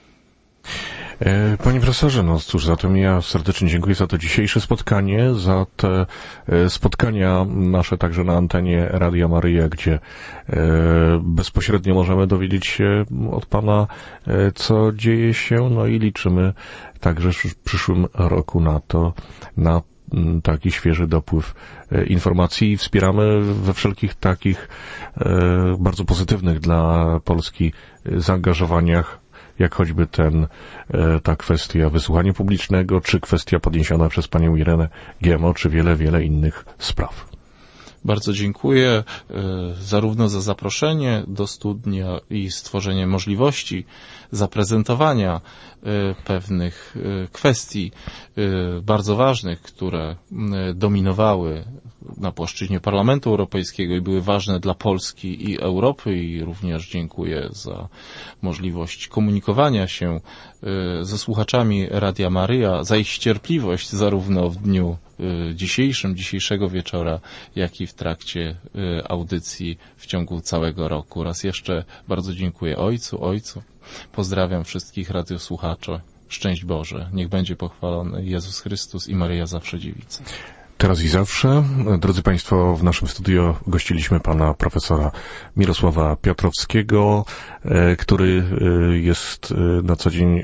Panie profesorze, no cóż, zatem ja serdecznie dziękuję za to dzisiejsze spotkanie, za te spotkania nasze także na antenie Radia Maryja, gdzie bezpośrednio możemy dowiedzieć się od Pana, co dzieje się, no i liczymy także w przyszłym roku na to, na taki świeży dopływ informacji i wspieramy we wszelkich takich bardzo pozytywnych dla Polski zaangażowaniach, jak choćby ten, ta kwestia wysłuchania publicznego, czy kwestia podniesiona przez panią Irenę G M O, czy wiele, wiele innych spraw. Bardzo dziękuję zarówno za zaproszenie do studnia i stworzenie możliwości zaprezentowania pewnych kwestii bardzo ważnych, które dominowały na płaszczyźnie Parlamentu Europejskiego i były ważne dla Polski i Europy, i również dziękuję za możliwość komunikowania się ze słuchaczami Radia Maryja, za ich cierpliwość zarówno w dniu dzisiejszym, dzisiejszego wieczora, jak i w trakcie audycji w ciągu całego roku. Raz jeszcze bardzo dziękuję Ojcu, Ojcu. Pozdrawiam wszystkich radiosłuchaczy. Szczęść Boże. Niech będzie pochwalony Jezus Chrystus i Maryja Zawsze Dziewica. Teraz i zawsze. Drodzy Państwo, w naszym studio gościliśmy pana profesora Mirosława Piotrowskiego, który jest na co dzień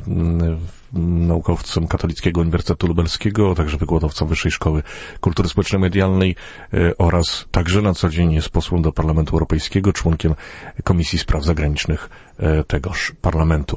naukowcem Katolickiego Uniwersytetu Lubelskiego, także wykładowcą Wyższej Szkoły Kultury Społeczno-Medialnej oraz także na co dzień jest posłem do Parlamentu Europejskiego, członkiem Komisji Spraw Zagranicznych tegoż Parlamentu.